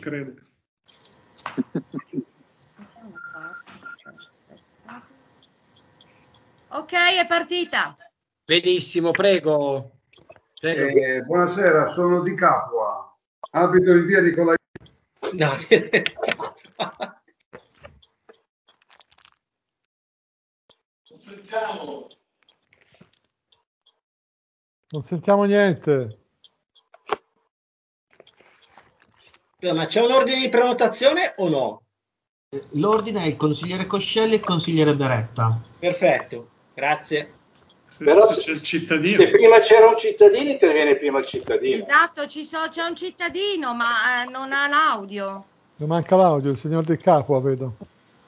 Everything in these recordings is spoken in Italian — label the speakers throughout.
Speaker 1: crede.
Speaker 2: Ok, è partita.
Speaker 3: Benissimo, prego.
Speaker 4: Buonasera, sono Di Capua, abito in via Nicolai.
Speaker 3: No.
Speaker 5: Non sentiamo niente.
Speaker 3: Ma c'è un ordine di prenotazione o no?
Speaker 6: L'ordine è il consigliere Coscelli e il consigliere Beretta.
Speaker 3: Perfetto, grazie.
Speaker 1: Però se c'è il cittadino.
Speaker 7: Se prima c'era un cittadino, interviene prima il cittadino.
Speaker 2: Esatto, c'è un cittadino, ma non ha l'audio.
Speaker 5: Non manca l'audio, il signor Di Capua, vedo.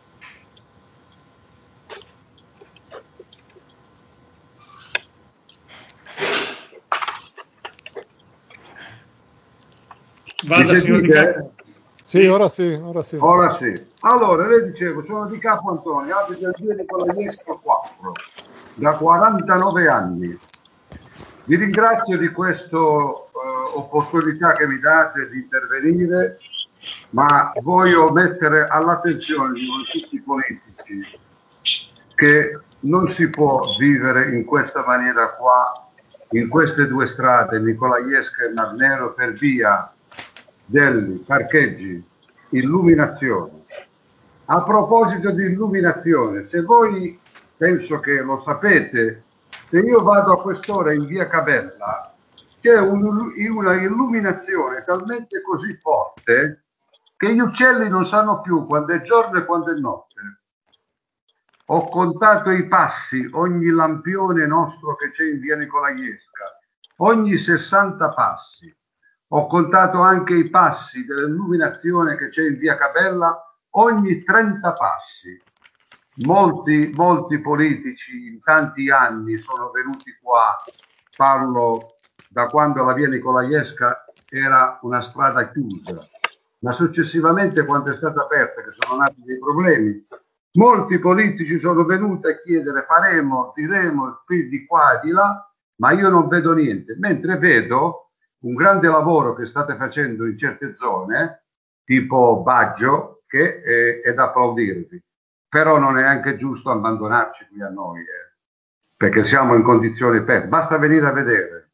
Speaker 1: Vada, signor Di Capua.
Speaker 5: Sì, ora sì, ora sì.
Speaker 4: Ora sì. Allora, le dicevo, sono Di Capua Antonio, abito in via Nicolaiesca 4, da 49 anni. Vi ringrazio di questa opportunità che mi date di intervenire, ma voglio mettere all'attenzione di voi tutti i politici che non si può vivere in questa maniera qua, in queste due strade, Nicolaiesca e Mar Nero, per via dei parcheggi, illuminazione. A proposito di illuminazione, se voi, penso che lo sapete, se io vado a quest'ora in via Cabella, c'è una illuminazione talmente così forte che gli uccelli non sanno più quando è giorno e quando è notte. Ho contato i passi, ogni lampione nostro che c'è in via Nicolaiesca, ogni 60 passi. Ho contato anche i passi dell'illuminazione che c'è in via Cabella, ogni 30 passi. Molti politici in tanti anni sono venuti qua, parlo da quando la via Nicolaiesca era una strada chiusa, ma successivamente quando è stata aperta, che sono nati dei problemi, molti politici sono venuti a chiedere faremo, diremo qui di qua e di là, ma io non vedo niente, mentre vedo un grande lavoro che state facendo in certe zone, tipo Baggio, che è da applaudirvi. Però non è anche giusto abbandonarci qui a noi, perché siamo in condizioni pessime. Basta venire a vedere,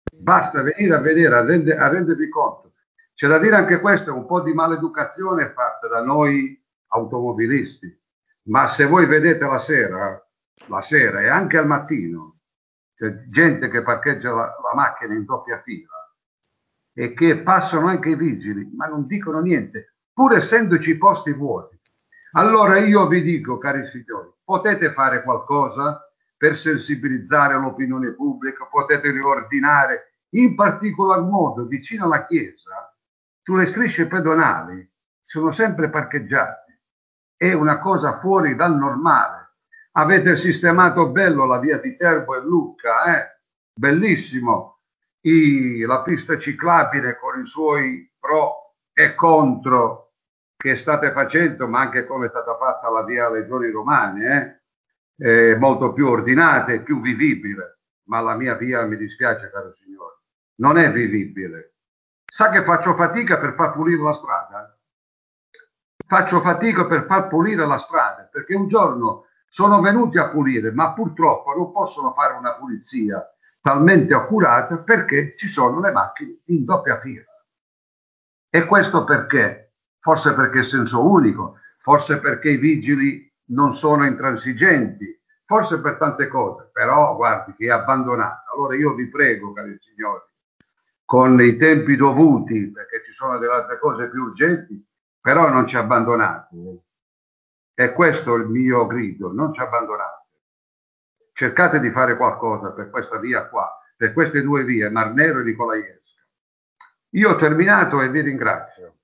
Speaker 4: a rendervi conto. C'è da dire anche questo, un po' di maleducazione fatta da noi automobilisti, ma se voi vedete la sera e anche al mattino, c'è gente che parcheggia la macchina in doppia fila e che passano anche i vigili, ma non dicono niente, pur essendoci posti vuoti. Allora io vi dico, cari signori, potete fare qualcosa per sensibilizzare l'opinione pubblica, potete riordinare, in particolar modo vicino alla chiesa, sulle strisce pedonali, sono sempre parcheggiati. È una cosa fuori dal normale. Avete sistemato bello la via di Terbo e Lucca, bellissimo, la pista ciclabile con i suoi pro e contro che state facendo, ma anche come è stata fatta la via Legioni Romane, molto più ordinata e più vivibile, ma la mia via, mi dispiace caro signore, non è vivibile. Sa che faccio fatica per far pulire la strada? Faccio fatica per far pulire la strada, perché un giorno sono venuti a pulire, ma purtroppo non possono fare una pulizia talmente accurata perché ci sono le macchine in doppia fila. E questo perché? Forse perché è senso unico, forse perché i vigili non sono intransigenti, forse per tante cose, però guardi che è abbandonato. Allora io vi prego, cari signori, con i tempi dovuti, perché ci sono delle altre cose più urgenti, però non ci abbandonate. E questo è il mio grido, non ci abbandonate. Cercate di fare qualcosa per questa via qua, per queste due vie, Mar Nero e Nicolaiesca. Io ho terminato e vi ringrazio.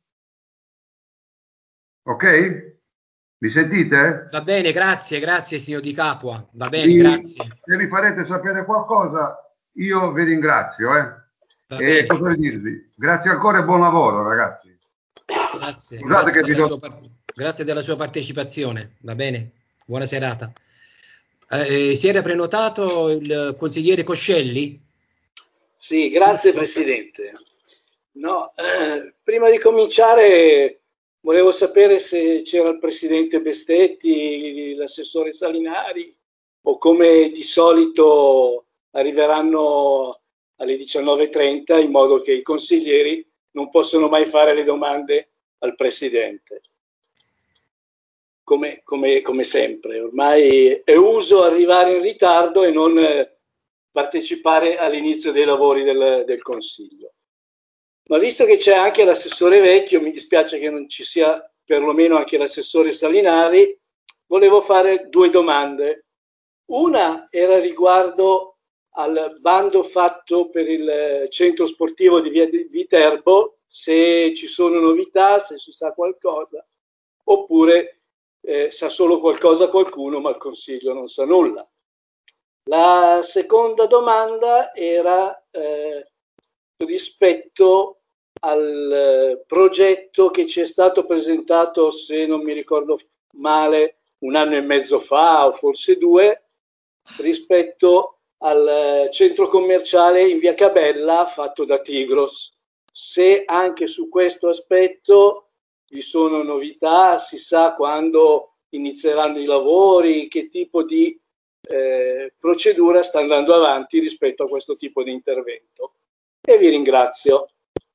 Speaker 4: Ok? Mi sentite?
Speaker 3: Va bene, grazie signor Di Capua. Va bene, grazie.
Speaker 4: Se mi farete sapere qualcosa, io vi ringrazio. E cosa dirvi? Grazie ancora e buon lavoro, ragazzi.
Speaker 3: Grazie.
Speaker 4: Grazie
Speaker 3: della sua partecipazione. Va bene? Buona serata. Si era prenotato il consigliere Coscelli?
Speaker 7: Sì, grazie Presidente. No, prima di cominciare volevo sapere se c'era il presidente Bestetti, l'assessore Salinari, o come di solito arriveranno alle 19:30 in modo che i consiglieri non possono mai fare le domande al presidente. Come sempre, ormai è uso arrivare in ritardo e non partecipare all'inizio dei lavori del Consiglio. Ma visto che c'è anche l'assessore Vecchio, mi dispiace che non ci sia perlomeno anche l'assessore Salinari, volevo fare 2 domande. Una era riguardo al bando fatto per il centro sportivo di Via di Viterbo, se ci sono novità, se si sa qualcosa, oppure sa solo qualcosa qualcuno, ma il Consiglio non sa nulla. La seconda domanda era rispetto al progetto che ci è stato presentato, se non mi ricordo male, 1 anno e mezzo fa o forse 2, rispetto al centro commerciale in via Cabella fatto da Tigros. Se anche su questo aspetto vi sono novità, si sa quando inizieranno i lavori, che tipo di procedura sta andando avanti rispetto a questo tipo di intervento. E vi ringrazio.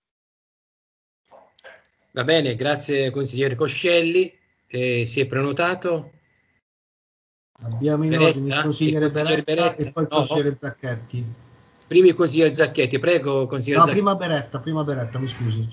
Speaker 3: Va bene, grazie consigliere Coscelli. Si è prenotato?
Speaker 6: Abbiamo in
Speaker 3: Beretta?
Speaker 6: ordine il consigliere
Speaker 3: Il consigliere
Speaker 6: Beretta
Speaker 3: Beretta?
Speaker 6: e poi il
Speaker 3: No.
Speaker 6: consigliere Zacchetti.
Speaker 3: Prima il consigliere Zacchetti, prego consigliere
Speaker 6: No,
Speaker 3: Zacchetti.
Speaker 6: prima Beretta, mi scusi.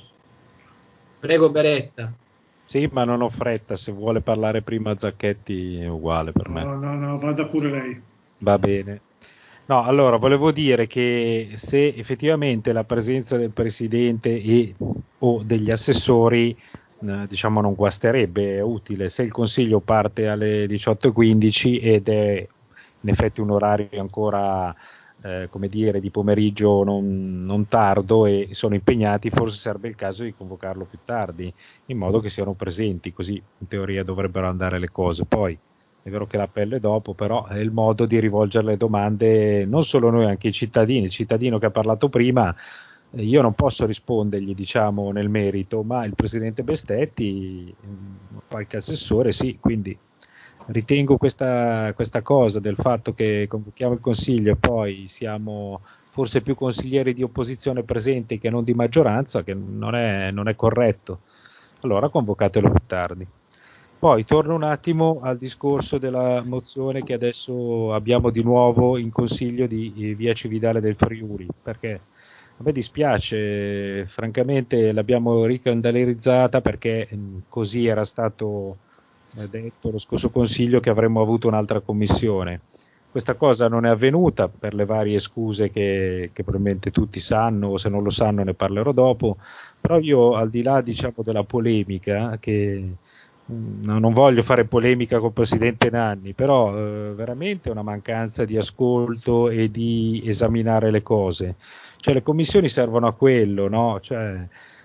Speaker 3: Prego Beretta.
Speaker 8: Sì, ma non ho fretta, se vuole parlare prima Zacchetti è uguale per me.
Speaker 1: No, vada pure lei.
Speaker 8: Va bene. No, allora volevo dire che se effettivamente la presenza del presidente o degli assessori diciamo non guasterebbe, è utile. Se il consiglio parte alle 18:15 ed è in effetti un orario ancora come dire di pomeriggio non tardo e sono impegnati, forse sarebbe il caso di convocarlo più tardi in modo che siano presenti, così in teoria dovrebbero andare le cose. Poi è vero che l'appello è dopo, però è il modo di rivolgere le domande non solo noi, anche i cittadini. Il cittadino che ha parlato prima, io non posso rispondergli diciamo nel merito, ma il presidente Bestetti, qualche assessore sì, quindi ritengo questa cosa del fatto che convochiamo il consiglio e poi siamo forse più consiglieri di opposizione presenti che non di maggioranza, che non è corretto. Allora convocatelo più tardi. Poi torno un attimo al discorso della mozione che adesso abbiamo di nuovo in consiglio di Via Cividale del Friuli, perché a me dispiace, francamente l'abbiamo ricandalerizzata perché così era stato detto lo scorso consiglio che avremmo avuto un'altra commissione. Questa cosa non è avvenuta per le varie scuse che probabilmente tutti sanno, o se non lo sanno ne parlerò dopo, però io al di là diciamo della polemica che non voglio fare polemica col presidente Nanni, però veramente una mancanza di ascolto e di esaminare le cose. Cioè le commissioni servono a quello, no? Cioè,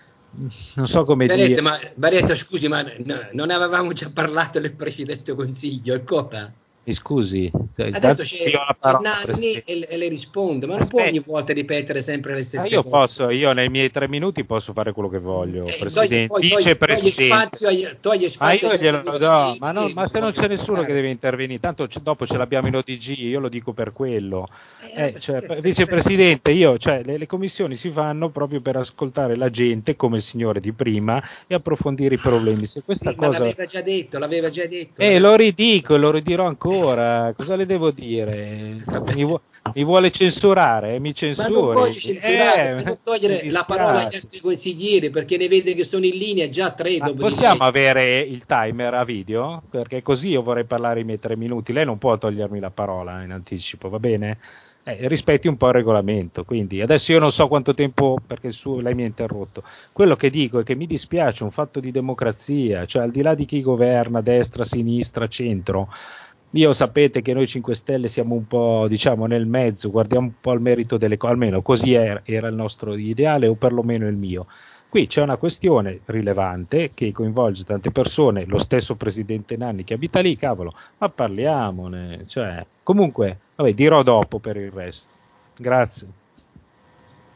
Speaker 8: non so come dire.
Speaker 3: Ma Beretta, scusi, ma non avevamo già parlato del precedente consiglio, ancora?
Speaker 8: Mi scusi,
Speaker 3: Adesso c'è Nanni e le risponde, ma non può ogni volta ripetere sempre le stesse cose.
Speaker 8: Io nei miei 3 minuti posso fare quello che voglio, presidente,
Speaker 3: poi
Speaker 8: vicepresidente.
Speaker 3: Toglie spazio
Speaker 8: Io glielo do, ma se non c'è nessuno che deve intervenire, tanto dopo ce l'abbiamo in ODG, io lo dico per quello. Vicepresidente, le commissioni si fanno proprio per ascoltare la gente come il signore di prima e approfondire i problemi. Se questa cosa
Speaker 3: l'aveva già detto.
Speaker 8: Lo ridico, lo ridirò ancora. Cosa le devo dire? Mi vuole censurare? Mi censuri.
Speaker 3: Ma non voglio censurare, per non togliere la parola agli altri consiglieri, perché ne vede che sono in linea già 3.
Speaker 8: Possiamo avere il timer a video? Perché così io vorrei parlare i miei 3 minuti. Lei non può togliermi la parola in anticipo, va bene? Rispetti un po' il regolamento. Quindi adesso io non so quanto tempo, perché lei mi ha interrotto. Quello che dico è che mi dispiace un fatto di democrazia, cioè al di là di chi governa, destra, sinistra, centro. Io sapete che noi 5 Stelle siamo un po' diciamo nel mezzo, guardiamo un po' al merito delle cose, almeno così era il nostro ideale o perlomeno il mio. Qui c'è una questione rilevante che coinvolge tante persone, lo stesso presidente Nanni che abita lì, cavolo, ma parliamone, comunque, dirò dopo per il resto. Grazie.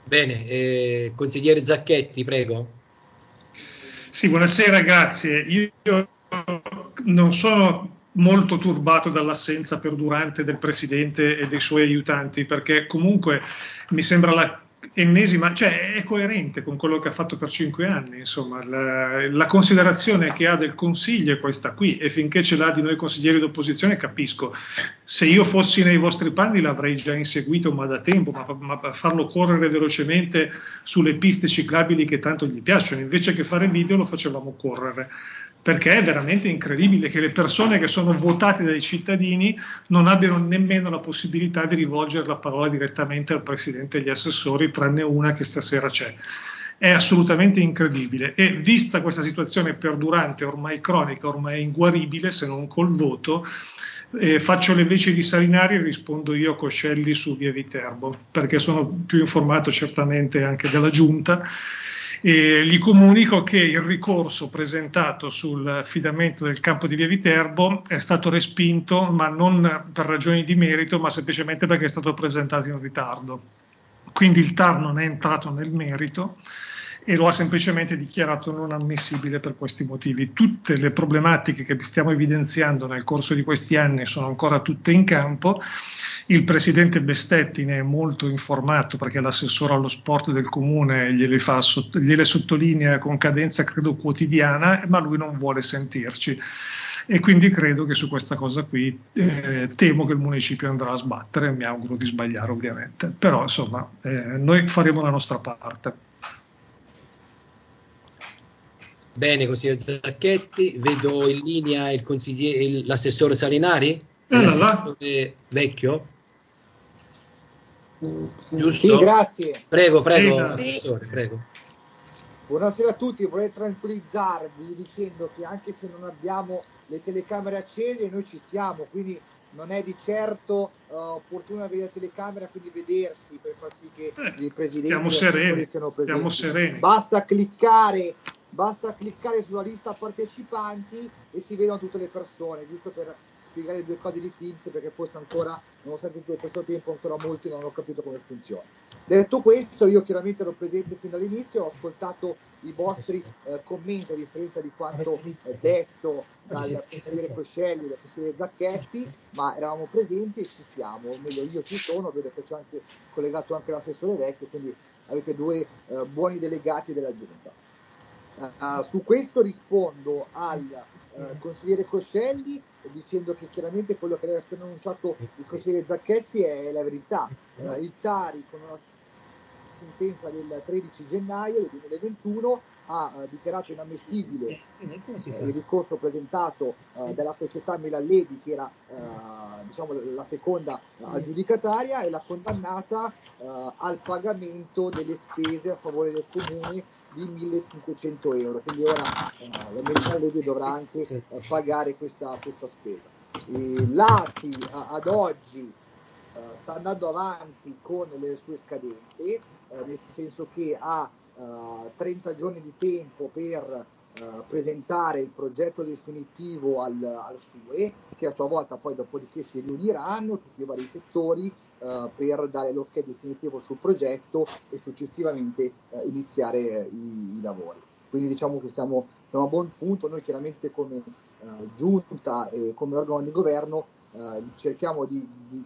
Speaker 3: Bene, consigliere Zacchetti, prego.
Speaker 1: Sì, buonasera, grazie. Io non sono molto turbato dall'assenza perdurante del Presidente e dei suoi aiutanti, perché comunque mi sembra la ennesima, cioè è coerente con quello che ha fatto per 5 anni, insomma, la considerazione che ha del Consiglio è questa qui, e finché ce l'ha di noi consiglieri d'opposizione capisco. Se io fossi nei vostri panni l'avrei già inseguito, ma da tempo, ma farlo correre velocemente sulle piste ciclabili che tanto gli piacciono, invece che fare video lo facevamo correre, perché è veramente incredibile che le persone che sono votate dai cittadini non abbiano nemmeno la possibilità di rivolgere la parola direttamente al Presidente e agli assessori, tranne una che stasera c'è. È assolutamente incredibile, e vista questa situazione perdurante, ormai cronica, ormai inguaribile se non col voto, faccio le veci di Salinari e rispondo io a Coscelli su Via Viterbo, perché sono più informato certamente anche della Giunta. E gli comunico che il ricorso presentato sull'affidamento del campo di Via Viterbo è stato respinto, ma non per ragioni di merito, ma semplicemente perché è stato presentato in ritardo. Quindi il TAR non è entrato nel merito e lo ha semplicemente dichiarato non ammissibile per questi motivi. Tutte le problematiche che stiamo evidenziando nel corso di questi anni sono ancora tutte in campo. Il presidente Bestetti ne è molto informato, perché l'assessore allo sport del comune gliele sottolinea con cadenza credo quotidiana, ma lui non vuole sentirci. E quindi credo che su questa cosa qui temo che il municipio andrà a sbattere, mi auguro di sbagliare ovviamente, però insomma noi faremo la nostra parte.
Speaker 3: Bene, consigliere Zacchetti, vedo in linea l'assessore Salinari, l'assessore Vecchio. Giusto?
Speaker 9: Sì, grazie.
Speaker 3: Prego, assessore, prego.
Speaker 9: Buonasera a tutti, vorrei tranquillizzarvi dicendo che anche se non abbiamo le telecamere accese, noi ci siamo, quindi non è di certo opportuno avere la telecamera, quindi vedersi, per far sì che i presidenti e gli assessori siano presenti.
Speaker 1: Stiamo sereni.
Speaker 9: Basta cliccare sulla lista partecipanti e si vedono tutte le persone, giusto per spiegare 2 cose di Teams, perché forse ancora, nonostante tutto questo tempo, ancora molti non hanno capito come funziona. Detto questo, io chiaramente ero presente fin dall'inizio, ho ascoltato i vostri commenti, a differenza di quanto detto dal consigliere Coscelli e dal consigliere Zacchetti, ma eravamo presenti e ci siamo, o meglio io ci sono, vedo che c'è anche collegato anche l'assessore Vecchio, quindi avete 2 buoni delegati della Giunta. Su questo rispondo al consigliere Coscelli dicendo che chiaramente quello che lei ha appena annunciato il consigliere Zacchetti è la verità. Il Tari, con una sentenza del 13 gennaio del 2021, ha dichiarato inammissibile il ricorso presentato dalla società Milalledi, che era la seconda aggiudicataria, e l'ha condannata al pagamento delle spese a favore del comune di 1.500 euro. Quindi ora la Milalledi dovrà anche pagare questa spesa. L'ATI ad oggi sta andando avanti con le sue scadenze, nel senso che ha 30 giorni di tempo per presentare il progetto definitivo al SUE, che a sua volta poi dopodiché si riuniranno tutti i vari settori per dare l'ok definitivo sul progetto e successivamente iniziare i lavori. Quindi diciamo che siamo a buon punto. Noi chiaramente come Giunta e come organo di governo cerchiamo di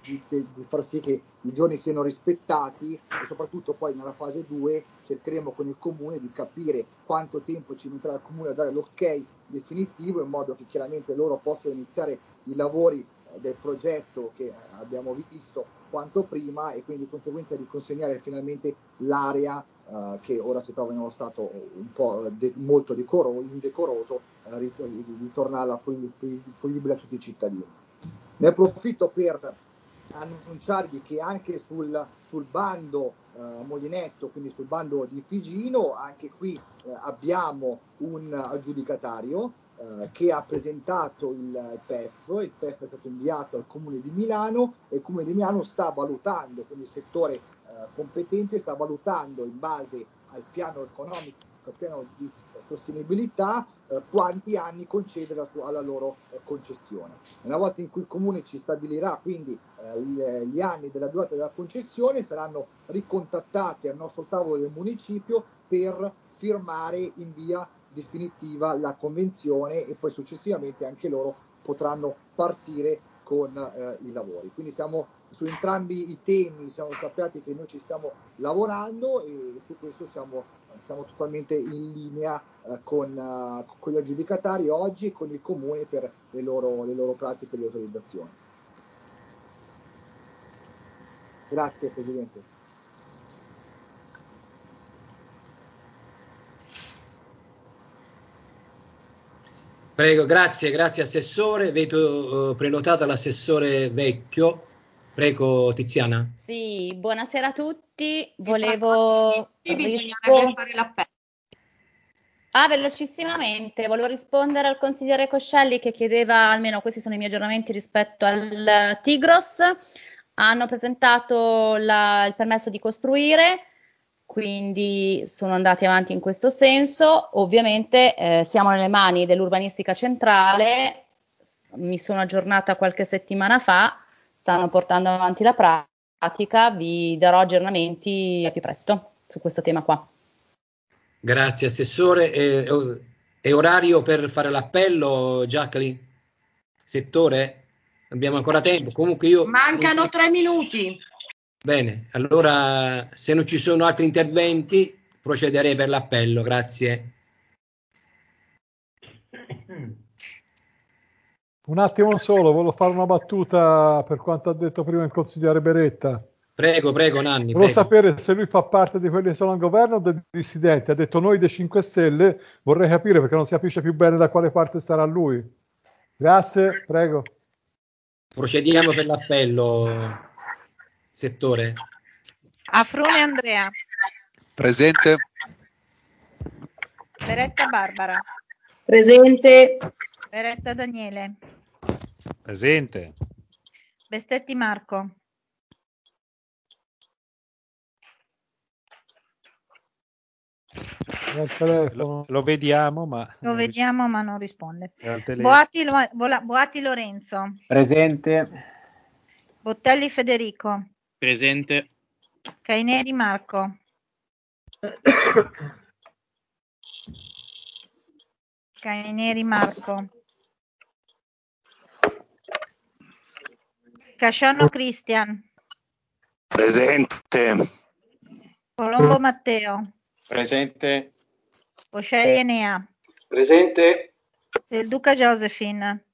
Speaker 9: far sì che i giorni siano rispettati, e soprattutto poi nella fase 2 cercheremo con il comune di capire quanto tempo ci metterà il comune a dare l'ok definitivo, in modo che chiaramente loro possano iniziare i lavori del progetto che abbiamo visto quanto prima, e quindi di conseguenza di consegnare finalmente l'area che ora si trova in uno stato un po' molto indecoroso, ritornarla fruibile a tutti i cittadini. Ne approfitto per annunciarvi che anche sul bando Molinetto, quindi sul bando di Figino, anche qui abbiamo un aggiudicatario che ha presentato il PEF è stato inviato al Comune di Milano, e il Comune di Milano sta valutando, quindi il settore competente sta valutando in base al piano economico, al piano di sostenibilità, quanti anni concedere alla loro concessione. Una volta in cui il comune ci stabilirà quindi gli anni della durata della concessione, saranno ricontattati al nostro tavolo del municipio per firmare in via definitiva la convenzione, e poi successivamente anche loro potranno partire con i lavori. Quindi siamo su entrambi i temi, siamo sappiati che noi ci stiamo lavorando, e su questo siamo totalmente in linea con gli aggiudicatari oggi e con il comune per le loro pratiche di autorizzazione. Grazie Presidente.
Speaker 3: Prego, grazie Assessore. Vedo prenotato l'assessore Vecchio. Prego Tiziana.
Speaker 10: Sì, buonasera a tutti. Volevo
Speaker 2: bisognerebbe fare l'appello.
Speaker 10: Velocissimamente, volevo rispondere al consigliere Coscelli che chiedeva, almeno questi sono i miei aggiornamenti rispetto al Tigros. Hanno presentato il permesso di costruire, quindi sono andati avanti in questo senso. Ovviamente siamo nelle mani dell'urbanistica centrale, mi sono aggiornata qualche settimana fa, stanno portando avanti la pratica, vi darò aggiornamenti a più presto su questo tema qua.
Speaker 3: Grazie Assessore. E orario per fare l'appello, Jacqueline? Settore? Abbiamo ancora tempo. Comunque
Speaker 2: Mancano 3 minuti.
Speaker 3: Bene, allora se non ci sono altri interventi procederei per l'appello. Grazie.
Speaker 5: Un attimo solo, volevo fare una battuta per quanto ha detto prima il consigliere Beretta.
Speaker 3: Prego Nanni.
Speaker 5: Volevo sapere se lui fa parte di quelli che sono al governo o dei dissidenti. Ha detto noi dei 5 Stelle, vorrei capire perché non si capisce più bene da quale parte starà lui. Grazie, prego.
Speaker 3: Procediamo per l'appello, Settore.
Speaker 11: Afrone Andrea.
Speaker 12: Presente.
Speaker 11: Beretta Barbara.
Speaker 13: Presente.
Speaker 11: Beretta Daniele.
Speaker 8: Presente.
Speaker 11: Bestetti Marco.
Speaker 8: Lo vediamo, ma
Speaker 11: lo vediamo ma non risponde.
Speaker 8: Boatti
Speaker 11: Lorenzo.
Speaker 14: Presente.
Speaker 11: Bottelli Federico.
Speaker 14: Presente.
Speaker 11: Caineri Marco. Caineri Marco. Casciano Cristian.
Speaker 12: Presente.
Speaker 11: Colombo Matteo.
Speaker 14: Presente.
Speaker 11: Oscelli Enea.
Speaker 7: Presente.
Speaker 11: Del Duca Josephine.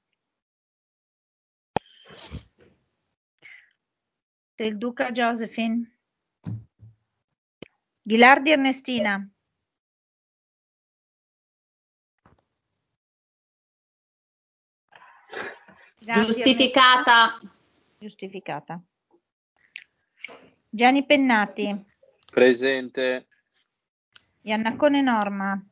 Speaker 11: Del Duca Josephine. Ghilardi Ernestina. Giustificata. Gianni Pennati.
Speaker 14: Presente.
Speaker 11: Iannacone Norma.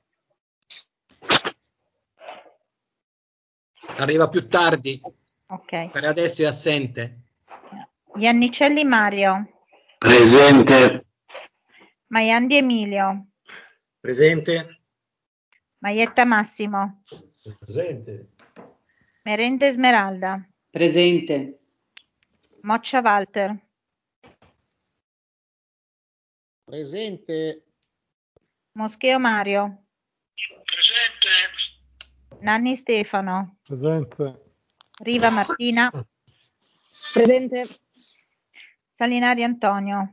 Speaker 3: Arriva più tardi.
Speaker 11: Ok.
Speaker 3: Per adesso è assente.
Speaker 11: Iannicelli Mario.
Speaker 12: Presente.
Speaker 11: Maiandi Emilio.
Speaker 14: Presente.
Speaker 11: Maietta Massimo.
Speaker 14: Presente.
Speaker 11: Merende Esmeralda.
Speaker 13: Presente.
Speaker 11: Moccia Walter.
Speaker 14: Presente.
Speaker 11: Moscheo Mario.
Speaker 15: Presente.
Speaker 11: Nanni Stefano.
Speaker 5: Presente.
Speaker 11: Riva Martina.
Speaker 13: Presente.
Speaker 11: Salinari Antonio.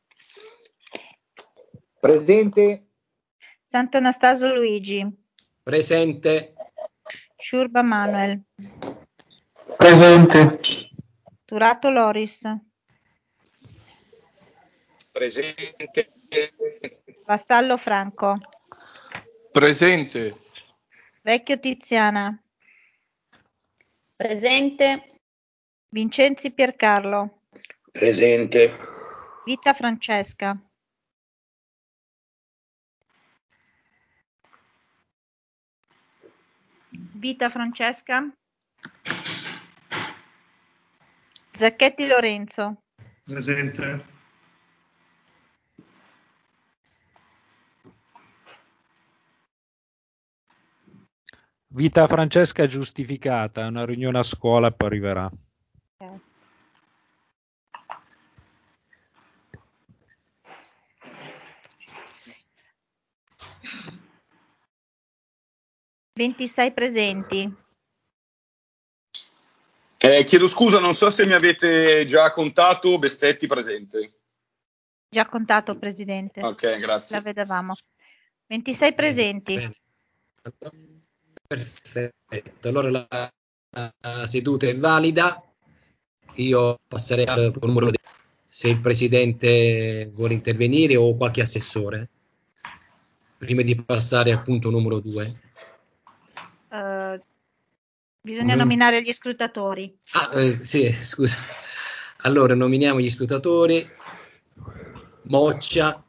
Speaker 9: Presente.
Speaker 11: Sant'Anastaso Luigi.
Speaker 3: Presente.
Speaker 11: Sciurba Manuel.
Speaker 12: Presente.
Speaker 11: Turato Loris.
Speaker 12: Presente.
Speaker 11: Vassallo Franco.
Speaker 12: Presente.
Speaker 11: Vecchio Tiziana.
Speaker 10: Presente.
Speaker 11: Vincenzi Piercarlo.
Speaker 12: Presente.
Speaker 11: Vita Francesca. Vita Francesca. Zacchetti Lorenzo.
Speaker 1: Presente.
Speaker 8: Vita Francesca giustificata, una riunione a scuola e poi arriverà.
Speaker 10: Ok.
Speaker 11: Ventisei presenti.
Speaker 12: Chiedo scusa, non so se mi avete già contato. Bestetti presente.
Speaker 11: Già contato, Presidente.
Speaker 12: Ok, grazie.
Speaker 11: La vedevamo. 26 presenti.
Speaker 3: Bene. Perfetto, allora la seduta è valida. Io passerei al numero se il presidente vuole intervenire o qualche assessore prima di passare al punto numero 2.
Speaker 11: Bisogna nominare gli scrutatori.
Speaker 3: Sì, scusa. Allora nominiamo gli scrutatori. Moccia,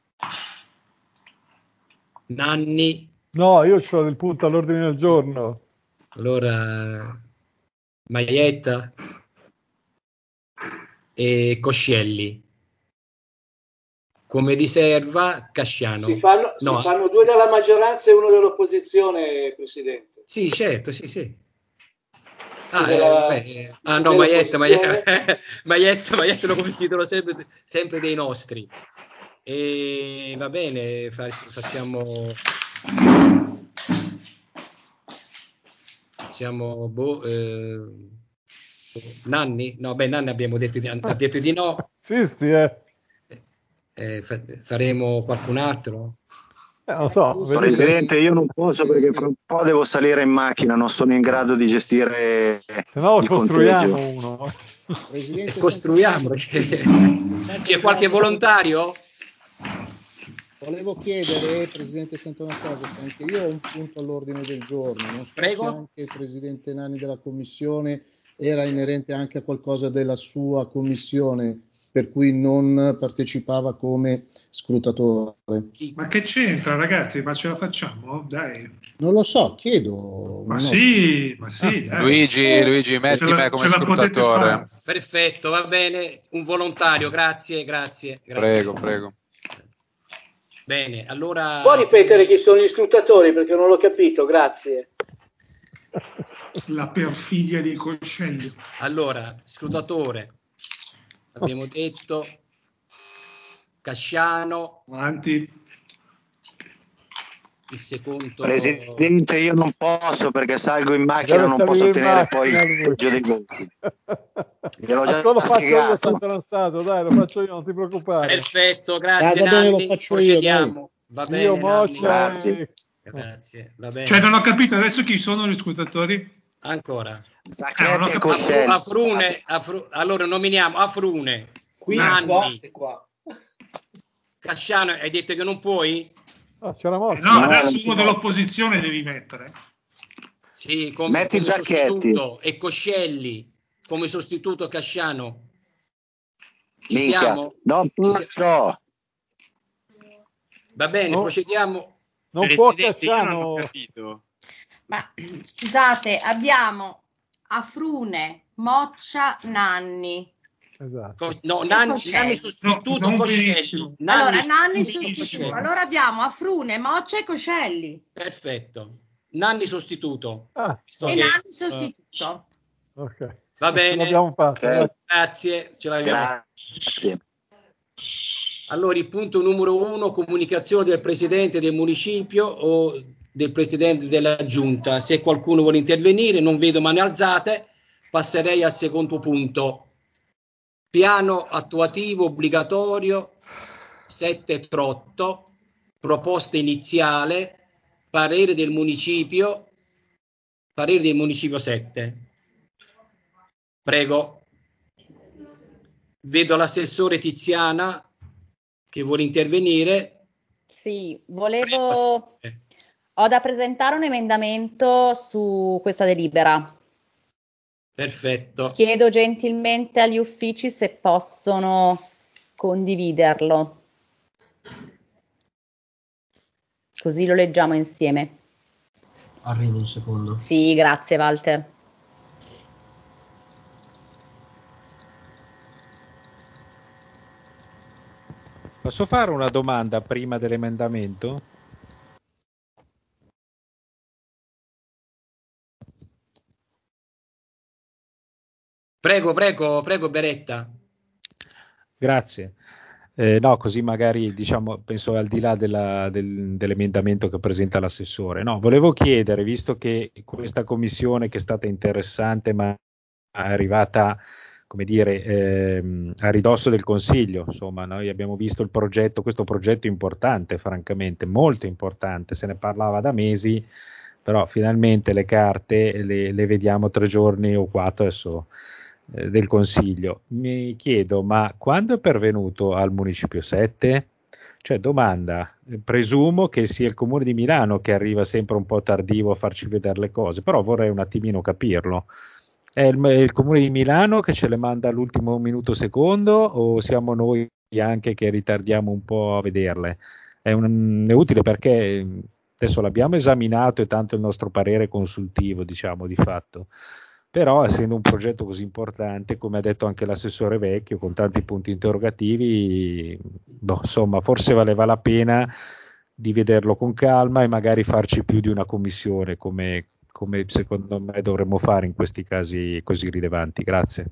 Speaker 3: Nanni.
Speaker 5: No, io ho del punto all'ordine del giorno.
Speaker 3: Allora Maietta e Coscielli. Come riserva Casciano.
Speaker 7: Si fanno due dalla maggioranza e uno dell'opposizione, Presidente.
Speaker 3: Sì, certo, sì. No, Maietta lo considero sempre dei nostri. E va bene, facciamo Nanni? No, Nanni abbiamo detto ha detto di no.
Speaker 5: Sì.
Speaker 3: Faremo qualcun altro?
Speaker 5: Non so.
Speaker 15: Presidente, io non posso perché fra un po' devo salire in macchina, non sono in grado di gestire
Speaker 5: se no
Speaker 15: il
Speaker 5: costruiamo
Speaker 15: conteggio.
Speaker 5: uno.
Speaker 14: Presidente,
Speaker 3: Costruiamo. C'è qualche volontario?
Speaker 14: Volevo chiedere, Presidente Santonastaso, che anche io ho un punto all'ordine del giorno. Non so se anche il Presidente Nani della Commissione era inerente anche a qualcosa della sua Commissione, per cui non partecipava come scrutatore.
Speaker 1: Ma che c'entra, ragazzi? Ma ce la facciamo? Dai.
Speaker 14: Non lo so, chiedo.
Speaker 1: Ma sì, dai.
Speaker 16: Luigi, metti me come scrutatore.
Speaker 3: Perfetto, va bene. Un volontario, grazie.
Speaker 16: Prego.
Speaker 3: Bene, allora...
Speaker 7: Può ripetere chi sono gli scrutatori, perché non l'ho capito, grazie.
Speaker 1: La perfidia dei Coscielli.
Speaker 3: Allora, scrutatore, abbiamo detto, Casciano.
Speaker 1: Avanti.
Speaker 3: Il secondo...
Speaker 15: Presidente, io non posso perché salgo in macchina, non posso ottenere poi il peggio dei voti. Gliel'ho già
Speaker 5: lo faccio io,
Speaker 15: spiegato.
Speaker 5: Santonastaso, dai, lo faccio io, non ti preoccupare.
Speaker 3: Perfetto, grazie
Speaker 14: va bene,
Speaker 3: Nanni.
Speaker 14: lo faccio
Speaker 3: Procediamo.
Speaker 14: io,
Speaker 3: Va
Speaker 5: dai. Io,
Speaker 3: bene,
Speaker 5: Moccia,
Speaker 3: Nanni. Grazie, va bene.
Speaker 1: Cioè, non ho capito adesso chi sono gli scrutatori?
Speaker 3: Ancora.
Speaker 15: Zacchetti e Coscielli.
Speaker 3: Allora nominiamo Afrune, Nanni, qua. Casciano, hai detto che non puoi?
Speaker 5: C'era Moccia.
Speaker 1: No, adesso uno dell'opposizione devi mettere.
Speaker 3: Sì, come sostituto, e Coscielli come sostituto Casciano. Ci siamo?
Speaker 15: Non posso.
Speaker 3: Va bene, procediamo.
Speaker 5: Non può Casciano.
Speaker 2: Ma scusate, abbiamo Afrune, Moccia, Nanni.
Speaker 5: Esatto.
Speaker 3: Nanni sostituto Coscielli.
Speaker 2: Nanni sostituto. Allora abbiamo Afrune, Moccia e Coscielli.
Speaker 3: Perfetto. Nanni sostituto.
Speaker 2: Nanni sostituto.
Speaker 5: Ok.
Speaker 3: Va bene.
Speaker 5: Ce l'abbiamo fatto.
Speaker 3: Okay. Grazie. Ce l'abbiamo.
Speaker 15: Grazie.
Speaker 3: Allora, il punto numero 1, comunicazione del Presidente del Municipio o del Presidente della Giunta. Se qualcuno vuole intervenire, non vedo mani alzate, passerei al secondo punto. Piano attuativo obbligatorio 738, proposta iniziale, parere del municipio 7. Prego. Vedo l'assessore Tiziana che vuole intervenire.
Speaker 10: Sì, ho da presentare un emendamento su questa delibera.
Speaker 3: Perfetto.
Speaker 10: Chiedo gentilmente agli uffici se possono condividerlo. Così lo leggiamo insieme.
Speaker 6: Arrivo un secondo.
Speaker 10: Sì, grazie Walter.
Speaker 8: Posso fare una domanda prima dell'emendamento?
Speaker 3: Prego Beretta.
Speaker 8: Grazie. No, così magari diciamo, penso al di là dell'emendamento che presenta l'assessore. No, volevo chiedere, visto che questa commissione che è stata interessante, ma è arrivata, come dire, a ridosso del Consiglio, insomma, noi abbiamo visto questo progetto importante, francamente, molto importante, se ne parlava da mesi, però finalmente le carte le vediamo 3 giorni o 4 adesso del Consiglio. Mi chiedo, ma quando è pervenuto al Municipio 7? Cioè, domanda, presumo che sia il Comune di Milano che arriva sempre un po' tardivo a farci vedere le cose, però vorrei un attimino capirlo. È il Comune di Milano che ce le manda all'ultimo minuto secondo o siamo noi anche che ritardiamo un po' a vederle? È utile perché adesso l'abbiamo esaminato e tanto il nostro parere consultivo, diciamo, di fatto. Però essendo un progetto così importante, come ha detto anche l'assessore Vecchio, con tanti punti interrogativi, insomma, forse valeva la pena di vederlo con calma e magari farci più di una commissione, come secondo me dovremmo fare in questi casi così rilevanti. Grazie.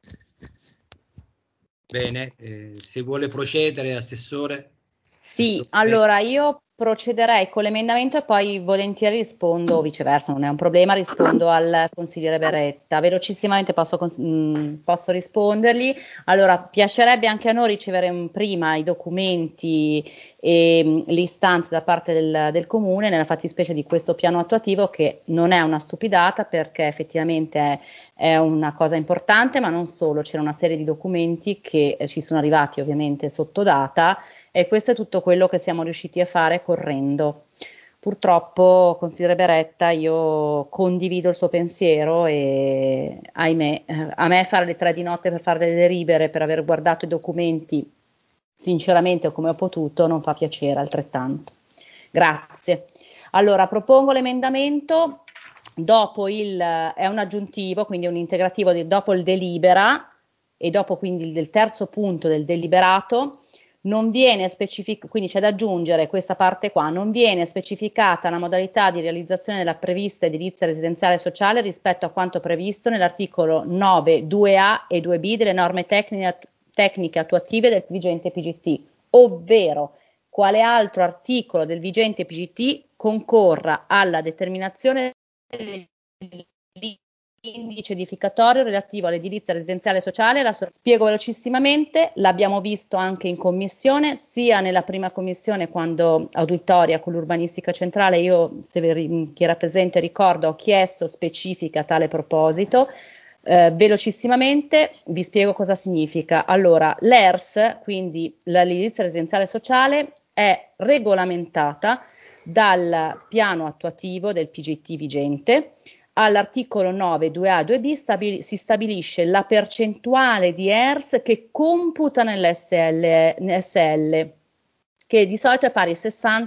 Speaker 3: Bene, se vuole procedere, assessore.
Speaker 10: Sì, allora io procederei con l'emendamento e poi volentieri rispondo, o viceversa, non è un problema, rispondo al consigliere Beretta. Velocissimamente posso rispondergli. Allora, piacerebbe anche a noi ricevere prima i documenti e le istanze da parte del Comune, nella fattispecie di questo piano attuativo, che non è una stupidata perché effettivamente è una cosa importante, ma non solo, c'era una serie di documenti che ci sono arrivati ovviamente sotto data. E questo è tutto quello che siamo riusciti a fare correndo. Purtroppo, consigliere Beretta, io condivido il suo pensiero e ahimè, a me fare le 3 di notte per fare delle delibere, per aver guardato i documenti, sinceramente, come ho potuto, non fa piacere altrettanto. Grazie. Allora, propongo l'emendamento, dopo è un aggiuntivo, quindi un integrativo dopo il delibera e dopo quindi del terzo punto del deliberato. Non viene quindi c'è da aggiungere questa parte qua, non viene specificata la modalità di realizzazione della prevista edilizia residenziale sociale rispetto a quanto previsto nell'articolo 9, 2A e 2B delle norme tecniche attuative del vigente PGT, ovvero quale altro articolo del vigente PGT concorra alla determinazione dell'indice edificatorio relativo all'edilizia residenziale sociale. Spiego velocissimamente, l'abbiamo visto anche in commissione, sia nella prima commissione quando auditoria con l'urbanistica centrale, io, se chi era presente ricordo, ho chiesto specifica a tale proposito. Velocissimamente vi spiego cosa significa. Allora, l'ERS, quindi l'edilizia residenziale sociale, è regolamentata dal piano attuativo del PGT vigente. All'articolo 9, 2A, 2B si stabilisce la percentuale di ERS che computa nell'SL, che di solito è pari al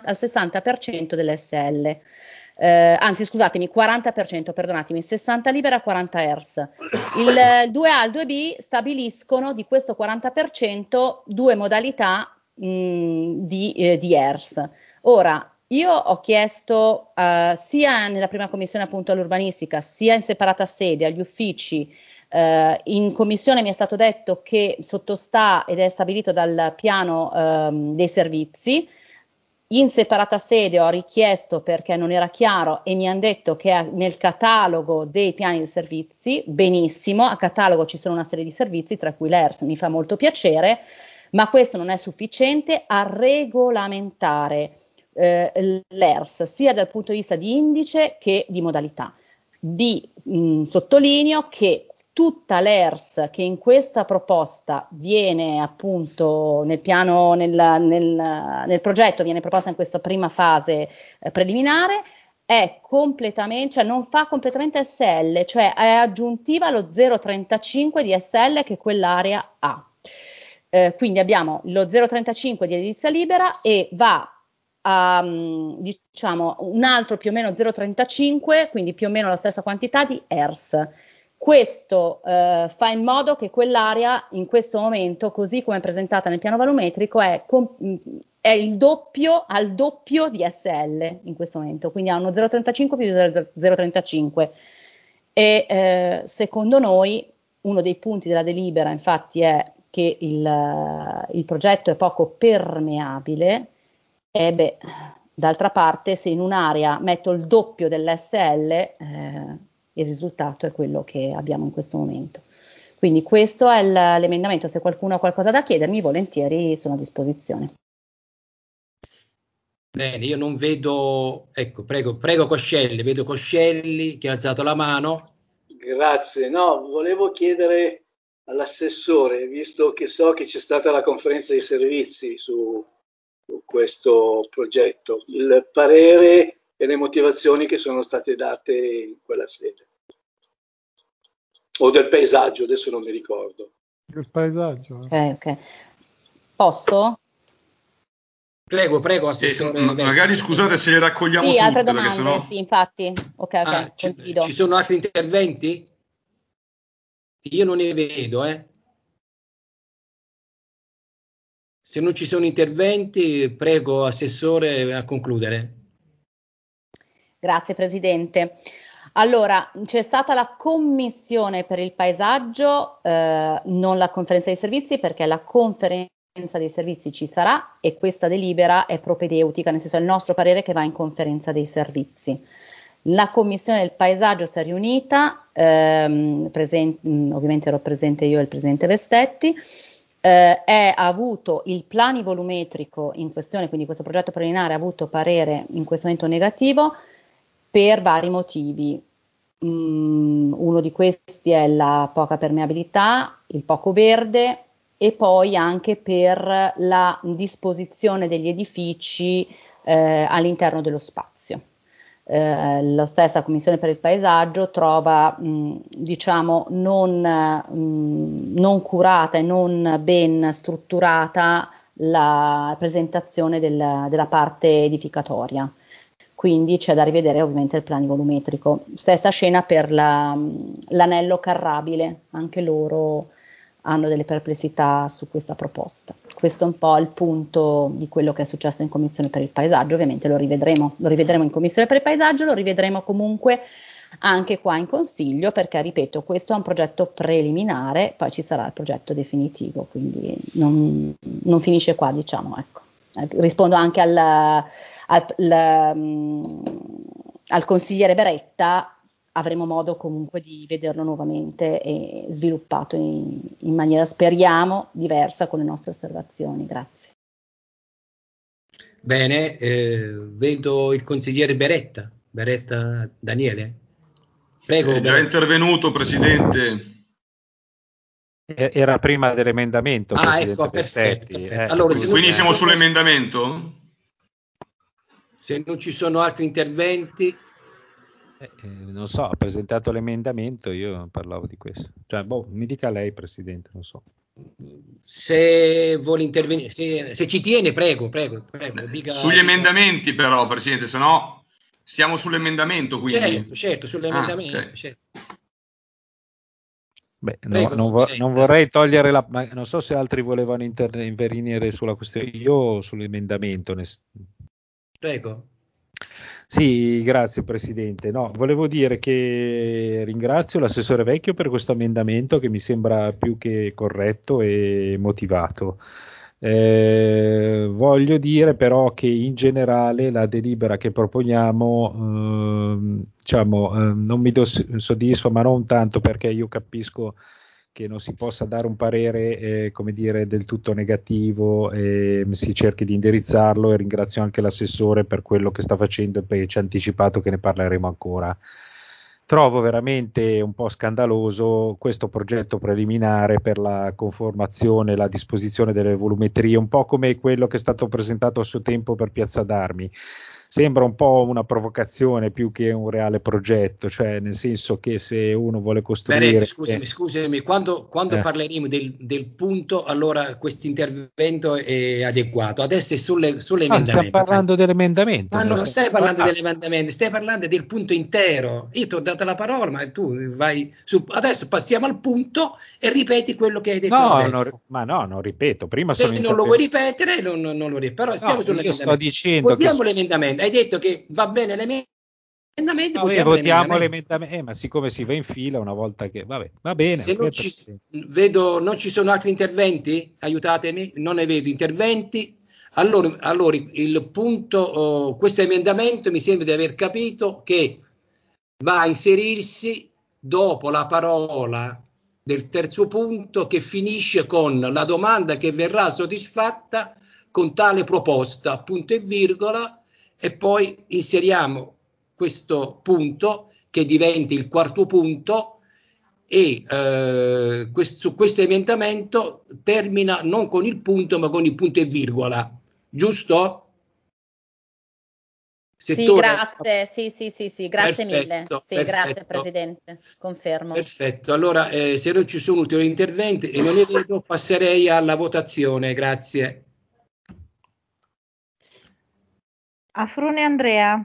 Speaker 10: 60% dell'SL. Anzi, scusatemi, 40%, perdonatemi, 60 libera, 40 ERS. Il 2A e il 2B stabiliscono di questo 40% 2 modalità di ERS. Ora, io ho chiesto sia nella prima commissione appunto all'urbanistica, sia in separata sede agli uffici. In commissione mi è stato detto che sottostà ed è stabilito dal piano dei servizi. In separata sede ho richiesto perché non era chiaro e mi hanno detto che è nel catalogo dei piani dei servizi. Benissimo, a catalogo ci sono una serie di servizi, tra cui l'ERS, mi fa molto piacere, ma questo non è sufficiente a regolamentare l'ERS sia dal punto di vista di indice che di modalità. Sottolineo che tutta l'ERS che in questa proposta viene appunto nel piano, nel progetto viene proposta in questa prima fase preliminare, è completamente, cioè non fa completamente SL, cioè è aggiuntiva allo 0,35 di SL che quell'area ha. Quindi abbiamo lo 0,35 di edilizia libera e va a diciamo un altro più o meno 0,35, quindi più o meno la stessa quantità di ERS. Questo fa in modo che quell'area in questo momento, così come presentata nel piano volumetrico, è il doppio, al doppio di SL in questo momento, quindi ha uno 0,35 più 0,35 e secondo noi
Speaker 17: uno dei punti della delibera infatti è che il progetto è poco permeabile, e d'altra parte se in un'area metto il doppio dell'SL, il risultato è quello che abbiamo in questo momento. Quindi questo è l'emendamento, se qualcuno ha qualcosa da chiedermi, volentieri sono a disposizione.
Speaker 3: Bene, io non vedo, ecco, prego Coscelli, vedo Coscelli che ha alzato la mano.
Speaker 7: Grazie, no, volevo chiedere all'assessore, visto che so che c'è stata la conferenza dei servizi su questo progetto, il parere e le motivazioni che sono state date in quella sede. O del paesaggio, adesso non mi ricordo.
Speaker 5: Il paesaggio.
Speaker 17: Ok. Posso?
Speaker 3: Prego, assessore.
Speaker 12: Magari scusate se le raccogliamo
Speaker 17: sì,
Speaker 12: tutte.
Speaker 17: altre domande,
Speaker 12: sennò...
Speaker 17: sì, infatti. Ok, condivido.
Speaker 3: Ci sono altri interventi? Io non ne vedo, Se non ci sono interventi, prego, assessore, a concludere.
Speaker 17: Grazie, Presidente. Allora, c'è stata la commissione per il paesaggio, non la conferenza dei servizi, perché la conferenza dei servizi ci sarà e questa delibera è propedeutica, nel senso è il nostro parere che va in conferenza dei servizi. La commissione del paesaggio si è riunita, ovviamente ero presente io e il presidente Vestetti, ha avuto il planivolumetrico in questione, quindi questo progetto preliminare ha avuto parere in questo momento negativo per vari motivi. Uno di questi è la poca permeabilità, il poco verde e poi anche per la disposizione degli edifici all'interno dello spazio. La stessa Commissione per il paesaggio trova diciamo non curata e non ben strutturata la presentazione della parte edificatoria, quindi c'è da rivedere ovviamente il planivolumetrico. Stessa scena per l'anello carrabile, anche loro hanno delle perplessità su questa proposta. Questo è un po' il punto di quello che è successo in Commissione per il paesaggio. Ovviamente lo rivedremo in Commissione per il paesaggio, lo rivedremo comunque anche qua in Consiglio, perché ripeto, questo è un progetto preliminare, poi ci sarà il progetto definitivo, quindi non finisce qua, diciamo, ecco. Rispondo anche al consigliere Beretta, avremo modo comunque di vederlo nuovamente e sviluppato in maniera, speriamo, diversa con le nostre osservazioni. Grazie.
Speaker 3: Bene, vedo il consigliere Beretta Daniele. Prego.
Speaker 12: È già intervenuto, Presidente.
Speaker 8: Era prima dell'emendamento, Presidente.
Speaker 3: Ecco, perfetto.
Speaker 12: Allora, quindi siamo sull'emendamento?
Speaker 3: Se non ci sono altri interventi...
Speaker 8: non so, ha presentato l'emendamento, io parlavo di questo. Cioè, mi dica lei, Presidente, non so.
Speaker 3: Se vuole intervenire, se ci tiene, prego. Dica,
Speaker 12: sugli emendamenti però, Presidente, se no stiamo sull'emendamento, quindi.
Speaker 3: Certo, sull'emendamento.
Speaker 12: Okay.
Speaker 3: Certo.
Speaker 8: Prego, non vorrei togliere ma non so se altri volevano intervenire sulla questione, io sull'emendamento.
Speaker 3: Prego.
Speaker 8: Sì, grazie Presidente. No, volevo dire che ringrazio l'assessore Vecchio per questo emendamento che mi sembra più che corretto e motivato. Voglio dire però che in generale la delibera che proponiamo non mi soddisfa, ma non tanto perché io capisco che non si possa dare un parere come dire del tutto negativo e si cerchi di indirizzarlo, e ringrazio anche l'assessore per quello che sta facendo e poi ci ha anticipato che ne parleremo ancora. Trovo veramente un po' scandaloso questo progetto preliminare per la conformazione e la disposizione delle volumetrie, un po' come quello che è stato presentato a suo tempo per Piazza d'Armi. Sembra un po' una provocazione più che un reale progetto, cioè nel senso che se uno vuole costruire...
Speaker 3: Beretta, scusami, quando parleremo del punto, allora questo intervento è adeguato. Adesso è sull'emendamento.
Speaker 8: Stiamo parlando dell'emendamento.
Speaker 3: Ma non stai parlando dell'emendamento, stai parlando del punto intero. Io ti ho dato la parola, ma tu vai su... Adesso passiamo al punto e ripeti quello che hai detto adesso.
Speaker 8: Non ripeto. Prima
Speaker 3: se non lo vuoi ripetere, non lo ripeto. Però stiamo sull'emendamento.
Speaker 8: Sto dicendo
Speaker 3: votiamo l'emendamento. Hai detto che va bene l'emendamento.
Speaker 8: Votiamo l'emendamento, ma siccome si va in fila una volta che va bene.
Speaker 3: Se non ci sono altri interventi, aiutatemi, non ne vedo interventi. Allora il punto, questo emendamento mi sembra di aver capito che va a inserirsi dopo la parola del terzo punto che finisce con la domanda che verrà soddisfatta con tale proposta, punto e virgola, e poi inseriamo questo punto che diventi il quarto punto e questo emendamento termina non con il punto ma con il punto e virgola, giusto?
Speaker 10: Grazie, sì, grazie mille. Sì,
Speaker 3: perfetto.
Speaker 10: Grazie Presidente, confermo.
Speaker 3: Perfetto, allora se non ci sono ulteriori interventi e non ne vedo, passerei alla votazione, grazie.
Speaker 11: Afrune Andrea.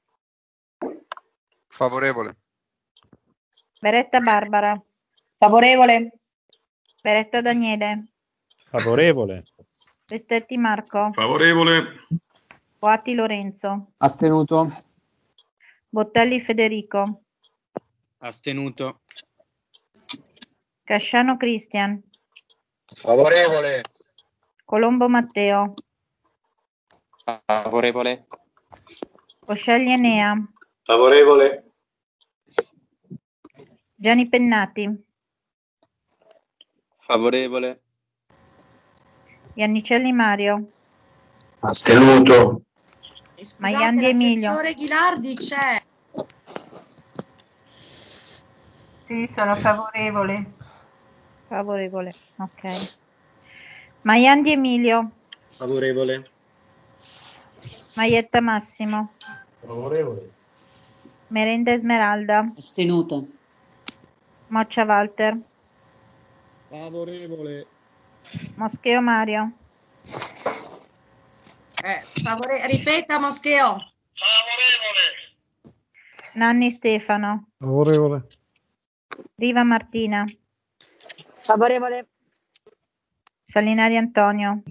Speaker 16: Favorevole.
Speaker 11: Beretta Barbara.
Speaker 13: Favorevole.
Speaker 11: Beretta Daniele.
Speaker 8: Favorevole.
Speaker 11: Bestetti Marco.
Speaker 12: Favorevole.
Speaker 11: Boatti Lorenzo.
Speaker 18: Astenuto.
Speaker 11: Bottelli Federico.
Speaker 18: Astenuto.
Speaker 11: Casciano Cristian.
Speaker 15: Favorevole.
Speaker 11: Colombo Matteo.
Speaker 18: Favorevole.
Speaker 11: Coscielli Enea.
Speaker 7: Favorevole.
Speaker 11: Gianni Pennati.
Speaker 18: Favorevole.
Speaker 11: Iannicelli Mario.
Speaker 15: Astenuto.
Speaker 11: Maiandi Emilio.
Speaker 2: L'assessore Ghilardi c'è.
Speaker 11: Sì, sono favorevole. Favorevole, ok. Maiandi Emilio.
Speaker 18: Favorevole.
Speaker 11: Maietta Massimo.
Speaker 18: Favorevole.
Speaker 11: Merenda Esmeralda.
Speaker 13: Astenuto.
Speaker 11: Moccia Walter.
Speaker 14: Favorevole.
Speaker 11: Moscheo Mario.
Speaker 2: Ripeta Moscheo.
Speaker 11: Nanni Stefano.
Speaker 5: Favorevole.
Speaker 11: Riva Martina.
Speaker 13: Favorevole.
Speaker 11: Salinari Antonio.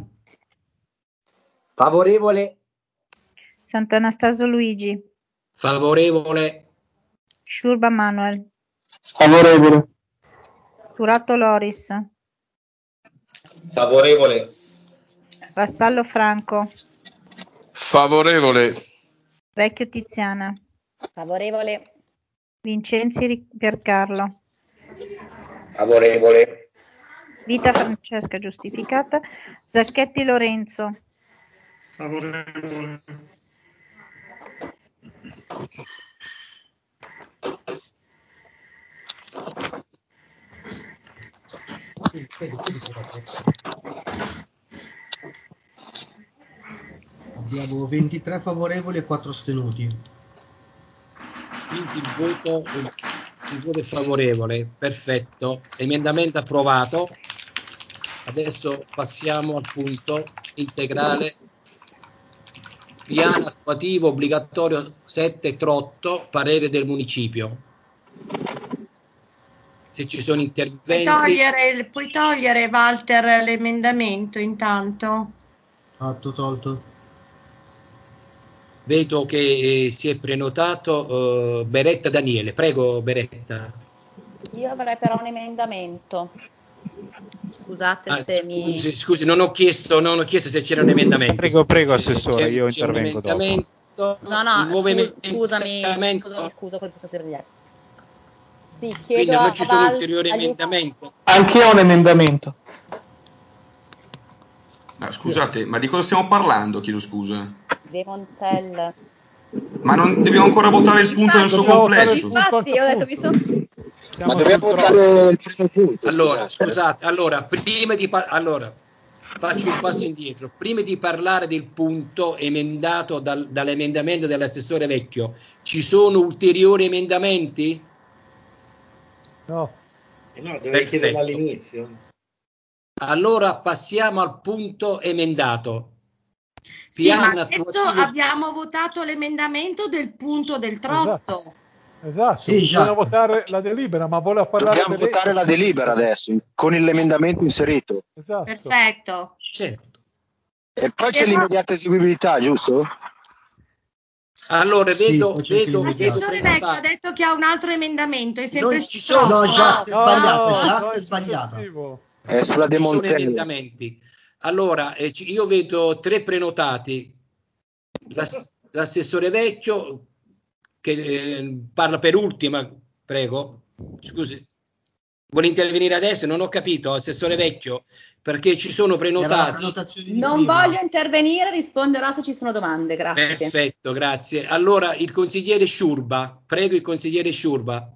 Speaker 3: Favorevole.
Speaker 11: Sant'Anastaso Luigi.
Speaker 3: Favorevole.
Speaker 11: Sciurba Manuel.
Speaker 15: Favorevole.
Speaker 11: Turatto Loris.
Speaker 15: Favorevole.
Speaker 11: Vassallo Franco.
Speaker 12: Favorevole.
Speaker 11: Vecchio Tiziana.
Speaker 10: Favorevole.
Speaker 11: Vincenzi Piercarlo.
Speaker 15: Favorevole.
Speaker 11: Vita Francesca giustificata. Zacchetti Lorenzo.
Speaker 1: Favorevole.
Speaker 6: Abbiamo 23 favorevoli e 4 astenuti.
Speaker 3: Quindi il voto è favorevole, perfetto. Emendamento approvato. Adesso passiamo al punto integrale. Piano attuativo obbligatorio 7-8, parere del municipio. Se ci sono interventi.
Speaker 2: Puoi togliere Walter l'emendamento intanto.
Speaker 6: Tolto.
Speaker 3: Vedo che si è prenotato Beretta Daniele. Prego Beretta.
Speaker 10: Io avrei però un emendamento. Scusate se mi...
Speaker 3: Scusi, non ho chiesto se c'era un emendamento.
Speaker 8: Prego Assessore, io intervengo dopo.
Speaker 10: Scusami, scusa col professore. Sì, chiedo.
Speaker 3: Quindi non ci sono ulteriori emendamenti.
Speaker 18: Anch'io ho un emendamento.
Speaker 12: Scusate, ma di cosa stiamo parlando? Chiedo scusa.
Speaker 10: De Montel.
Speaker 12: Ma non dobbiamo ancora votare il punto nel suo complesso.
Speaker 10: Infatti, ho detto mi sono...
Speaker 15: Ma dobbiamo votare il primo punto.
Speaker 3: Allora, scusate, faccio un passo indietro. Prima di parlare del punto emendato dall'emendamento dell'assessore Vecchio, ci sono ulteriori emendamenti?
Speaker 5: No.
Speaker 15: Dovevi chiederlo all'inizio.
Speaker 3: Allora passiamo al punto emendato.
Speaker 2: Sì, ma adesso abbiamo votato l'emendamento del punto del trotto.
Speaker 5: Esatto. Sì, bisogna votare la delibera, ma voleva parlare.
Speaker 15: Dobbiamo votare la delibera adesso, con l'emendamento inserito.
Speaker 5: Esatto.
Speaker 2: Perfetto.
Speaker 3: Certo.
Speaker 15: E poi c'è l'immediata eseguibilità, giusto?
Speaker 3: Allora, vedo
Speaker 2: L'assessore Vecchio ha detto che ha un altro emendamento, è sempre
Speaker 3: non ci sono.
Speaker 9: No, Jacques è sbagliato.
Speaker 15: È sulla
Speaker 3: ci sono
Speaker 15: Demontella.
Speaker 3: emendamenti. Allora, io vedo 3 prenotati. L'assessore Vecchio che parla per ultima, prego. Scusi. Vuole intervenire adesso? Non ho capito, assessore Vecchio, perché ci sono prenotati.
Speaker 17: Non voglio intervenire, risponderò se ci sono domande, grazie.
Speaker 3: Perfetto, grazie. Allora, il consigliere Sciurba, prego il consigliere Sciurba.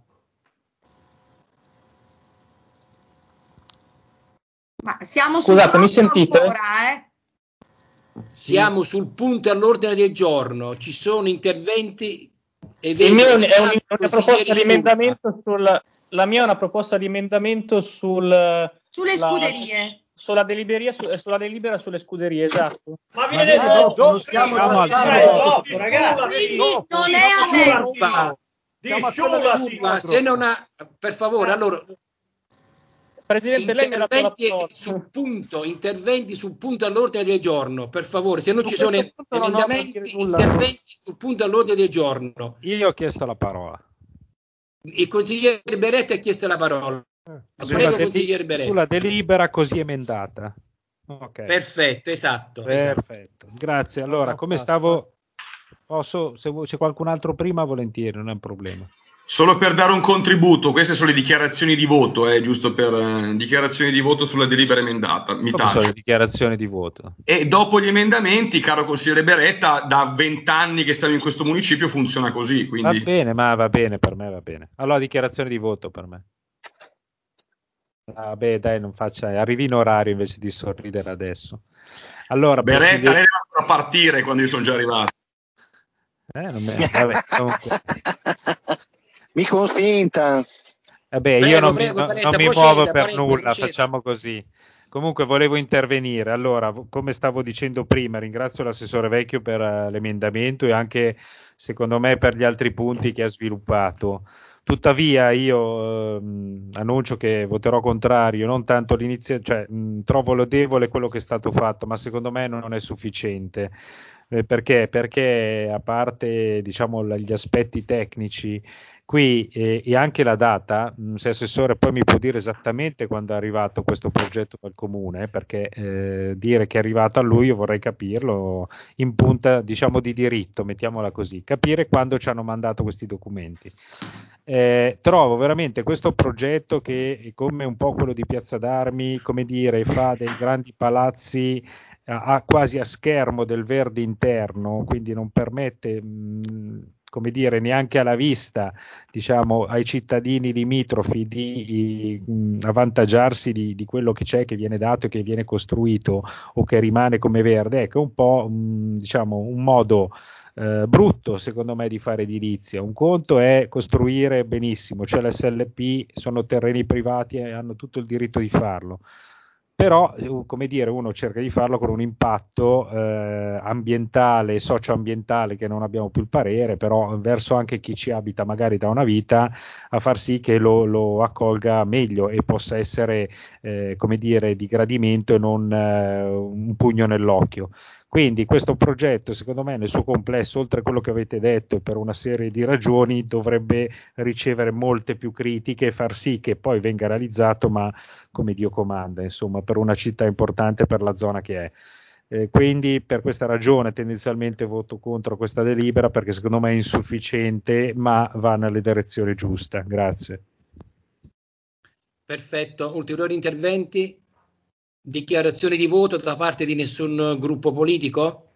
Speaker 2: Ma siamo
Speaker 18: Scusate, mi sentite?
Speaker 2: Ancora,
Speaker 3: Siamo sul punto all'ordine del giorno, ci sono interventi.
Speaker 18: Il mio è una proposta di emendamento la mia è una proposta di emendamento sulle
Speaker 2: scuderie.
Speaker 18: Sulla delibera sulle scuderie, esatto.
Speaker 9: Ma viene dopo, non stiamo
Speaker 2: trattando. Quindi non è
Speaker 3: aperto. Se non ha, per favore, allora
Speaker 18: Presidente, lei
Speaker 3: interventi sul punto all'ordine del giorno, per favore, se non ci sono emendamenti, interventi sul punto all'ordine del giorno.
Speaker 8: Io ho chiesto la parola.
Speaker 3: Il consigliere Beretta ha chiesto la parola. Prego, consigliere Beretta.
Speaker 8: Sulla delibera così emendata. Okay.
Speaker 3: Perfetto, esatto.
Speaker 8: Grazie. Allora, come stavo... se c'è qualcun altro prima, volentieri, non è un problema.
Speaker 12: Solo per dare un contributo, queste sono le dichiarazioni di voto, giusto per dichiarazioni di voto sulla delibera emendata.
Speaker 8: Come sono le dichiarazioni di voto?
Speaker 12: E dopo gli emendamenti, caro consigliere Beretta, da 20 anni che stiamo in questo municipio funziona così. Quindi...
Speaker 8: Va bene, per me va bene. Allora, dichiarazione di voto per me. Dai, non faccia, arrivi in orario invece di sorridere adesso. Allora,
Speaker 12: Beretta, lei deve ancora partire quando io sono già arrivato.
Speaker 8: Vabbè, comunque.
Speaker 15: Mi consenta.
Speaker 8: Io non mi muovo per nulla, facciamo così. Comunque volevo intervenire. Allora, come stavo dicendo prima, ringrazio l'assessore Vecchio per l'emendamento e anche, secondo me, per gli altri punti che ha sviluppato. Tuttavia io annuncio che voterò contrario, non tanto trovo lodevole quello che è stato fatto, ma secondo me non è sufficiente. Perché? Perché a parte gli aspetti tecnici, qui e anche la data, se assessore poi mi può dire esattamente quando è arrivato questo progetto dal comune, perché dire che è arrivato a lui io vorrei capirlo in punta di diritto, mettiamola così, capire quando ci hanno mandato questi documenti. Trovo veramente questo progetto che, come un po' quello di Piazza d'Armi, come dire, fa dei grandi palazzi quasi a schermo del verde interno, quindi non permette come dire, neanche alla vista, ai cittadini limitrofi di avvantaggiarsi di quello che c'è, che viene dato e che viene costruito o che rimane come verde. Ecco, un po' un modo brutto secondo me di fare edilizia. Un conto è costruire benissimo, cioè l'SLP sono terreni privati e hanno tutto il diritto di farlo. Però, come dire, uno cerca di farlo con un impatto ambientale e socioambientale che non abbiamo più il parere, però verso anche chi ci abita magari da una vita, a far sì che lo accolga meglio e possa essere, come dire, di gradimento e non un pugno nell'occhio. Quindi questo progetto, secondo me, nel suo complesso, oltre a quello che avete detto, per una serie di ragioni, dovrebbe ricevere molte più critiche e far sì che poi venga realizzato, ma come Dio comanda, insomma, per una città importante, per la zona che è. Quindi per questa ragione tendenzialmente voto contro questa delibera, perché secondo me è insufficiente, ma va nelle direzioni giuste. Grazie.
Speaker 3: Perfetto. Ulteriori interventi? Dichiarazioni di voto da parte di nessun gruppo politico?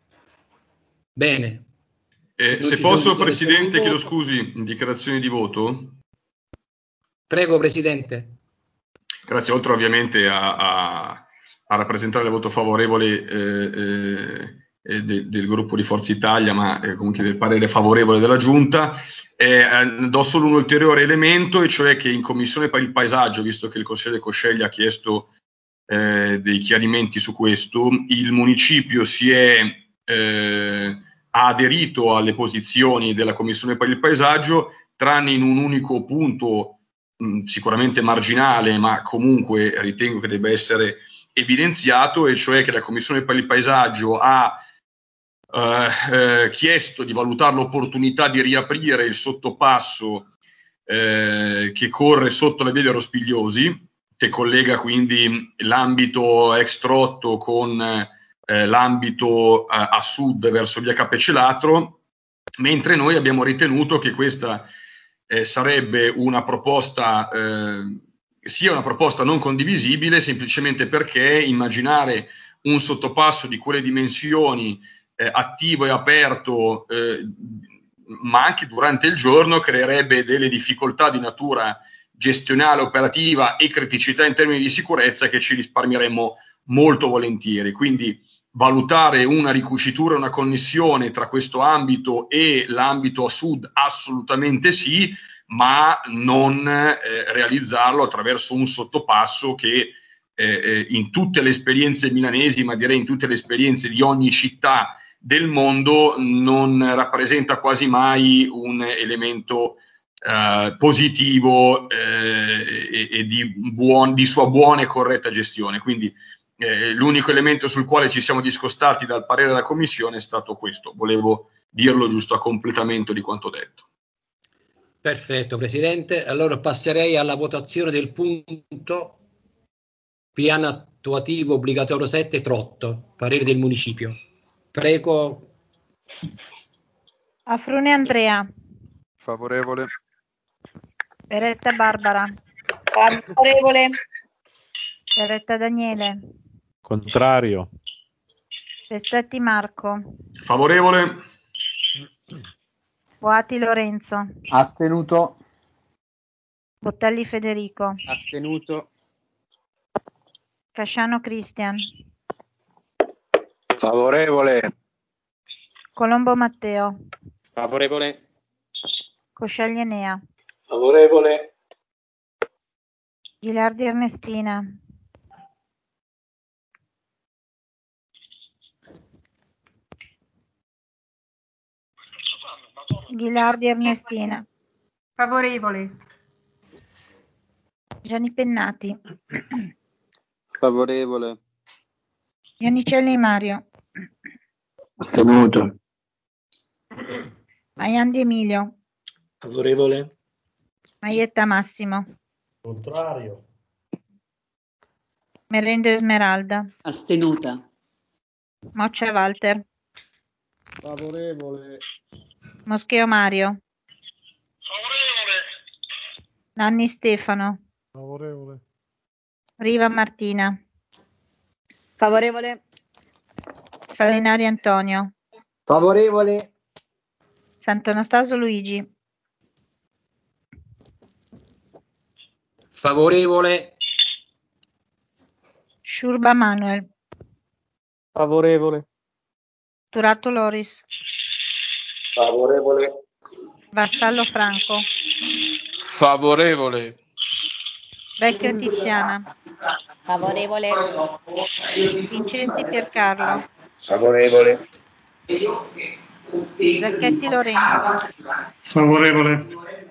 Speaker 3: Bene.
Speaker 12: Se posso, Presidente, chiedo scusi, dichiarazioni di voto?
Speaker 3: Prego, Presidente.
Speaker 12: Grazie, oltre ovviamente a rappresentare il voto favorevole del gruppo di Forza Italia, ma comunque del parere favorevole della Giunta, do solo un ulteriore elemento, e cioè che in Commissione per il Paesaggio, visto che il consigliere Coscelli ha chiesto dei chiarimenti su questo, il municipio ha aderito alle posizioni della Commissione per il Paesaggio, tranne in un unico punto sicuramente marginale, ma comunque ritengo che debba essere evidenziato, e cioè che la Commissione per il Paesaggio ha chiesto di valutare l'opportunità di riaprire il sottopasso che corre sotto la via dei Rospigliosi, che collega quindi l'ambito ex-Trotto con l'ambito a sud verso via Capeccelato, mentre noi abbiamo ritenuto che questa sarebbe una proposta sia una proposta non condivisibile, semplicemente perché immaginare un sottopasso di quelle dimensioni attivo e aperto ma anche durante il giorno creerebbe delle difficoltà di natura gestionale, operativa e criticità in termini di sicurezza che ci risparmieremmo molto volentieri. Quindi valutare una ricucitura, una connessione tra questo ambito e l'ambito a sud assolutamente sì, ma non realizzarlo attraverso un sottopasso che in tutte le esperienze milanesi, ma direi in tutte le esperienze di ogni città del mondo, non rappresenta quasi mai un elemento positivo e di sua buona e corretta gestione. Quindi l'unico elemento sul quale ci siamo discostati dal parere della Commissione è stato questo. Volevo dirlo giusto a completamento di quanto detto.
Speaker 3: Perfetto, Presidente. Allora passerei alla votazione del punto piano attuativo obbligatorio 7 Trotto, parere del municipio. Prego.
Speaker 11: Afrune Andrea.
Speaker 16: Favorevole.
Speaker 11: Beretta Barbara.
Speaker 13: Favorevole.
Speaker 11: Beretta Daniele.
Speaker 8: Contrario.
Speaker 11: Pestetti Marco.
Speaker 12: Favorevole.
Speaker 11: Boati Lorenzo.
Speaker 6: Astenuto.
Speaker 11: Bottelli Federico.
Speaker 6: Astenuto.
Speaker 11: Casciano Cristian.
Speaker 15: Favorevole.
Speaker 11: Colombo Matteo.
Speaker 6: Favorevole.
Speaker 11: Coscielli Enea.
Speaker 7: Favorevole.
Speaker 11: Ghilardi Ernestina. Ghilardi Ernestina.
Speaker 2: Favorevole.
Speaker 11: Gianni Pennati.
Speaker 15: Favorevole.
Speaker 11: Iannicelli Mario.
Speaker 15: Astenuto.
Speaker 11: Maiandi Emilio.
Speaker 6: Favorevole.
Speaker 11: Maietta Massimo.
Speaker 6: Contrario.
Speaker 11: Merende Esmeralda.
Speaker 13: Astenuta.
Speaker 11: Moccia Walter.
Speaker 14: Favorevole.
Speaker 11: Moscheo Mario. Favorevole. Nanni Stefano.
Speaker 5: Favorevole.
Speaker 11: Riva Martina.
Speaker 13: Favorevole.
Speaker 11: Salinari Antonio.
Speaker 6: Favorevole.
Speaker 11: Sant'Anastaso Luigi.
Speaker 3: Favorevole.
Speaker 11: Sciurba Manuel.
Speaker 18: Favorevole.
Speaker 11: Turato Loris.
Speaker 7: Favorevole.
Speaker 11: Vassallo Franco.
Speaker 16: Favorevole.
Speaker 11: Vecchio Tiziana.
Speaker 10: Favorevole.
Speaker 11: Vincenzi Piercarlo.
Speaker 15: Favorevole.
Speaker 11: Zacchetti Lorenzo.
Speaker 1: Favorevole.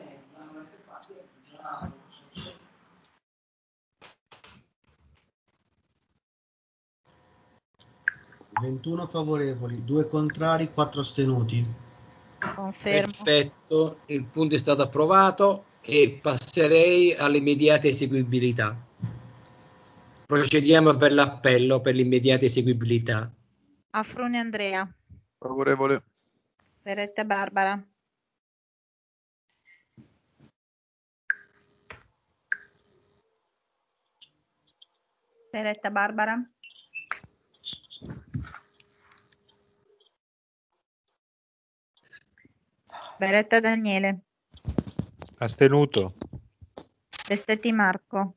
Speaker 6: Ventuno favorevoli, 2 contrari, 4 astenuti.
Speaker 11: Confermo.
Speaker 3: Perfetto, il punto è stato approvato e passerei all'immediata eseguibilità. Procediamo per l'appello per l'immediata eseguibilità.
Speaker 11: Afrone Andrea.
Speaker 16: Favorevole.
Speaker 11: Beretta Barbara. Beretta Barbara. Beretta Daniele.
Speaker 8: Astenuto.
Speaker 11: Pestetti Marco.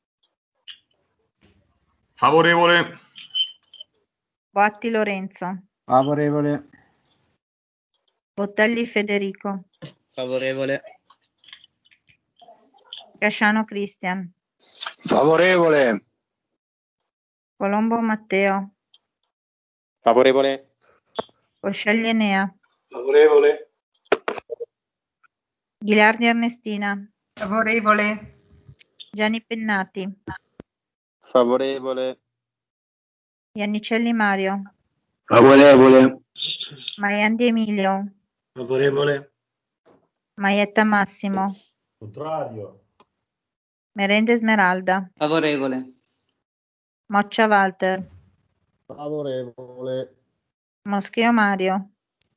Speaker 12: Favorevole.
Speaker 11: Boatti Lorenzo.
Speaker 6: Favorevole.
Speaker 11: Bottelli Federico.
Speaker 6: Favorevole.
Speaker 11: Casciano Cristian.
Speaker 15: Favorevole.
Speaker 11: Colombo Matteo.
Speaker 6: Favorevole.
Speaker 11: Coscielli Enea.
Speaker 7: Favorevole.
Speaker 11: Ghilardi Ernestina.
Speaker 2: Favorevole.
Speaker 11: Gianni Pennati.
Speaker 15: Favorevole.
Speaker 11: Iannicelli Mario.
Speaker 15: Favorevole.
Speaker 11: Maiandi Emilio,
Speaker 15: Favorevole.
Speaker 11: Maietta Massimo,
Speaker 19: Contrario.
Speaker 11: Merende Smeralda,
Speaker 13: Favorevole.
Speaker 11: Moccia Walter,
Speaker 14: Favorevole.
Speaker 11: Moschio Mario,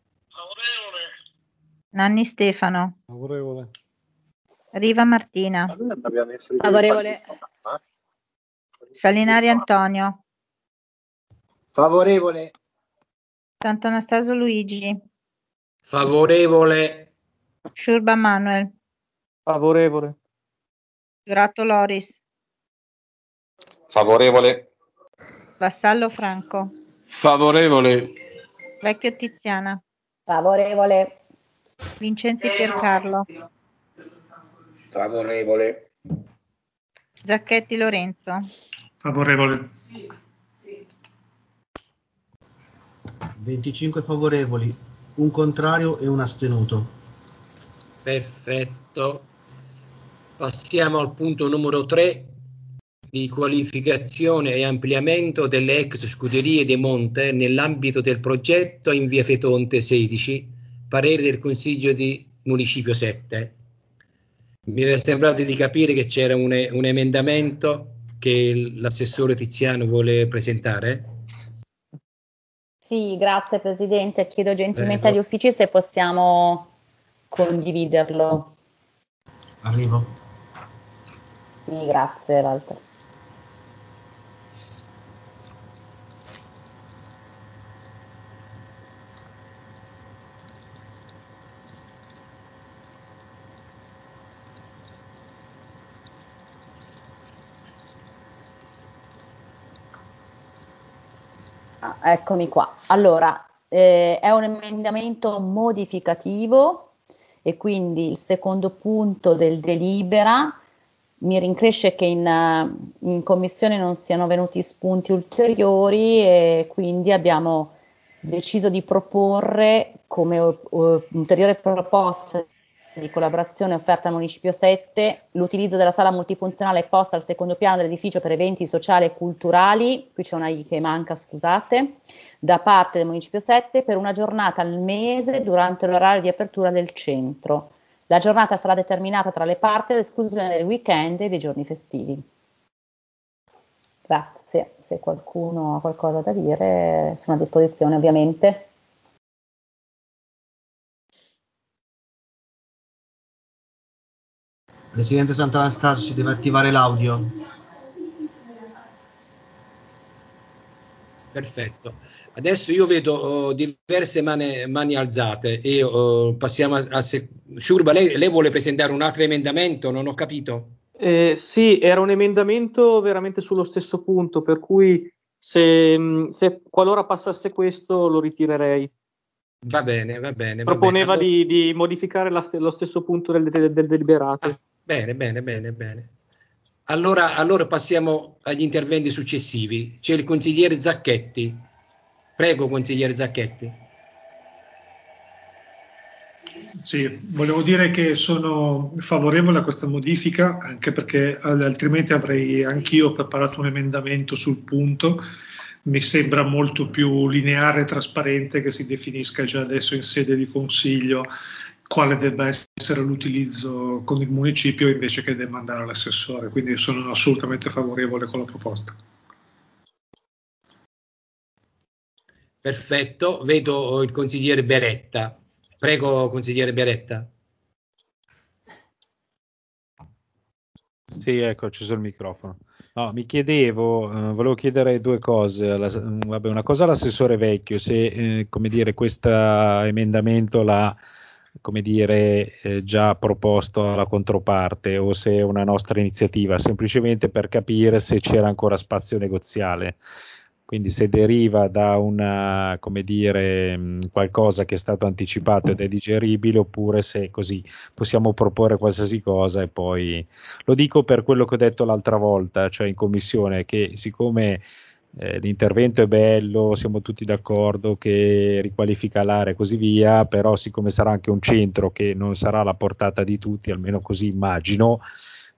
Speaker 11: Nanni Stefano,
Speaker 5: Favorevole.
Speaker 11: Riva Martina,
Speaker 17: Favorevole.
Speaker 11: Salinari Antonio,
Speaker 3: Favorevole.
Speaker 11: Sant'Anastasio Luigi,
Speaker 3: Favorevole.
Speaker 11: Sciurba Manuel,
Speaker 18: Favorevole.
Speaker 11: Giurato Loris,
Speaker 12: Favorevole.
Speaker 11: Vassallo Franco,
Speaker 15: Favorevole.
Speaker 11: Vecchio Tiziana,
Speaker 17: Favorevole.
Speaker 11: Vincenzi Piercarlo,
Speaker 3: Favorevole.
Speaker 11: Zacchetti Lorenzo,
Speaker 1: Favorevole.
Speaker 6: 25 favorevoli, un contrario e un astenuto.
Speaker 3: Perfetto. Passiamo al punto numero 3 di qualificazione e ampliamento delle ex scuderie di Monte nell'ambito del progetto in via Fetonte 16, parere del Consiglio di Municipio 7. Mi è sembrato di capire che c'era un emendamento che l'assessore Tiziano vuole presentare.
Speaker 17: Sì, grazie Presidente. Chiedo gentilmente
Speaker 3: Prego.
Speaker 17: agli uffici se possiamo condividerlo.
Speaker 6: Arrivo.
Speaker 17: Sì, grazie Walter. Eccomi qua. Allora, è un emendamento modificativo e quindi il secondo punto del delibera mi rincresce che in commissione non siano venuti spunti ulteriori e quindi abbiamo deciso di proporre come ulteriore proposta di collaborazione offerta al Municipio 7 l'utilizzo della sala multifunzionale posta al secondo piano dell'edificio per eventi sociali e culturali, qui c'è una I che manca, scusate, da parte del Municipio 7 per una giornata al mese durante l'orario di apertura del centro. La giornata sarà determinata tra le parti ad esclusione del weekend e dei giorni festivi. Grazie, se qualcuno ha qualcosa da dire sono a disposizione ovviamente.
Speaker 6: Presidente Sant'Anastasio, si deve attivare l'audio.
Speaker 3: Perfetto. Adesso io vedo diverse mani alzate e passiamo a Sciurba, lei vuole presentare un altro emendamento? Non ho capito.
Speaker 18: Sì, era un emendamento veramente sullo stesso punto, per cui se qualora passasse questo lo ritirerei.
Speaker 3: Va bene, va bene.
Speaker 18: Proponeva
Speaker 3: Allora,
Speaker 18: di modificare lo stesso punto del deliberato.
Speaker 3: bene. Allora passiamo agli interventi successivi. C'è il consigliere Zacchetti. Prego, consigliere Zacchetti.
Speaker 1: Sì, volevo dire che sono favorevole a questa modifica, anche perché altrimenti avrei anch'io preparato un emendamento sul punto. Mi sembra molto più lineare e trasparente che si definisca già adesso in sede di consiglio quale debba essere l'utilizzo con il municipio invece che demandare all'assessore. Quindi sono assolutamente favorevole con la proposta.
Speaker 3: Perfetto, vedo il consigliere Beretta. Prego, consigliere Beretta.
Speaker 8: Sì, ecco, ho acceso il microfono. No, mi chiedevo, volevo chiedere due cose. Una cosa all'assessore Vecchio, se come dire, questo emendamento l'ha come dire, già proposto alla controparte o se è una nostra iniziativa, semplicemente per capire se c'era ancora spazio negoziale. Quindi se deriva da una, come dire, qualcosa che è stato anticipato ed è digeribile, oppure se così possiamo proporre qualsiasi cosa. E poi lo dico per quello che ho detto l'altra volta, cioè in commissione, che siccome l'intervento è bello, siamo tutti d'accordo che riqualifica l'area e così via, però siccome sarà anche un centro che non sarà alla portata di tutti, almeno così immagino,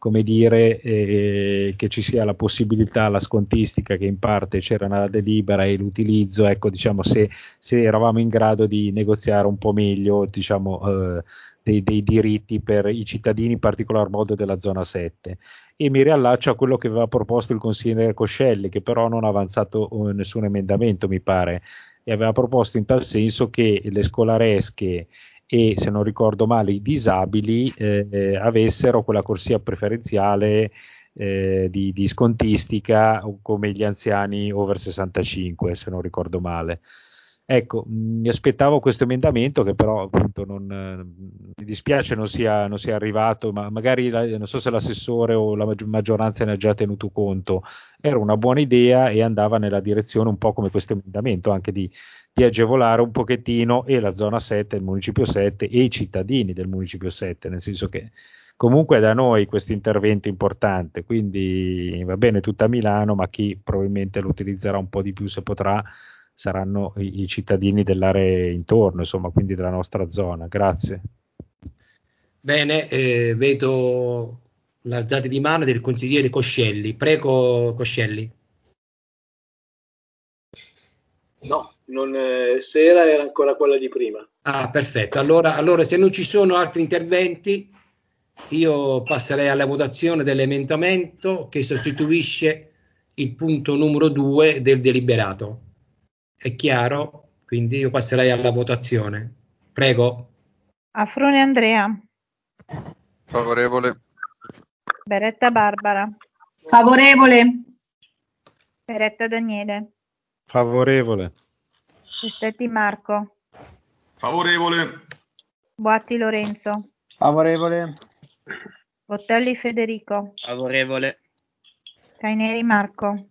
Speaker 8: come dire, che ci sia la possibilità, la scontistica che in parte c'era nella delibera e l'utilizzo, ecco, diciamo, se eravamo in grado di negoziare un po' meglio, diciamo, dei diritti per i cittadini, in particolar modo della zona 7. E mi riallaccio a quello che aveva proposto il consigliere Coscelli, che però non ha avanzato nessun emendamento, mi pare, e aveva proposto in tal senso che le scolaresche e, se non ricordo male, i disabili avessero quella corsia preferenziale di scontistica come gli anziani over 65, se non ricordo male. Ecco, mi aspettavo questo emendamento che però appunto mi dispiace non sia arrivato, ma magari non so se l'assessore o la maggioranza ne ha già tenuto conto. Era una buona idea e andava nella direzione un po' come questo emendamento, anche di agevolare un pochettino e la zona 7, il municipio 7 e i cittadini del municipio 7, nel senso che comunque è da noi questo intervento importante, quindi va bene tutta Milano, ma chi probabilmente lo utilizzerà un po' di più se potrà saranno i cittadini dell'area intorno, insomma, quindi della nostra zona. Grazie.
Speaker 3: Bene, vedo l'alzata di mano del consigliere Coscelli. Prego, Coscelli.
Speaker 7: No, era ancora quella di prima.
Speaker 3: Ah, perfetto. Allora, se non ci sono altri interventi, io passerei alla votazione dell'emendamento che sostituisce il punto numero 2 del deliberato. È chiaro? Quindi io passerei alla votazione. Prego.
Speaker 11: Afrone Andrea.
Speaker 16: Favorevole.
Speaker 11: Beretta Barbara.
Speaker 13: Favorevole.
Speaker 11: Beretta Daniele.
Speaker 8: Favorevole.
Speaker 11: Estetti Marco.
Speaker 12: Favorevole.
Speaker 11: Boatti Lorenzo.
Speaker 6: Favorevole.
Speaker 11: Bottelli Federico.
Speaker 6: Favorevole.
Speaker 11: Caineri Marco.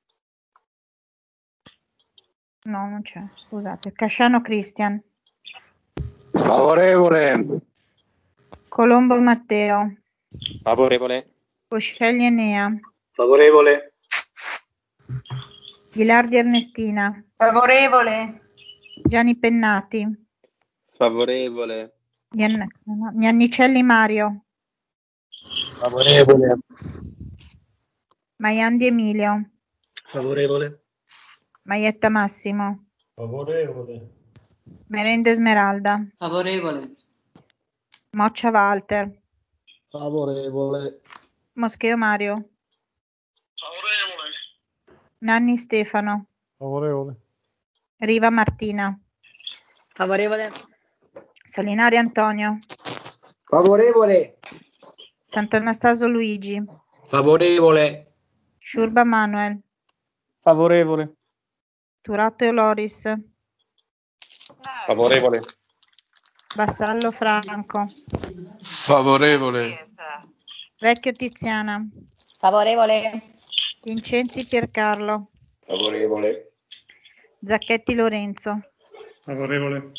Speaker 11: No, non c'è, scusate. Casciano Cristian.
Speaker 15: Favorevole.
Speaker 11: Colombo Matteo.
Speaker 6: Favorevole.
Speaker 11: Coscelli Enea.
Speaker 7: Favorevole.
Speaker 11: Ghilardi Ernestina.
Speaker 13: Favorevole.
Speaker 11: Gianni Pennati.
Speaker 6: Favorevole.
Speaker 11: Iannicelli Mario.
Speaker 6: Favorevole.
Speaker 11: Maiandi Emilio.
Speaker 7: Favorevole.
Speaker 11: Maietta Massimo.
Speaker 1: Favorevole.
Speaker 11: Merende Smeralda.
Speaker 13: Favorevole.
Speaker 11: Moccia Walter.
Speaker 14: Favorevole.
Speaker 11: Moscheo Mario.
Speaker 7: Favorevole.
Speaker 11: Nanni Stefano.
Speaker 5: Favorevole.
Speaker 11: Riva Martina.
Speaker 13: Favorevole.
Speaker 11: Salinari Antonio.
Speaker 6: Favorevole.
Speaker 11: Sant'Anastaso Luigi.
Speaker 3: Favorevole.
Speaker 11: Sciurba Manuel.
Speaker 18: Favorevole.
Speaker 11: Turatto Loris.
Speaker 6: Favorevole.
Speaker 11: Vassallo Franco.
Speaker 16: Favorevole.
Speaker 11: Vecchio Tiziana.
Speaker 10: Favorevole.
Speaker 11: Vincenzi Piercarlo.
Speaker 15: Favorevole.
Speaker 11: Zacchetti Lorenzo.
Speaker 1: Favorevole.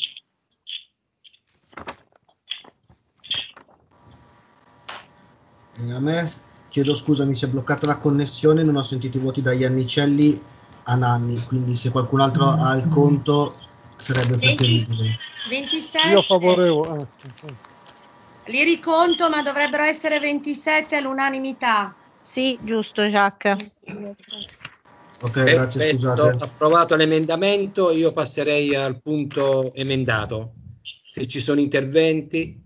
Speaker 6: A me, chiedo scusa, mi si è bloccata la connessione, non ho sentito i voti da Iannicelli a Nanni, quindi se qualcun altro ha il conto sarebbe preferibile.
Speaker 2: 27.
Speaker 5: Io favorevole.
Speaker 2: Li riconto, ma dovrebbero essere 27 all'unanimità.
Speaker 11: Sì, giusto, Jacques.
Speaker 6: Ok, grazie,
Speaker 3: Perfetto,
Speaker 6: scusate.
Speaker 3: approvato l'emendamento, io passerei al punto emendato. Se ci sono interventi.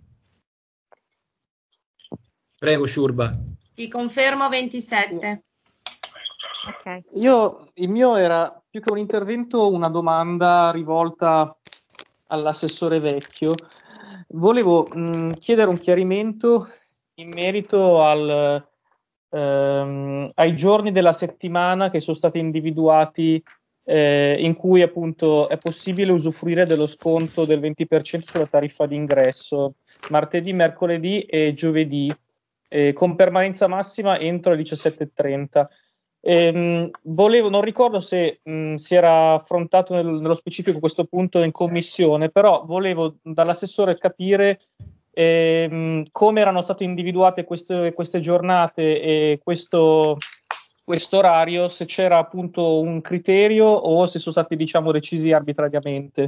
Speaker 3: Prego, Sciurba.
Speaker 2: Ti confermo 27.
Speaker 11: Ok.
Speaker 18: Il mio era più che un intervento, una domanda rivolta all'assessore Vecchio. Volevo chiedere un chiarimento in merito ai giorni della settimana che sono stati individuati in cui appunto è possibile usufruire dello sconto del 20% sulla tariffa d'ingresso, martedì, mercoledì e giovedì, con permanenza massima entro le 17:30. Non ricordo se si era affrontato nello specifico questo punto in commissione, però volevo dall'assessore capire come erano state individuate queste giornate e questo orario, se c'era appunto un criterio o se sono stati, diciamo, decisi arbitrariamente.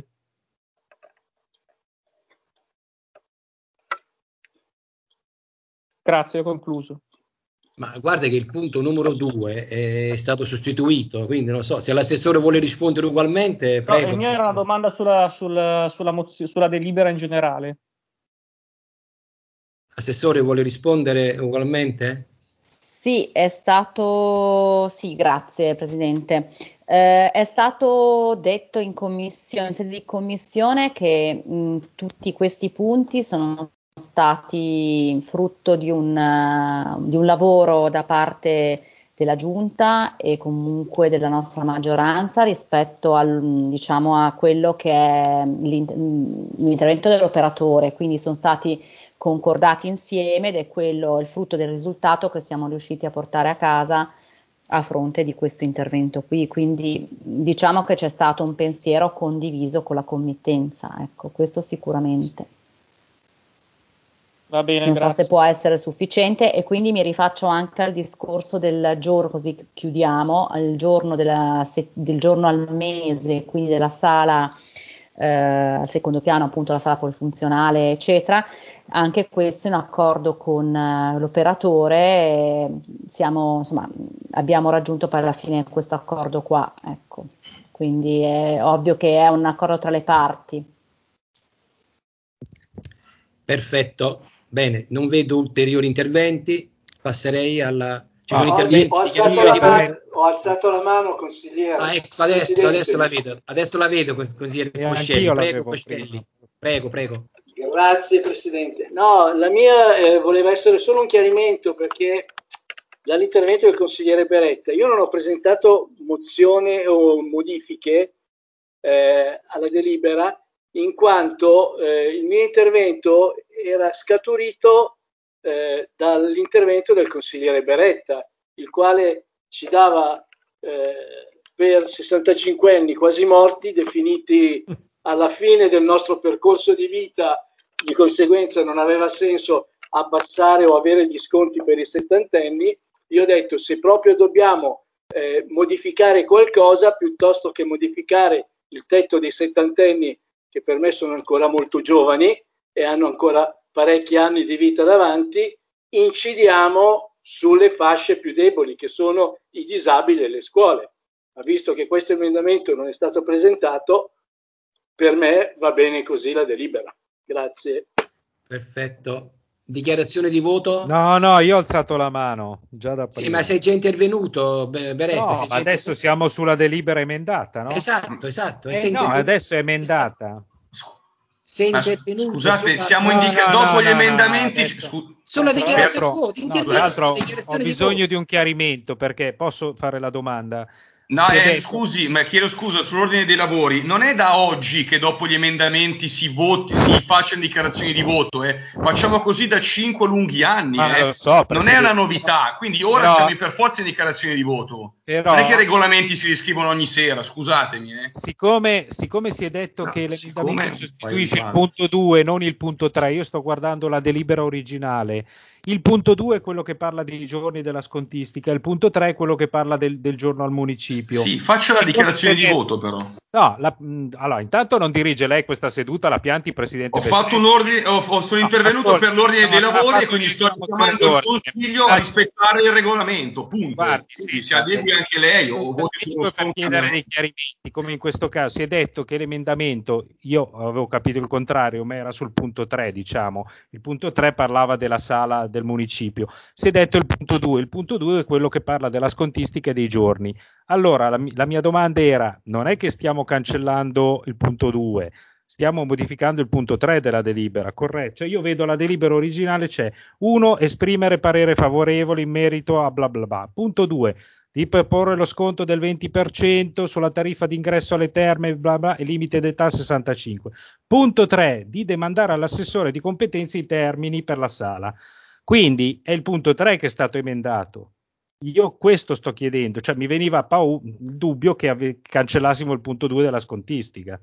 Speaker 18: Grazie, ho concluso.
Speaker 3: Ma guarda che il punto numero 2 è stato sostituito, quindi non so se l'assessore vuole rispondere ugualmente. Prego.
Speaker 18: No, il mio era una domanda sulla delibera in generale.
Speaker 3: Assessore vuole rispondere ugualmente?
Speaker 17: Sì, grazie Presidente. È stato detto in sede di commissione che tutti questi punti sono stati frutto di un lavoro da parte della Giunta e comunque della nostra maggioranza rispetto diciamo, a quello che è l'intervento dell'operatore, quindi sono stati concordati insieme ed è quello il frutto del risultato che siamo riusciti a portare a casa a fronte di questo intervento qui, quindi diciamo che c'è stato un pensiero condiviso con la committenza, ecco, questo sicuramente.
Speaker 18: Va bene,
Speaker 17: non
Speaker 18: grazie.
Speaker 17: so se può essere sufficiente e quindi mi rifaccio anche al discorso del giorno, così chiudiamo, il giorno del giorno al mese, quindi della sala al secondo piano, appunto la sala polifunzionale, eccetera. Anche questo in accordo con l'operatore, abbiamo raggiunto poi alla fine questo accordo qua, ecco. Quindi è ovvio che è un accordo tra le parti.
Speaker 3: Perfetto, bene, non vedo ulteriori interventi, passerei alla... Ci sono interventi
Speaker 7: ho alzato la mano, consigliere.
Speaker 3: Ecco, adesso la vedo, consigliere Coscelli. Prego, Coscelli. Prego.
Speaker 7: Grazie Presidente. No, la mia voleva essere solo un chiarimento, perché dall'intervento del consigliere Beretta io non ho presentato mozione o modifiche alla delibera, in quanto il mio intervento era scaturito dall'intervento del consigliere Beretta, il quale ci dava per 65 anni quasi morti, definiti alla fine del nostro percorso di vita, di conseguenza non aveva senso abbassare o avere gli sconti per i settantenni. Io ho detto, se proprio dobbiamo modificare qualcosa, piuttosto che modificare il tetto dei settantenni, che per me sono ancora molto giovani e hanno ancora parecchi anni di vita davanti, incidiamo sulle fasce più deboli, che sono i disabili e le scuole. Ma visto che questo emendamento non è stato presentato, per me va bene così la delibera. Grazie.
Speaker 3: Perfetto. Dichiarazione di voto?
Speaker 8: No, io ho alzato la mano già da prima.
Speaker 3: Sì, ma sei già intervenuto, Beretta?
Speaker 8: No, ma adesso siamo sulla delibera emendata, no?
Speaker 3: Esatto.
Speaker 8: No, adesso è emendata.
Speaker 3: Sei intervenuto.
Speaker 12: Scusate, siamo dopo gli emendamenti.
Speaker 3: Sulla dichiarazione di voto.
Speaker 8: Tra l'altro ho bisogno di un chiarimento, perché posso fare la domanda.
Speaker 12: No, scusi, ma chiedo scusa sull'ordine dei lavori. Non è da oggi che dopo gli emendamenti si facciano dichiarazioni di voto, Facciamo così da 5 lunghi anni,
Speaker 8: Lo so,
Speaker 12: non è una novità, quindi ora siamo per forza in dichiarazioni di voto. Non è che i regolamenti si riscrivono ogni sera, scusatemi.
Speaker 8: Siccome si è detto che l'emendamento sostituisce il punto 2, non il punto 3, io sto guardando la delibera originale. Il punto 2 è quello che parla dei giorni della scontistica, il punto 3 è quello che parla del giorno al municipio.
Speaker 12: Sì, faccia la dichiarazione di voto però.
Speaker 8: No, allora intanto non dirige lei questa seduta, la pianti Presidente.
Speaker 12: Ho fatto un ordine, sono intervenuto per l'ordine dei lavori e quindi sto chiamando il Consiglio a rispettare il regolamento, punto.
Speaker 8: Guardi,
Speaker 12: si adegui anche lei o voti sullo
Speaker 8: per chiedere dei chiarimenti, come in questo caso si è detto che l'emendamento, io avevo capito il contrario, ma era sul punto 3, diciamo. Il punto 3 parlava della sala del municipio. Si è detto il punto 2 è quello che parla della scontistica e dei giorni. Allora la mia domanda era, non è che stiamo cancellando il punto 2, stiamo modificando il punto 3 della delibera, corretto? Cioè io vedo la delibera originale, c'è 1, esprimere parere favorevole in merito a bla bla bla, punto 2, di proporre lo sconto del 20% sulla tariffa d'ingresso alle terme bla bla e limite d'età 65, punto 3, di demandare all'assessore di competenza i termini per la sala. Quindi è il punto 3 che è stato emendato. Io questo sto chiedendo, cioè mi veniva il dubbio che cancellassimo il punto 2 della scontistica.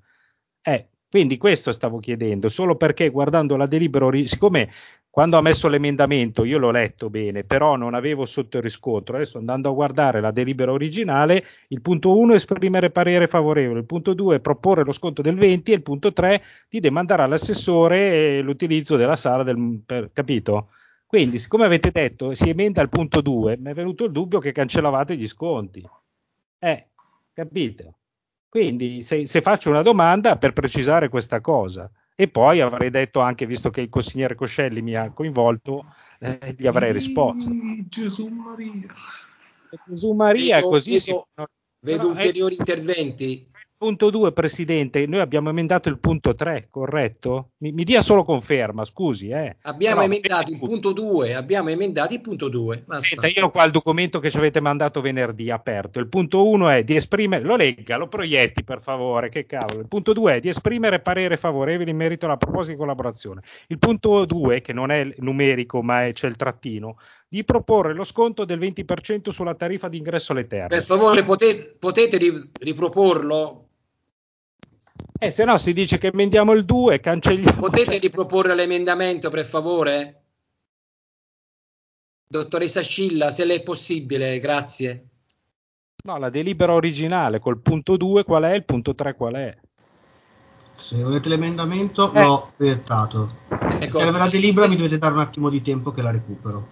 Speaker 8: Quindi questo stavo chiedendo, solo perché guardando la delibera, siccome quando ha messo l'emendamento io l'ho letto bene, però non avevo sotto il riscontro, adesso andando a guardare la delibera originale, il punto 1 è esprimere parere favorevole, il punto 2 è proporre lo sconto del 20 e il punto 3 di demandare all'assessore l'utilizzo della sala capito? Quindi, siccome avete detto si emenda al punto 2, mi è venuto il dubbio che cancellavate gli sconti. Capite? Quindi se faccio una domanda per precisare questa cosa, e poi avrei detto anche, visto che il consigliere Coscelli mi ha coinvolto, gli avrei risposto.
Speaker 1: Gesù Maria.
Speaker 8: Gesù Maria,
Speaker 3: vedo ulteriori interventi.
Speaker 8: Punto 2, Presidente, noi abbiamo emendato il punto 3, corretto? Mi dia solo conferma, scusi.
Speaker 3: Abbiamo emendato il punto 2, Basta.
Speaker 8: Io ho qua il documento che ci avete mandato venerdì aperto. Il punto 1 è di esprimere, lo legga, lo proietti per favore, che cavolo. Il punto 2 è di esprimere parere favorevole in merito alla proposta di collaborazione. Il punto 2, che non è numerico ma c'è il trattino, di proporre lo sconto del 20% sulla tariffa di ingresso alle terme.
Speaker 3: Per favore, potete riproporlo?
Speaker 8: Se no si dice che emendiamo il 2, cancelliamo.
Speaker 3: Potete riproporre l'emendamento, per favore? Dottoressa Scilla, se le è possibile, grazie.
Speaker 8: No, la delibera originale col punto 2 qual è? Il punto 3 qual è?
Speaker 6: Se volete l'emendamento l'ho apertato. Se serve la delibera mi dovete dare un attimo di tempo che la recupero.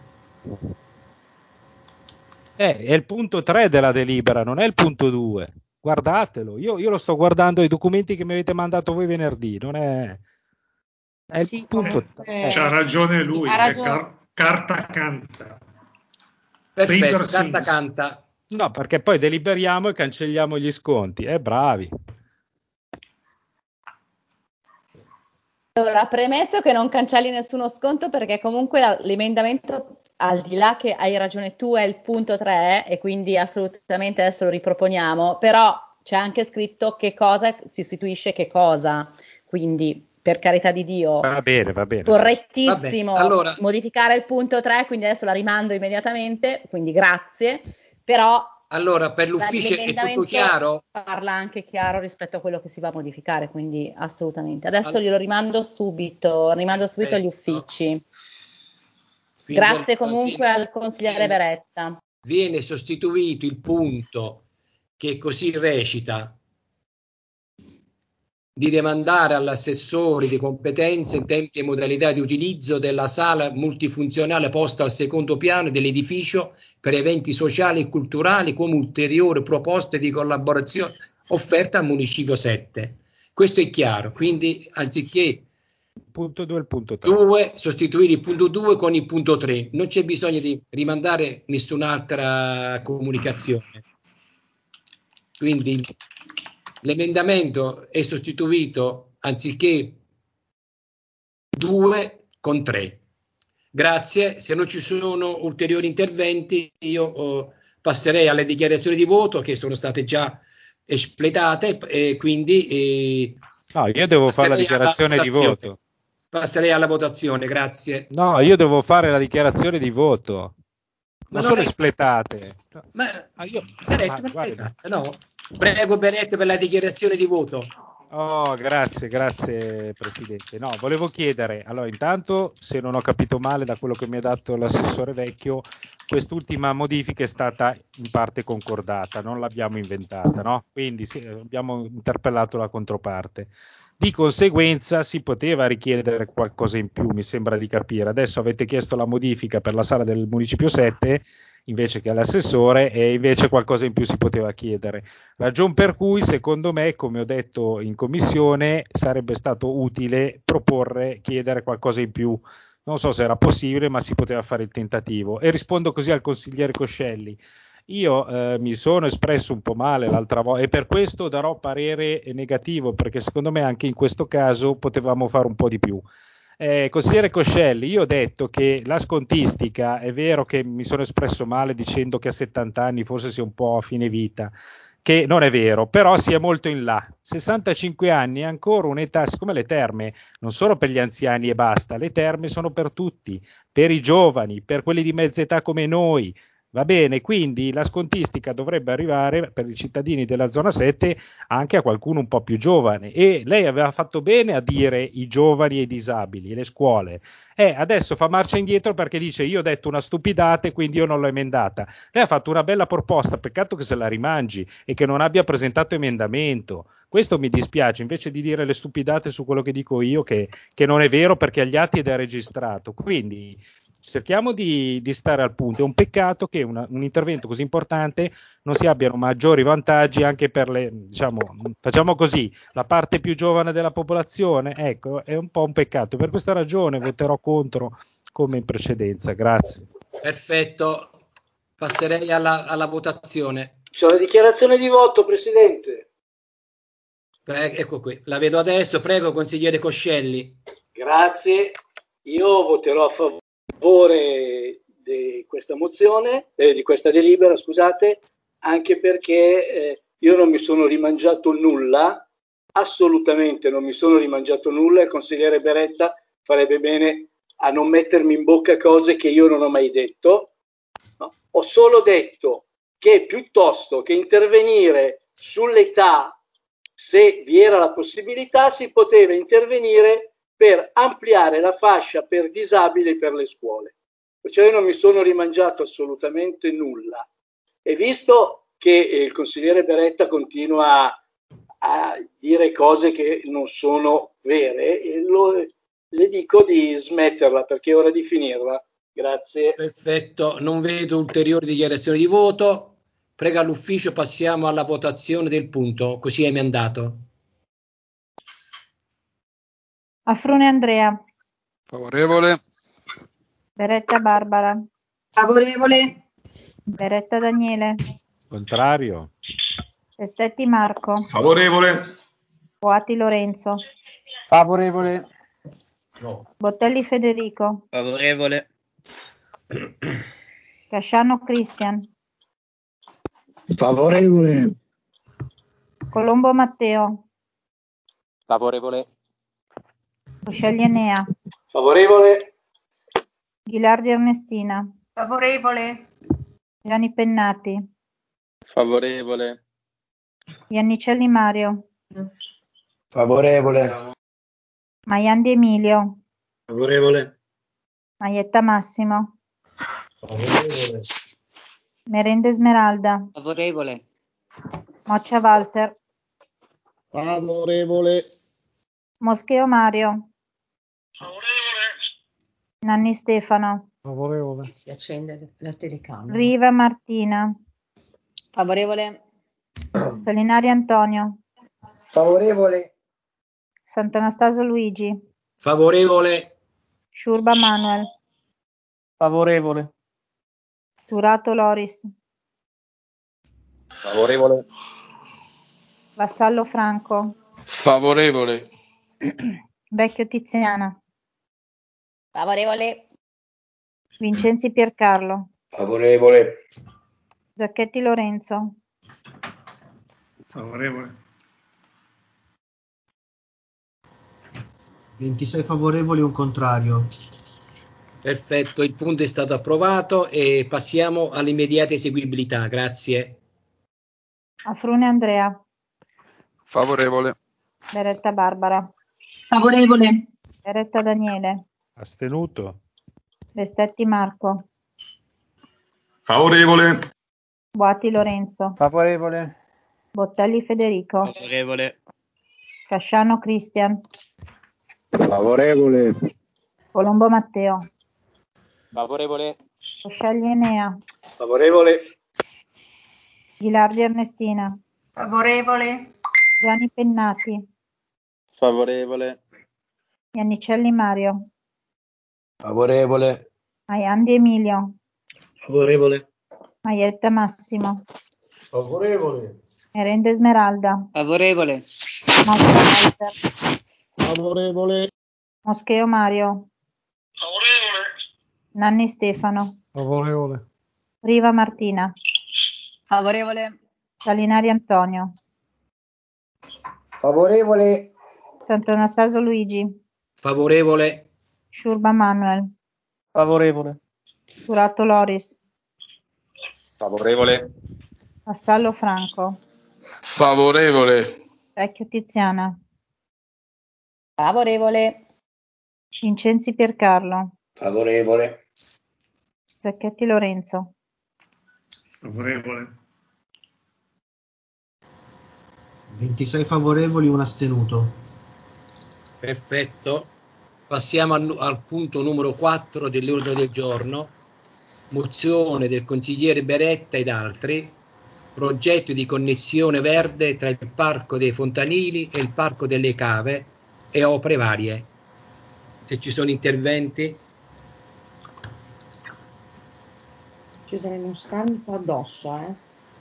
Speaker 8: È il punto 3 della delibera, non è il punto 2. Guardatelo, io lo sto guardando ai documenti che mi avete mandato voi venerdì, non è il punto 3.
Speaker 1: C'ha ragione lui, carta canta.
Speaker 3: Perfetto, carta canta.
Speaker 8: No, perché poi deliberiamo e cancelliamo gli sconti, bravi.
Speaker 17: Allora, premesso che non cancelli nessuno sconto, perché comunque l'emendamento, al di là che hai ragione tu, è il punto 3 e quindi assolutamente adesso lo riproponiamo, però c'è anche scritto che cosa si sostituisce che cosa, quindi per carità di Dio,
Speaker 8: va bene.
Speaker 17: Correttissimo. Allora, modificare il punto 3, quindi adesso la rimando immediatamente, quindi grazie, però
Speaker 3: allora per l'ufficio è tutto chiaro?
Speaker 17: Parla anche chiaro rispetto a quello che si va a modificare, quindi assolutamente. Adesso glielo rimando subito agli uffici. Quindi grazie comunque al consigliere Beretta.
Speaker 3: Viene sostituito il punto che così recita: di demandare all'assessore di competenze in tempi e modalità di utilizzo della sala multifunzionale posta al secondo piano dell'edificio per eventi sociali e culturali, come ulteriori proposte di collaborazione offerte al municipio 7. Questo è chiaro, quindi anziché
Speaker 8: punto 2 il punto 3.
Speaker 3: 2, sostituire il punto 2 con il punto 3. Non c'è bisogno di rimandare nessun'altra comunicazione. Quindi l'emendamento è sostituito anziché 2 con 3. Grazie. Se non ci sono ulteriori interventi, io passerei alle dichiarazioni di voto che sono state già espletate e quindi
Speaker 8: no, io devo fare la dichiarazione di voto.
Speaker 3: Passerei alla votazione, grazie.
Speaker 8: No, io devo fare la dichiarazione di voto. Non sono espletate.
Speaker 3: No. Prego Beretta per la dichiarazione di voto.
Speaker 8: Grazie Presidente. No, volevo chiedere, allora intanto, se non ho capito male da quello che mi ha dato l'assessore Vecchio, quest'ultima modifica è stata in parte concordata, non l'abbiamo inventata, no? Quindi abbiamo interpellato la controparte. Di conseguenza si poteva richiedere qualcosa in più, mi sembra di capire. Adesso avete chiesto la modifica per la sala del Municipio 7 invece che all'assessore, e invece qualcosa in più si poteva chiedere. Ragion per cui, secondo me, come ho detto in commissione, sarebbe stato utile chiedere qualcosa in più. Non so se era possibile, ma si poteva fare il tentativo. E rispondo così al consigliere Coscelli. Io mi sono espresso un po' male l'altra volta e per questo darò parere negativo, perché secondo me anche in questo caso potevamo fare un po' di più. Consigliere Coscelli, io ho detto che la scontistica, è vero che mi sono espresso male dicendo che a 70 anni forse sia un po' a fine vita, che non è vero, però si è molto in là. 65 anni è ancora un'età, siccome le terme non sono per gli anziani e basta, le terme sono per tutti, per i giovani, per quelli di mezza età come noi. Va bene, quindi la scontistica dovrebbe arrivare per i cittadini della zona 7 anche a qualcuno un po' più giovane, e lei aveva fatto bene a dire i giovani e i disabili e le scuole. Adesso fa marcia indietro perché dice io ho detto una stupidata e quindi io non l'ho emendata. Lei ha fatto una bella proposta, peccato che se la rimangi e che non abbia presentato emendamento. Questo mi dispiace, invece di dire le stupidate su quello che dico io, che non è vero perché agli atti ed è registrato. Quindi cerchiamo di stare al punto. È un peccato che un intervento così importante non si abbiano maggiori vantaggi anche per facciamo così, la parte più giovane della popolazione. Ecco, è un po' un peccato. Per questa ragione voterò contro come in precedenza. Grazie.
Speaker 3: Perfetto, passerei alla votazione.
Speaker 7: C'è una dichiarazione di voto, Presidente.
Speaker 3: Ecco qui, la vedo adesso. Prego, consigliere Coscelli.
Speaker 7: Grazie. Io voterò a favore di questa mozione, di questa delibera, scusate, anche perché io non mi sono rimangiato nulla, assolutamente non mi sono rimangiato nulla. Il consigliere Beretta farebbe bene a non mettermi in bocca cose che io non ho mai detto. No? Ho solo detto che piuttosto che intervenire sull'età, se vi era la possibilità, si poteva intervenire per ampliare la fascia per disabili per le scuole. Perciò io non mi sono rimangiato assolutamente nulla. E visto che il consigliere Beretta continua a dire cose che non sono vere, le dico di smetterla, perché è ora di finirla. Grazie.
Speaker 3: Perfetto, non vedo ulteriori dichiarazioni di voto. Prego all'ufficio, passiamo alla votazione del punto, così è mandato.
Speaker 11: Afrone Andrea.
Speaker 16: Favorevole.
Speaker 11: Beretta Barbara.
Speaker 13: Favorevole.
Speaker 11: Beretta Daniele.
Speaker 8: Contrario.
Speaker 11: Pestetti Marco.
Speaker 12: Favorevole.
Speaker 11: Boati Lorenzo.
Speaker 19: Favorevole.
Speaker 11: Bottelli Federico.
Speaker 19: Favorevole.
Speaker 11: Casciano Cristian.
Speaker 15: Favorevole.
Speaker 11: Colombo Matteo.
Speaker 19: Favorevole.
Speaker 11: Coscelli Enea.
Speaker 7: Favorevole.
Speaker 11: Ghilardi Ernestina.
Speaker 13: Favorevole.
Speaker 11: Gianni Pennati.
Speaker 19: Favorevole.
Speaker 11: Iannicelli Mario.
Speaker 15: Favorevole.
Speaker 11: Maiandi Emilio.
Speaker 15: Favorevole.
Speaker 11: Maietta Massimo.
Speaker 15: Favorevole.
Speaker 11: Merende Smeralda.
Speaker 13: Favorevole.
Speaker 11: Moccia Walter.
Speaker 14: Favorevole.
Speaker 11: Moscheo Mario. Nanni Stefano.
Speaker 5: Favorevole.
Speaker 2: Si accende la telecamera.
Speaker 11: Riva Martina.
Speaker 13: Favorevole.
Speaker 11: Salinari Antonio.
Speaker 15: Favorevole.
Speaker 11: Sant'Anastaso Luigi.
Speaker 3: Favorevole.
Speaker 11: Sciurba Manuel.
Speaker 18: Favorevole.
Speaker 11: Turato Loris.
Speaker 15: Favorevole.
Speaker 11: Vassallo Franco.
Speaker 16: Favorevole.
Speaker 11: Vecchio Tiziana.
Speaker 13: Favorevole.
Speaker 11: Vincenzi Piercarlo.
Speaker 15: Favorevole.
Speaker 11: Zacchetti Lorenzo.
Speaker 1: Favorevole.
Speaker 6: 26 favorevoli, un contrario.
Speaker 3: Perfetto, il punto è stato approvato e passiamo all'immediata eseguibilità. Grazie.
Speaker 11: Afrune Andrea.
Speaker 16: Favorevole.
Speaker 11: Beretta Barbara.
Speaker 13: Favorevole.
Speaker 11: Beretta Daniele.
Speaker 8: Astenuto.
Speaker 11: Bestetti Marco.
Speaker 12: Favorevole.
Speaker 11: Boati Lorenzo.
Speaker 19: Favorevole.
Speaker 11: Bottelli Federico.
Speaker 19: Favorevole.
Speaker 11: Casciano Cristian.
Speaker 15: Favorevole.
Speaker 11: Colombo Matteo.
Speaker 19: Favorevole.
Speaker 11: Coscelli Enea.
Speaker 7: Favorevole.
Speaker 11: Ghilardi Ernestina.
Speaker 13: Favorevole.
Speaker 11: Gianni Pennati.
Speaker 19: Favorevole.
Speaker 11: Iannicelli Mario.
Speaker 15: Favorevole.
Speaker 11: Maiandi Emilio.
Speaker 15: Favorevole.
Speaker 11: Maietta Massimo.
Speaker 15: Favorevole.
Speaker 11: Merende Smeralda.
Speaker 13: Favorevole.
Speaker 11: Moccia Walter.
Speaker 14: Favorevole.
Speaker 11: Moscheo Mario. Nanni Stefano.
Speaker 5: Favorevole.
Speaker 11: Riva Martina.
Speaker 13: Favorevole.
Speaker 11: Salinari Antonio.
Speaker 15: Favorevole.
Speaker 11: Sant'Anastaso Luigi.
Speaker 3: Favorevole.
Speaker 11: Sciurba Manuel.
Speaker 18: Favorevole.
Speaker 11: Turato Loris.
Speaker 15: Favorevole.
Speaker 11: Vassallo Franco.
Speaker 16: Favorevole.
Speaker 11: Vecchio Tiziana.
Speaker 13: Favorevole.
Speaker 11: Vincenzi Piercarlo.
Speaker 15: Favorevole.
Speaker 11: Zacchetti Lorenzo.
Speaker 1: Favorevole.
Speaker 6: 26 favorevoli, un astenuto.
Speaker 3: Perfetto. Passiamo al punto numero 4 dell'ordine del giorno, mozione del consigliere Beretta ed altri, progetto di connessione verde tra il Parco dei Fontanili e il Parco delle Cave e opere varie. Se ci sono interventi.
Speaker 2: Cesare, non starmi qua addosso,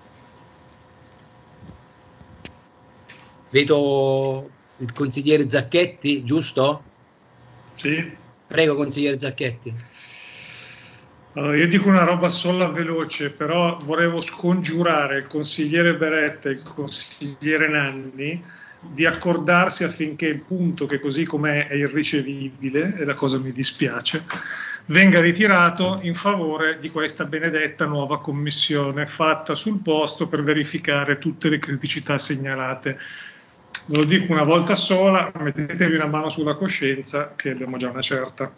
Speaker 3: Vedo il consigliere Zacchetti, giusto?
Speaker 1: Sì.
Speaker 3: Prego, consigliere Zacchetti.
Speaker 1: Allora, io dico una roba sola veloce, però volevo scongiurare il consigliere Beretta e il consigliere Nanni di accordarsi affinché il punto, che così com'è è irricevibile, e la cosa mi dispiace, venga ritirato in favore di questa benedetta nuova commissione fatta sul posto per verificare tutte le criticità segnalate. Ve lo dico una volta sola, mettetevi una mano sulla coscienza che abbiamo già una certa.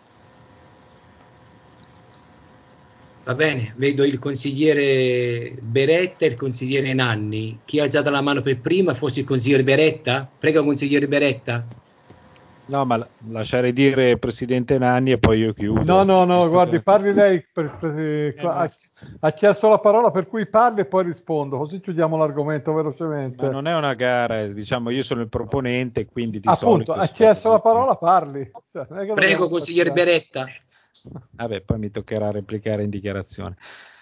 Speaker 3: Va bene, vedo il consigliere Beretta e il consigliere Nanni. Chi ha alzato la mano per prima, forse il consigliere Beretta? Prego, consigliere Beretta.
Speaker 8: No, ma lasciare dire presidente Nanni e poi io chiudo.
Speaker 5: No, guardi, parli lei. Ha chiesto la parola, per cui parli e poi rispondo, così chiudiamo l'argomento velocemente.
Speaker 8: Ma non è una gara, diciamo, io sono il proponente, quindi di
Speaker 5: appunto,
Speaker 8: solito...
Speaker 5: ha chiesto la parola, parli. Cioè,
Speaker 3: prego, consigliere Beretta.
Speaker 8: Vabbè, poi mi toccherà replicare in dichiarazione.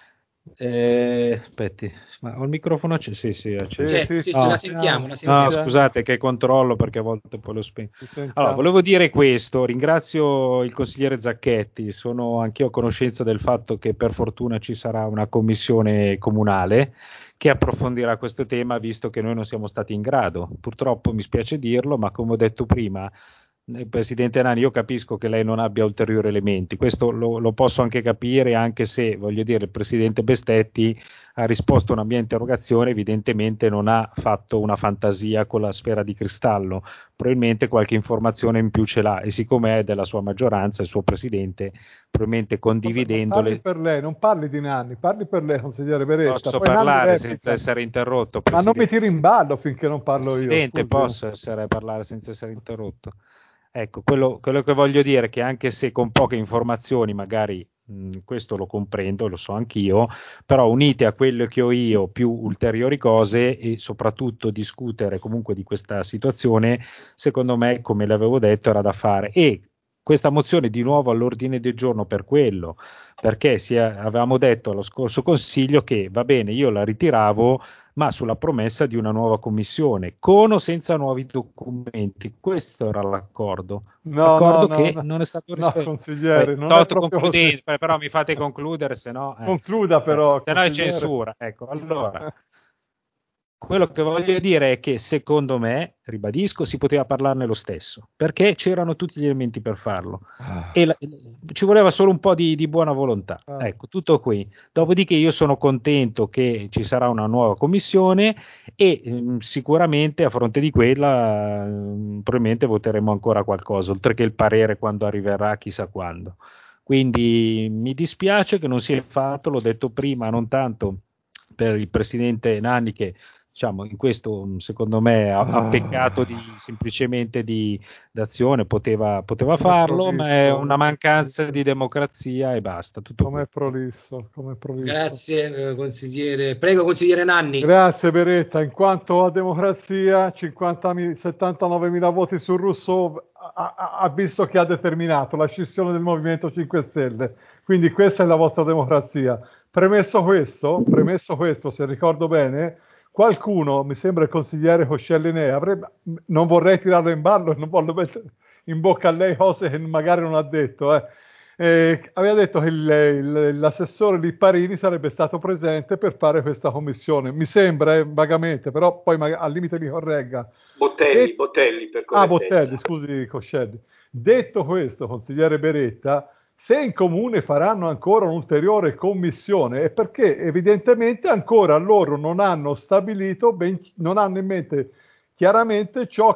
Speaker 8: Aspetti, ma ho il microfono acceso? Sì, acceso.
Speaker 3: Sì, la sentiamo.
Speaker 8: No, scusate che controllo perché a volte poi lo spengo. Allora, volevo dire questo, ringrazio il consigliere Zacchetti, sono anch'io a conoscenza del fatto che per fortuna ci sarà una commissione comunale che approfondirà questo tema, visto che noi non siamo stati in grado. Purtroppo mi spiace dirlo, ma come ho detto prima, Presidente Nani, io capisco che lei non abbia ulteriori elementi, questo lo posso anche capire, anche se, voglio dire, il Presidente Bestetti ha risposto a una mia interrogazione, evidentemente non ha fatto una fantasia con la sfera di cristallo, probabilmente qualche informazione in più ce l'ha, e siccome è della sua maggioranza, il suo Presidente, probabilmente condividendole...
Speaker 5: Parli per lei, non parli di Nanni, parli per lei, consigliere Beretta.
Speaker 8: Posso poi parlare senza essere interrotto, Presidente.
Speaker 5: Ma non mi tiri in ballo finché non parlo
Speaker 8: Presidente,
Speaker 5: io.
Speaker 8: Posso parlare senza essere interrotto? Ecco, quello che voglio dire è che anche se con poche informazioni magari questo lo comprendo, lo so anch'io, però unite a quello che ho io più ulteriori cose e soprattutto discutere comunque di questa situazione, secondo me, come le avevo detto, era da fare. E questa mozione di nuovo all'ordine del giorno per quello, perché avevamo detto allo scorso Consiglio che va bene, io la ritiravo, ma sulla promessa di una nuova commissione, con o senza nuovi documenti. Questo era l'accordo. Accordo che non è stato rispettato.
Speaker 5: No, consigliere, non è proprio così.
Speaker 8: Però mi fate concludere, se no...
Speaker 5: Concluda però.
Speaker 8: Se no è censura. Ecco, allora... Quello che voglio dire è che secondo me, ribadisco, si poteva parlarne lo stesso, perché c'erano tutti gli elementi per farlo e ci voleva solo un po' di buona volontà. Ecco, tutto qui. Dopodiché io sono contento che ci sarà una nuova commissione e sicuramente a fronte di quella probabilmente voteremo ancora qualcosa, oltre che il parere quando arriverà, chissà quando. Quindi mi dispiace che non si è fatto, l'ho detto prima, non tanto per il presidente Nanni che diciamo in questo secondo me ha peccato semplicemente di d'azione, poteva farlo, ma è una mancanza di democrazia e basta.
Speaker 5: Come prolisso.
Speaker 3: Grazie consigliere. Prego consigliere Nanni.
Speaker 5: Grazie Beretta, in quanto a democrazia 79.000 voti su Rousseau ha visto che ha determinato la scissione del Movimento 5 Stelle, quindi questa è la vostra democrazia. Premesso questo, se ricordo bene, qualcuno, mi sembra il consigliere Coscelli non vorrei tirarlo in ballo, non voglio mettere in bocca a lei cose che magari non ha detto, aveva detto che l'assessore Lipparini sarebbe stato presente per fare questa commissione, mi sembra vagamente, però poi al limite mi corregga.
Speaker 7: Botelli per correttezza.
Speaker 5: Botelli, scusi Coscelli. Detto questo, consigliere Beretta, se in comune faranno ancora un'ulteriore commissione è perché evidentemente ancora loro non hanno stabilito, non hanno in mente chiaramente ciò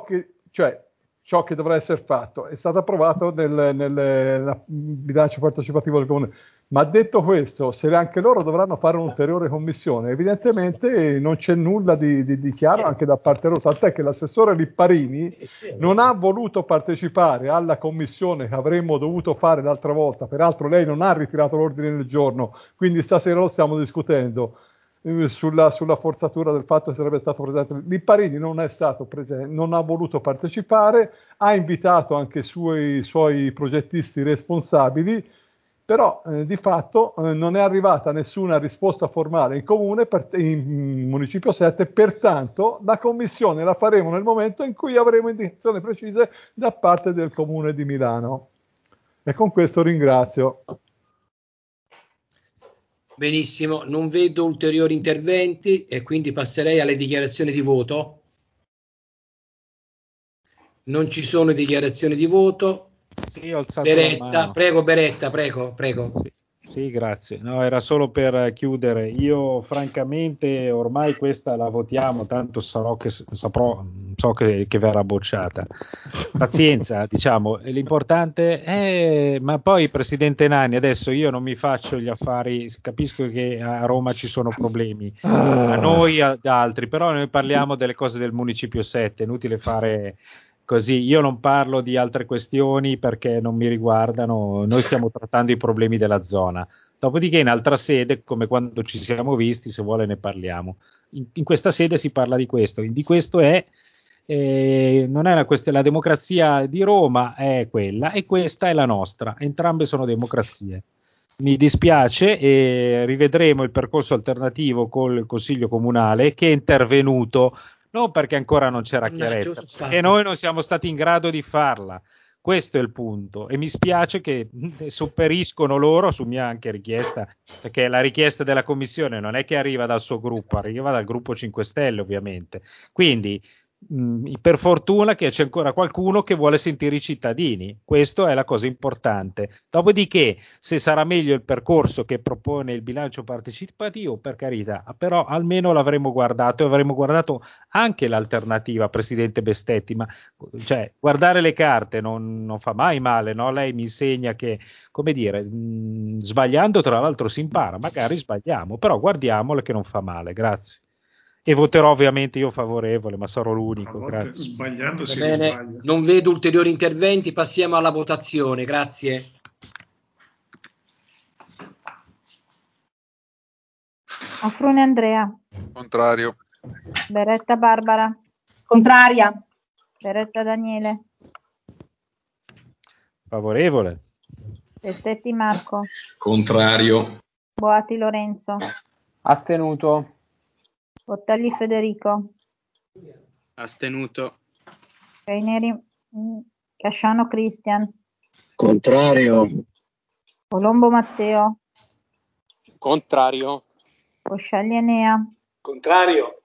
Speaker 5: che dovrà essere fatto. È stato approvato nel bilancio partecipativo del comune. Ma detto questo, se anche loro dovranno fare un'ulteriore commissione, evidentemente non c'è nulla di chiaro anche da parte loro, tant'è che l'assessore Lipparini non ha voluto partecipare alla commissione che avremmo dovuto fare l'altra volta, peraltro lei non ha ritirato l'ordine del giorno, quindi stasera lo stiamo discutendo sulla forzatura del fatto che sarebbe stato presente. Lipparini non è stato presente, non ha voluto partecipare, ha invitato anche i suoi progettisti responsabili, però di fatto non è arrivata nessuna risposta formale in comune in Municipio 7, pertanto la commissione la faremo nel momento in cui avremo indicazioni precise da parte del Comune di Milano. E con questo ringrazio.
Speaker 3: Benissimo, non vedo ulteriori interventi e quindi passerei alle dichiarazioni di voto. Non ci sono dichiarazioni di voto.
Speaker 8: Sì, ho alzato
Speaker 3: Beretta,
Speaker 8: la mano.
Speaker 3: prego Beretta, prego.
Speaker 8: Sì, grazie. No, era solo per chiudere. Io francamente ormai questa la votiamo, tanto so che verrà bocciata. Pazienza, diciamo, l'importante è, ma poi Presidente Nani, adesso io non mi faccio gli affari, capisco che a Roma ci sono problemi, a noi, ad altri, però noi parliamo delle cose del Municipio 7, è inutile fare così. Io non parlo di altre questioni perché non mi riguardano, noi stiamo trattando i problemi della zona. Dopodiché in altra sede, come quando ci siamo visti, se vuole ne parliamo. In questa sede si parla di questo. Di questo non è una questione, la democrazia di Roma è quella e questa è la nostra. Entrambe sono democrazie. Mi dispiace e rivedremo il percorso alternativo col Consiglio Comunale che è intervenuto. Non perché ancora non c'era chiarezza, perché noi non siamo stati in grado di farla. Questo è il punto. E mi spiace che sopperiscono loro su mia anche richiesta, perché la richiesta della Commissione non è che arriva dal suo gruppo, arriva dal gruppo 5 Stelle ovviamente. Quindi per fortuna che c'è ancora qualcuno che vuole sentire i cittadini, questo è la cosa importante. Dopodiché, se sarà meglio il percorso che propone il bilancio partecipativo, per carità, però almeno l'avremo guardato e avremo guardato anche l'alternativa, Presidente Bestetti, ma cioè, guardare le carte non fa mai male, no? Lei mi insegna che, come dire, sbagliando tra l'altro si impara, magari sbagliamo, però guardiamole che non fa male, grazie. E voterò ovviamente io favorevole, ma sarò l'unico. Grazie.
Speaker 1: Sbagliando si
Speaker 3: bene,
Speaker 1: sbaglia.
Speaker 3: non vedo ulteriori interventi, passiamo alla votazione. Grazie.
Speaker 11: Afrune Andrea.
Speaker 16: Contrario.
Speaker 11: Beretta Barbara.
Speaker 13: Contraria.
Speaker 11: Beretta Daniele.
Speaker 8: Favorevole.
Speaker 11: Bestetti Marco.
Speaker 12: Contrario.
Speaker 11: Boati Lorenzo.
Speaker 19: Astenuto.
Speaker 11: Bottelli Federico.
Speaker 19: Astenuto.
Speaker 11: Raineri Casciano Cristian.
Speaker 15: Contrario.
Speaker 11: Colombo Matteo.
Speaker 19: Contrario.
Speaker 11: Coscielli Enea.
Speaker 7: Contrario.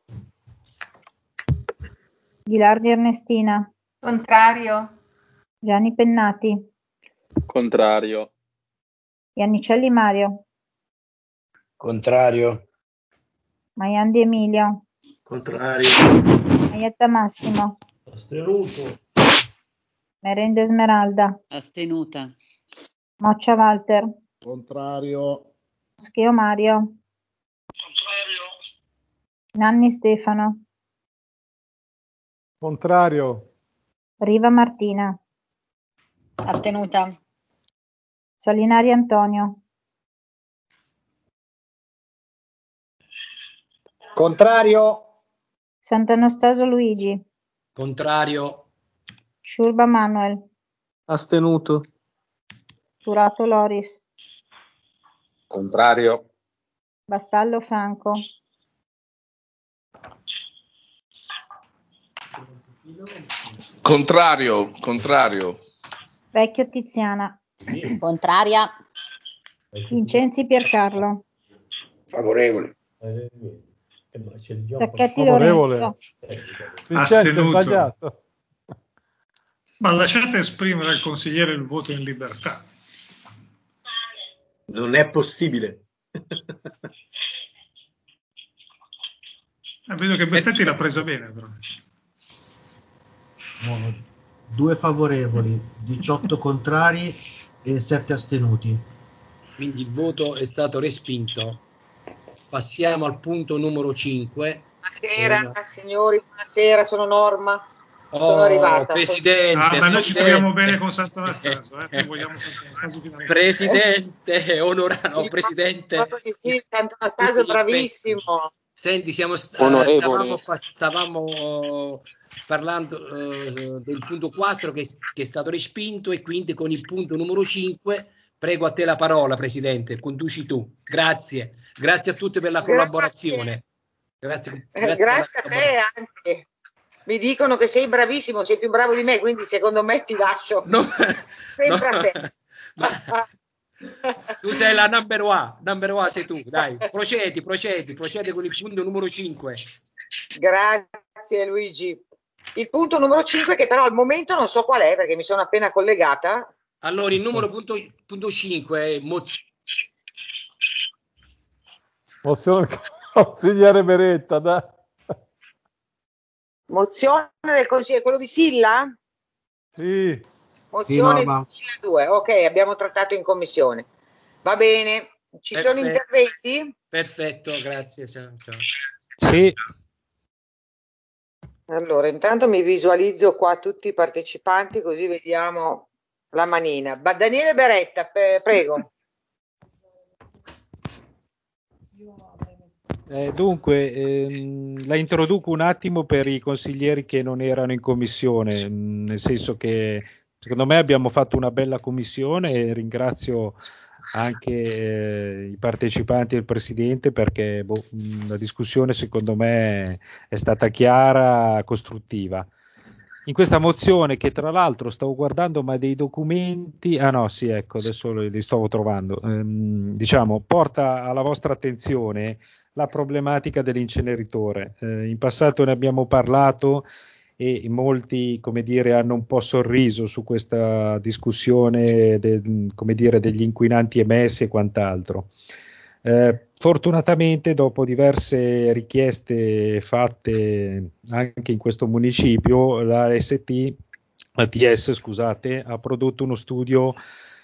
Speaker 11: Ghilardi Ernestina.
Speaker 13: Contrario.
Speaker 11: Gianni Pennati.
Speaker 19: Contrario.
Speaker 11: Iannicelli Mario.
Speaker 3: Contrario.
Speaker 11: Maiandi Emilio.
Speaker 3: Contrario.
Speaker 11: Maietta Massimo.
Speaker 20: Astenuto.
Speaker 11: Merende Smeralda.
Speaker 2: Astenuta.
Speaker 11: Moccia Walter.
Speaker 14: Contrario.
Speaker 11: Moscheo Mario.
Speaker 7: Contrario.
Speaker 11: Nanni Stefano.
Speaker 5: Contrario.
Speaker 11: Riva Martina.
Speaker 13: Astenuta.
Speaker 11: Salinari Antonio.
Speaker 9: Contrario.
Speaker 11: Sant'Anastaso Luigi.
Speaker 3: Contrario.
Speaker 11: Sciurba Manuel.
Speaker 18: Astenuto.
Speaker 11: Turato Loris.
Speaker 15: Contrario.
Speaker 11: Vassallo Franco.
Speaker 16: Contrario.
Speaker 11: Vecchio Tiziana.
Speaker 17: Contraria.
Speaker 11: Vincenzi Piercarlo.
Speaker 3: Favorevole.
Speaker 11: Zacchetti
Speaker 5: Favorevole.
Speaker 11: Lorenzo.
Speaker 5: Vincenzo, è
Speaker 1: Astenuto.
Speaker 5: sbagliato.
Speaker 1: Ma lasciate esprimere al consigliere il voto in libertà.
Speaker 20: Non è possibile.
Speaker 1: Vedo che Bestetti l'ha presa bene, però.
Speaker 6: 2 favorevoli, 18 contrari e 7 astenuti.
Speaker 3: quindi il voto è stato respinto. Passiamo al punto numero 5.
Speaker 21: Buonasera signori, buonasera, sono Norma. Sono arrivata.
Speaker 3: Presidente,
Speaker 1: ma noi ci troviamo bene con Sant'Anastasio, noi vogliamo Sant'Anastasio finalmente.
Speaker 3: Presidente, onorano, presidente.
Speaker 21: Sì, Sant'Anastasio bravissimo.
Speaker 3: Senti, stavamo parlando del punto 4 che è stato respinto, e quindi con il punto numero 5 prego a te la parola, Presidente, conduci tu. Grazie a tutti per la collaborazione. Grazie
Speaker 21: a te, anzi. Mi dicono che sei bravissimo, sei più bravo di me, quindi secondo me ti lascio sempre a te.
Speaker 3: Tu sei la number one sei tu, dai, procedi con il punto numero 5.
Speaker 21: Grazie Luigi. Il punto numero 5, che però al momento non so qual è perché mi sono appena collegata.
Speaker 3: Allora, il numero punto 5 è
Speaker 5: mozione consigliere Beretta, dai.
Speaker 21: Mozione del consigliere, quello di Silla?
Speaker 5: Sì.
Speaker 21: Mozione di Silla 2, ok, abbiamo trattato in commissione. Va bene, ci sono interventi?
Speaker 3: Perfetto, grazie, ciao.
Speaker 8: Sì.
Speaker 21: Allora, intanto mi visualizzo qua tutti i partecipanti così vediamo la manina. Daniele Beretta, prego.
Speaker 8: Dunque, la introduco un attimo per i consiglieri che non erano in commissione, nel senso che secondo me abbiamo fatto una bella commissione e ringrazio anche i partecipanti e il Presidente perché la discussione secondo me è stata chiara, costruttiva. In questa mozione, che tra l'altro stavo guardando, ma dei documenti, adesso li stavo trovando, porta alla vostra attenzione la problematica dell'inceneritore. In passato ne abbiamo parlato e molti, hanno un po' sorriso su questa discussione degli inquinanti emessi e quant'altro. Fortunatamente, dopo diverse richieste fatte anche in questo municipio, la ATS ha prodotto uno studio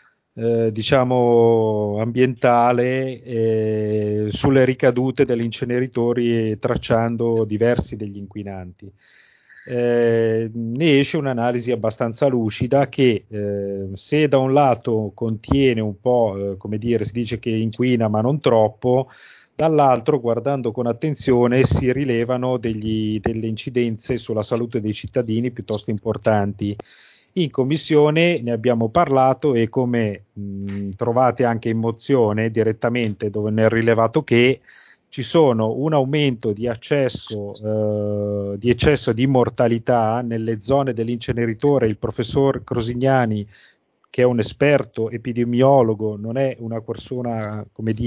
Speaker 8: ambientale sulle ricadute degli inceneritori, tracciando diversi degli inquinanti. Ne esce un'analisi abbastanza lucida che se da un lato contiene un po', si dice che inquina ma non troppo, dall'altro, guardando con attenzione, si rilevano delle incidenze sulla salute dei cittadini piuttosto importanti. In commissione ne abbiamo parlato e, come trovate anche in mozione direttamente, dove ne è rilevato che ci sono un aumento di eccesso di mortalità nelle zone dell'inceneritore. Il professor Crosignani, che è un esperto epidemiologo, non è una persona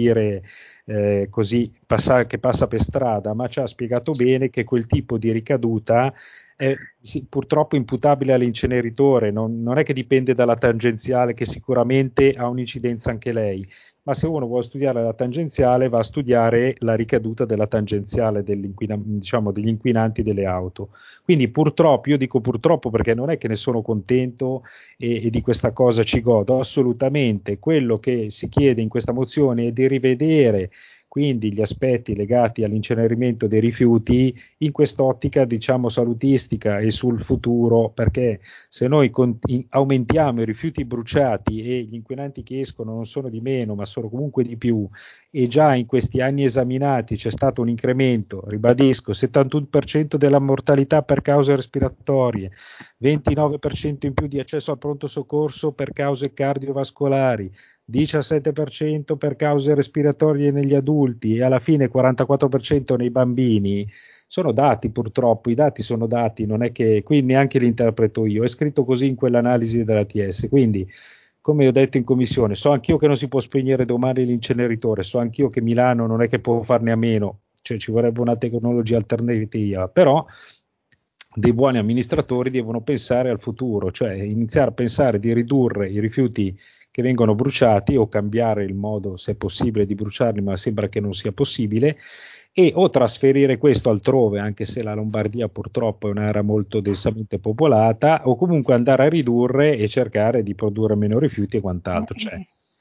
Speaker 8: che passa per strada, ma ci ha spiegato bene che quel tipo di ricaduta è purtroppo imputabile all'inceneritore, non è che dipende dalla tangenziale, che sicuramente ha un'incidenza anche lei, ma se uno vuole studiare la tangenziale va a studiare la ricaduta della tangenziale degli inquinanti delle auto. Quindi purtroppo, io dico purtroppo perché non è che ne sono contento e di questa cosa ci godo, assolutamente. Quello che si chiede in questa mozione è di rivedere quindi gli aspetti legati all'incenerimento dei rifiuti in quest'ottica salutistica e sul futuro, perché se noi aumentiamo i rifiuti bruciati e gli inquinanti che escono non sono di meno ma sono comunque di più, e già in questi anni esaminati c'è stato un incremento, ribadisco, 71% della mortalità per cause respiratorie, 29% in più di accesso al pronto soccorso per cause cardiovascolari, 17% per cause respiratorie negli adulti e alla fine 44% nei bambini. Sono dati, purtroppo, i dati sono dati, non è che qui neanche li interpreto io, è scritto così in quell'analisi dell'ATS. Quindi, come ho detto in commissione, so anch'io che non si può spegnere domani l'inceneritore, so anch'io che Milano non è che può farne a meno, cioè ci vorrebbe una tecnologia alternativa, però dei buoni amministratori devono pensare al futuro, cioè iniziare a pensare di ridurre i rifiuti che vengono bruciati o cambiare il modo, se è possibile, di bruciarli, ma sembra che non sia possibile, e o trasferire questo altrove, anche se la Lombardia purtroppo è un'area molto densamente popolata, o comunque andare a ridurre e cercare di produrre meno rifiuti e quant'altro. Cioè,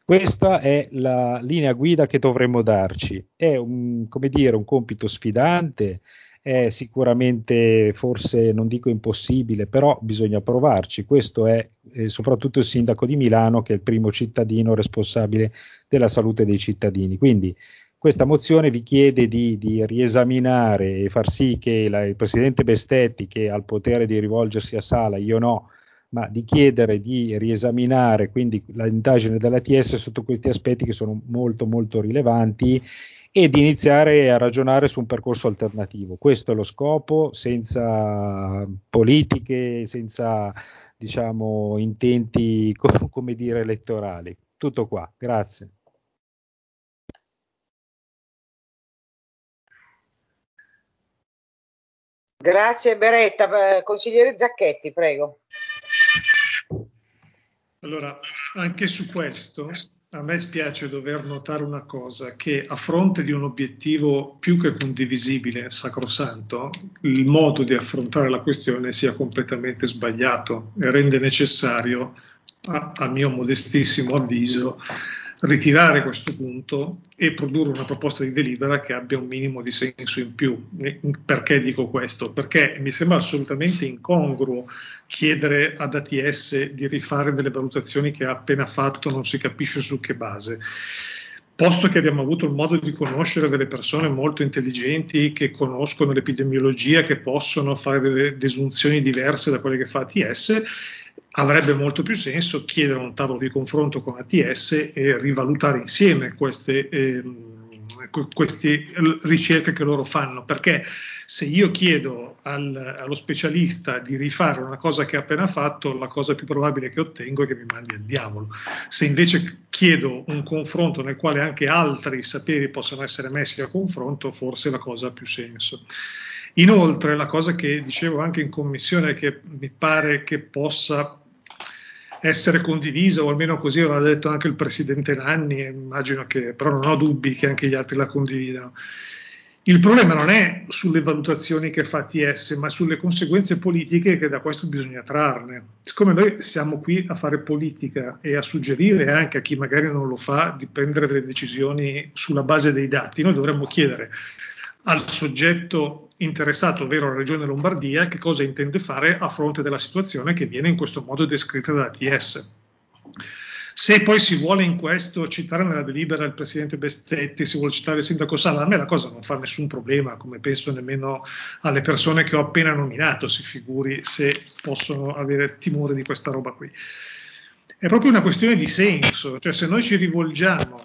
Speaker 8: Questa è la linea guida che dovremmo darci. È un compito sfidante, è sicuramente, forse non dico impossibile, però bisogna provarci. Questo è soprattutto il sindaco di Milano, che è il primo cittadino responsabile della salute dei cittadini. Quindi questa mozione vi chiede di riesaminare e far sì che il presidente Bestetti, che ha il potere di rivolgersi a Sala, io no, ma di chiedere di riesaminare quindi l'indagine dell'ATS sotto questi aspetti che sono molto molto rilevanti, e di iniziare a ragionare su un percorso alternativo. Questo è lo scopo, senza politiche, senza intenti come dire elettorali. Tutto qua, grazie.
Speaker 21: Grazie Beretta. Consigliere Zacchetti, prego.
Speaker 1: Allora, anche su questo a me spiace dover notare una cosa, che a fronte di un obiettivo più che condivisibile, sacrosanto, il modo di affrontare la questione sia completamente sbagliato e rende necessario, a mio modestissimo avviso, ritirare questo punto e produrre una proposta di delibera che abbia un minimo di senso in più. Perché dico questo? Perché mi sembra assolutamente incongruo chiedere ad ATS di rifare delle valutazioni che ha appena fatto, non si capisce su che base. Posto che abbiamo avuto il modo di conoscere delle persone molto intelligenti che conoscono l'epidemiologia, che possono fare delle desunzioni diverse da quelle che fa ATS, avrebbe molto più senso chiedere un tavolo di confronto con ATS e rivalutare insieme queste ricerche che loro fanno, perché se io chiedo allo specialista di rifare una cosa che ha appena fatto, la cosa più probabile che ottengo è che mi mandi al diavolo. Se invece chiedo un confronto nel quale anche altri saperi possono essere messi a confronto, forse la cosa ha più senso. Inoltre, la cosa che dicevo anche in commissione, che mi pare che possa essere condivisa, o almeno così aveva detto anche il presidente Nanni, immagino che, però non ho dubbi che anche gli altri la condividano. Il problema non è sulle valutazioni che fa ATS, ma sulle conseguenze politiche che da questo bisogna trarne. Siccome noi siamo qui a fare politica e a suggerire anche a chi magari non lo fa di prendere delle decisioni sulla base dei dati, noi dovremmo chiedere al soggetto interessato, ovvero la Regione Lombardia, che cosa intende fare a fronte della situazione che viene in questo modo descritta da ATS. Se poi si vuole in questo citare nella delibera il presidente Bestetti, si vuole citare il sindaco Sala, a me la cosa non fa nessun problema, come penso nemmeno alle persone che ho appena nominato, si figuri se possono avere timore di questa roba qui. È proprio una questione di senso, cioè se noi ci rivolgiamo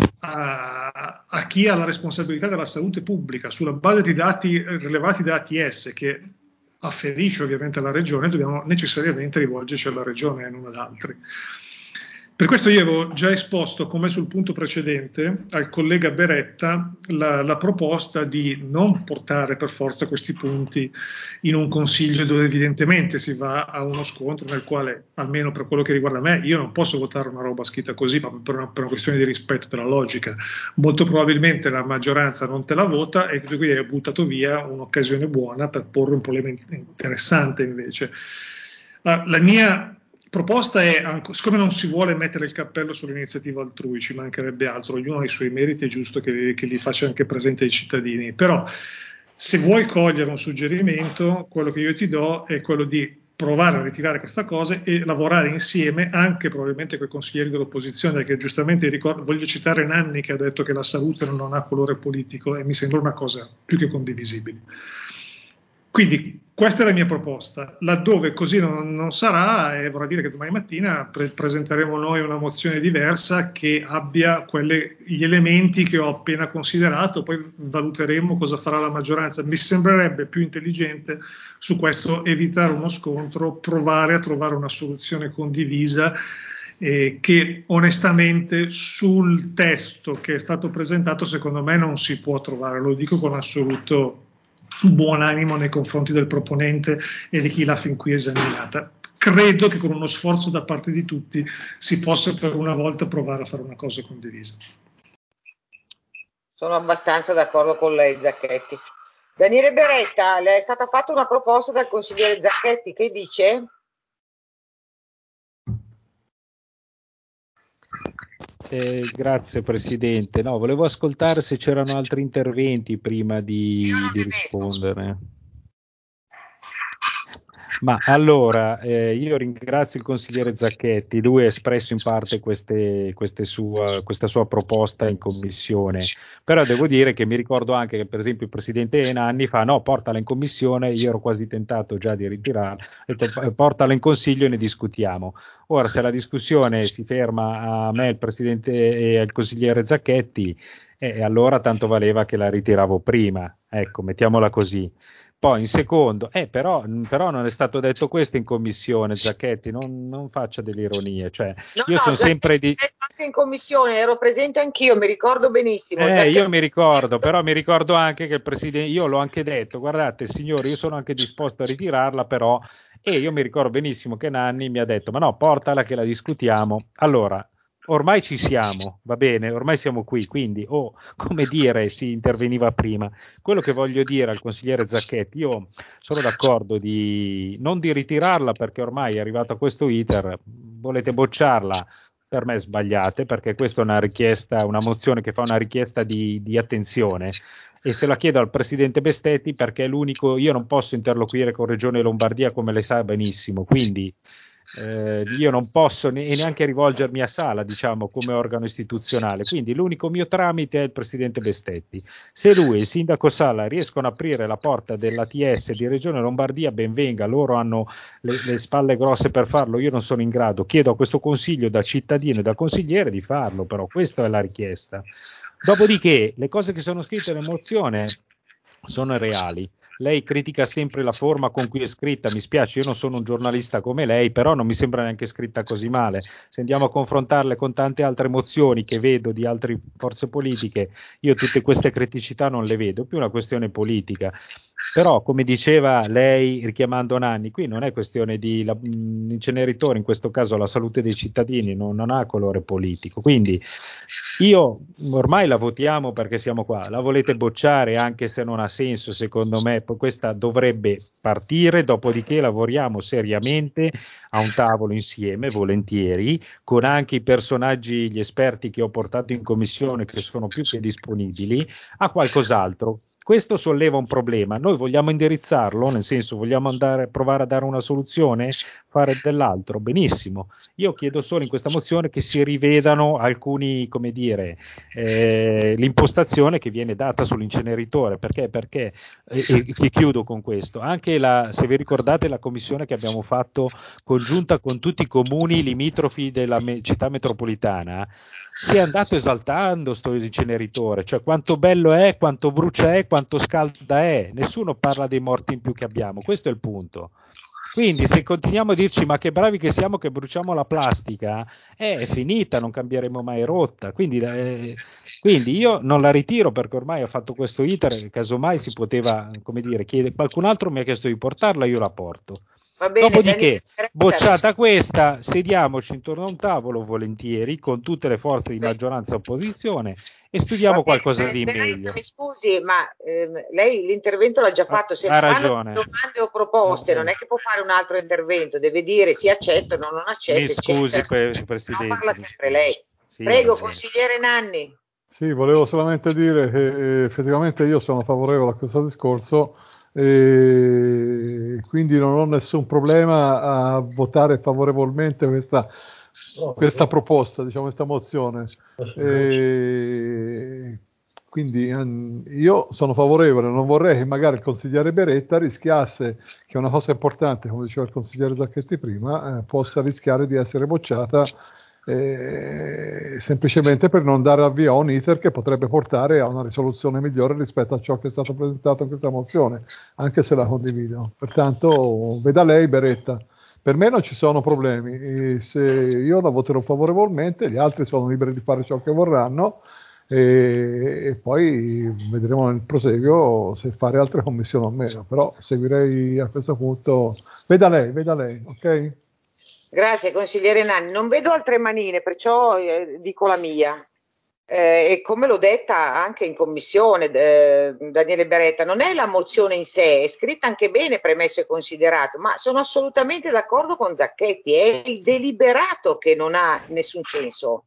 Speaker 1: a chi ha la responsabilità della salute pubblica sulla base di dati rilevati da ATS, che afferisce ovviamente alla regione, dobbiamo necessariamente rivolgerci alla regione e non ad altri. Per questo io avevo già esposto, come sul punto precedente, al collega Beretta la proposta di non portare per forza questi punti in un consiglio dove evidentemente si va a uno scontro nel quale, almeno per quello che riguarda me, io non posso votare una roba scritta così, ma per una questione di rispetto della logica. Molto probabilmente la maggioranza non te la vota e quindi hai buttato via un'occasione buona per porre un problema interessante invece. La mia proposta è, siccome non si vuole mettere il cappello sull'iniziativa altrui, ci mancherebbe altro, ognuno ha i suoi meriti, è giusto che li faccia anche presente ai cittadini, però se vuoi cogliere un suggerimento, quello che io ti do è quello di provare a ritirare questa cosa e lavorare insieme anche probabilmente con i consiglieri dell'opposizione, che giustamente voglio citare Nanni che ha detto che la salute non ha colore politico e mi sembra una cosa più che condivisibile. Quindi questa è la mia proposta, laddove così non sarà, e vorrà dire che domani mattina presenteremo noi una mozione diversa che abbia gli elementi che ho appena considerato, poi valuteremo cosa farà la maggioranza. Mi sembrerebbe più intelligente su questo evitare uno scontro, provare a trovare una soluzione condivisa che onestamente sul testo che è stato presentato secondo me non si può trovare, lo dico con assoluto buon animo nei confronti del proponente e di chi l'ha fin qui esaminata. Credo che con uno sforzo da parte di tutti si possa per una volta provare a fare una cosa condivisa.
Speaker 21: Sono abbastanza d'accordo con lei, Zacchetti. Daniele Beretta, le è stata fatta una proposta dal consigliere Zacchetti, che dice?
Speaker 8: Grazie Presidente. No, volevo ascoltare se c'erano altri interventi prima di rispondere. Ma allora, io ringrazio il consigliere Zacchetti, lui ha espresso in parte questa sua proposta in commissione, però devo dire che mi ricordo anche che per esempio il presidente Nanni fa no, portala in commissione, io ero quasi tentato già di ritirarla, ho detto, portala in consiglio e ne discutiamo. Ora se la discussione si ferma a me, il presidente e al consigliere Zacchetti, allora tanto valeva che la ritiravo prima, ecco, mettiamola così. Poi in secondo, però non è stato detto questo in commissione, Zacchetti, non faccia delle ironie, cioè io sono sempre di...
Speaker 21: Anche in commissione, ero presente anch'io, mi ricordo benissimo.
Speaker 8: Io mi ricordo, però mi ricordo anche che il presidente, io l'ho anche detto, guardate signori, io sono anche disposto a ritirarla, però, e io mi ricordo benissimo che Nanni mi ha detto, ma no, portala che la discutiamo. Allora, ormai ci siamo, va bene, ormai siamo qui, quindi come dire, si interveniva prima. Quello che voglio dire al consigliere Zacchetti, io sono d'accordo non di ritirarla perché ormai è arrivato a questo iter, volete bocciarla, per me sbagliate, perché questa è una richiesta, una mozione che fa una richiesta di attenzione. E se la chiedo al presidente Bestetti perché è l'unico, io non posso interloquire con Regione Lombardia come lei sa benissimo, quindi io non posso neanche rivolgermi a Sala, diciamo, come organo istituzionale, quindi l'unico mio tramite è il presidente Bestetti. Se lui e il sindaco Sala riescono a aprire la porta dell'ATS di Regione Lombardia, ben venga, loro hanno le spalle grosse per farlo, io non sono in grado, chiedo a questo consiglio da cittadino e da consigliere di farlo, però questa è la richiesta. Dopodiché le cose che sono scritte nella mozione sono reali. Lei critica sempre la forma con cui è scritta, mi spiace, io non sono un giornalista come lei, però non mi sembra neanche scritta così male. Se andiamo a confrontarle con tante altre mozioni che vedo di altre forze politiche, io tutte queste criticità non le vedo, è più una questione politica. Però, come diceva lei richiamando Nanni, qui non è questione di inceneritore, in questo caso la salute dei cittadini non ha colore politico, quindi io ormai la votiamo perché siamo qua, la volete bocciare anche se non ha senso secondo me, poi questa dovrebbe partire, dopodiché lavoriamo seriamente a un tavolo insieme, volentieri, con anche i personaggi, gli esperti che ho portato in commissione che sono più che disponibili, a qualcos'altro. Questo solleva un problema, noi vogliamo indirizzarlo, nel senso vogliamo provare a dare una soluzione, fare dell'altro, benissimo. Io chiedo solo in questa mozione che si rivedano alcuni, come dire, l'impostazione che viene data sull'inceneritore, perché che chiudo con questo, anche se vi ricordate la commissione che abbiamo fatto congiunta con tutti i comuni limitrofi della città metropolitana, si è andato esaltando sto inceneritore, cioè quanto bello è, quanto brucia è, quanto scalda è, nessuno parla dei morti in più che abbiamo, questo è il punto. Quindi se continuiamo a dirci ma che bravi che siamo che bruciamo la plastica, è finita, non cambieremo mai rotta, quindi io non la ritiro perché ormai ho fatto questo iter, casomai si poteva, come dire, qualcun altro mi ha chiesto di portarla, io la porto.
Speaker 21: Va bene,
Speaker 8: Dopodiché, bocciata questa, sediamoci intorno a un tavolo volentieri con tutte le forze di maggioranza e opposizione e studiamo qualcosa di meglio.
Speaker 21: Mi scusi, ma lei l'intervento l'ha già fatto, se
Speaker 8: ha
Speaker 21: fanno
Speaker 8: ragione.
Speaker 21: domande o proposte non è che può fare un altro intervento, deve dire sì accetto, no, non accetto.
Speaker 8: Mi scusi, Presidente.
Speaker 21: Non parla sempre lei.
Speaker 8: Sì,
Speaker 21: prego, consigliere Nanni.
Speaker 5: Sì, volevo solamente dire che effettivamente io sono favorevole a questo discorso e quindi non ho nessun problema a votare favorevolmente questa proposta, diciamo, questa mozione. Quindi io sono favorevole, non vorrei che magari il consigliere Beretta rischiasse che una cosa importante, come diceva il consigliere Zacchetti prima, possa rischiare di essere bocciata semplicemente per non dare avvio a un iter che potrebbe portare a una risoluzione migliore rispetto a ciò che è stato presentato in questa mozione, anche se la condivido. Pertanto veda lei, Beretta. Per me non ci sono problemi, se io la voterò favorevolmente, gli altri sono liberi di fare ciò che vorranno e poi vedremo nel proseguio se fare altre commissioni o meno, però seguirei a questo punto. Veda lei, ok?
Speaker 21: Grazie consigliere Nanni, non vedo altre manine, perciò dico la mia. E come l'ho detta anche in commissione, Daniele Beretta, non è la mozione in sé, è scritta anche bene, premesso e considerato, ma sono assolutamente d'accordo con Zacchetti, è il deliberato che non ha nessun senso.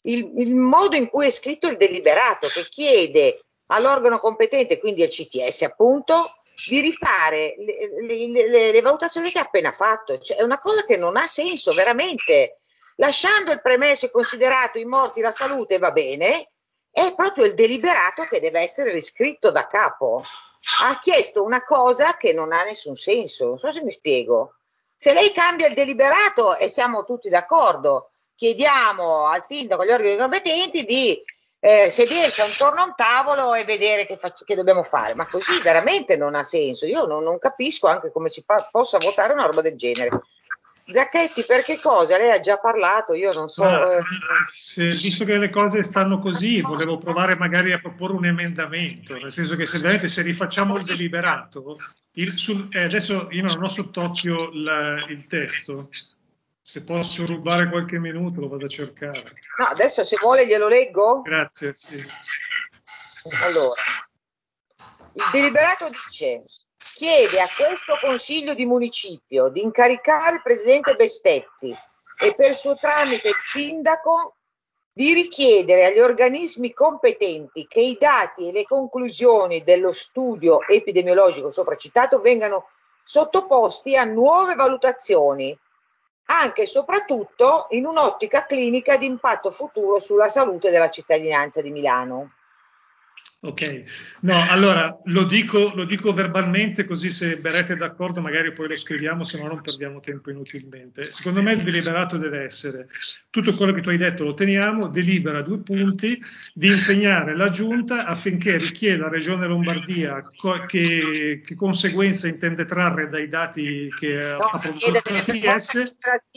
Speaker 21: il modo in cui è scritto il deliberato, che chiede all'organo competente, quindi al CTS appunto, di rifare le valutazioni che ha appena fatto. Cioè, è una cosa che non ha senso veramente. Lasciando il premesso e considerato i morti, la salute, va bene, è proprio il deliberato che deve essere riscritto da capo. Ha chiesto una cosa che non ha nessun senso, non so se mi spiego. Se lei cambia il deliberato e siamo tutti d'accordo, chiediamo al sindaco, agli organi competenti di sederci attorno a un tavolo e vedere che dobbiamo fare, ma così veramente non ha senso. Io non capisco anche come si possa votare una roba del genere. Zacchetti, per che cosa? Lei ha già parlato, io non so.
Speaker 1: Visto che le cose stanno così, volevo provare magari a proporre un emendamento, nel senso che se rifacciamo il deliberato, adesso io non ho sott'occhio il testo, se posso rubare qualche minuto lo vado a cercare.
Speaker 21: No, adesso se vuole glielo leggo?
Speaker 1: Grazie, sì.
Speaker 21: Allora, il deliberato dice: chiede a questo Consiglio di Municipio di incaricare il Presidente Bestetti e per suo tramite il Sindaco di richiedere agli organismi competenti che i dati e le conclusioni dello studio epidemiologico sopracitato vengano sottoposti a nuove valutazioni, anche e soprattutto in un'ottica clinica di impatto futuro sulla salute della cittadinanza di Milano.
Speaker 1: Ok, no, allora lo dico verbalmente, così se Beretta è d'accordo magari poi lo scriviamo, se no non perdiamo tempo inutilmente. Secondo me il deliberato deve essere tutto quello che tu hai detto, lo teniamo, delibera 2 punti di impegnare la Giunta affinché richieda alla Regione Lombardia che conseguenza intende trarre dai dati che ha prodotto l'ATS.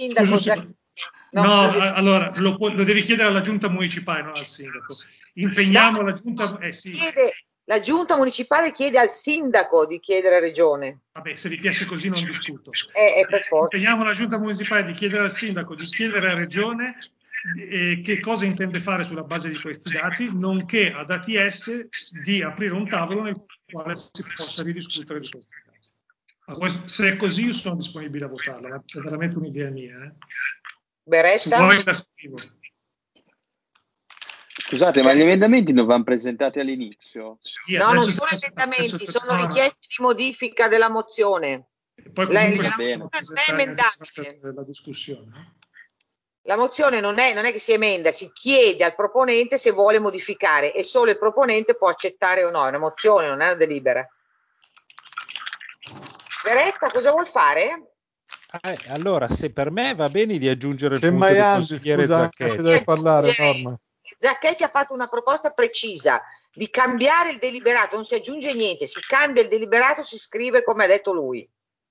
Speaker 1: Allora lo devi chiedere alla Giunta municipale, non al sindaco. Impegniamo la Giunta. Sì.
Speaker 21: La Giunta municipale chiede al sindaco di chiedere alla Regione.
Speaker 1: Vabbè, se vi piace così non discuto.
Speaker 21: Per forza.
Speaker 1: Impegniamo la Giunta municipale di chiedere al sindaco, di chiedere alla Regione che cosa intende fare sulla base di questi dati, nonché ad ATS di aprire un tavolo nel quale si possa ridiscutere di questi dati. Se è così io sono disponibile a votarla, ma è veramente un'idea mia.
Speaker 21: Beretta?
Speaker 1: Se vuoi la scrivo.
Speaker 19: Scusate, ma gli emendamenti non vanno presentati all'inizio?
Speaker 21: Sì, no, non sono emendamenti, sono richieste di modifica della mozione.
Speaker 1: E poi comunque non è emendabile. La discussione.
Speaker 21: La mozione non è che si emenda, si chiede al proponente se vuole modificare e solo il proponente può accettare o no. È una mozione, non è una delibera. Beretta, cosa vuol fare?
Speaker 8: Allora, se per me va bene di aggiungere il punto del consigliere Zacchetti.
Speaker 5: Deve parlare, Norma.
Speaker 21: Zacchetti ha fatto una proposta precisa di cambiare il deliberato, non si aggiunge niente, si cambia il deliberato, si scrive come ha detto lui.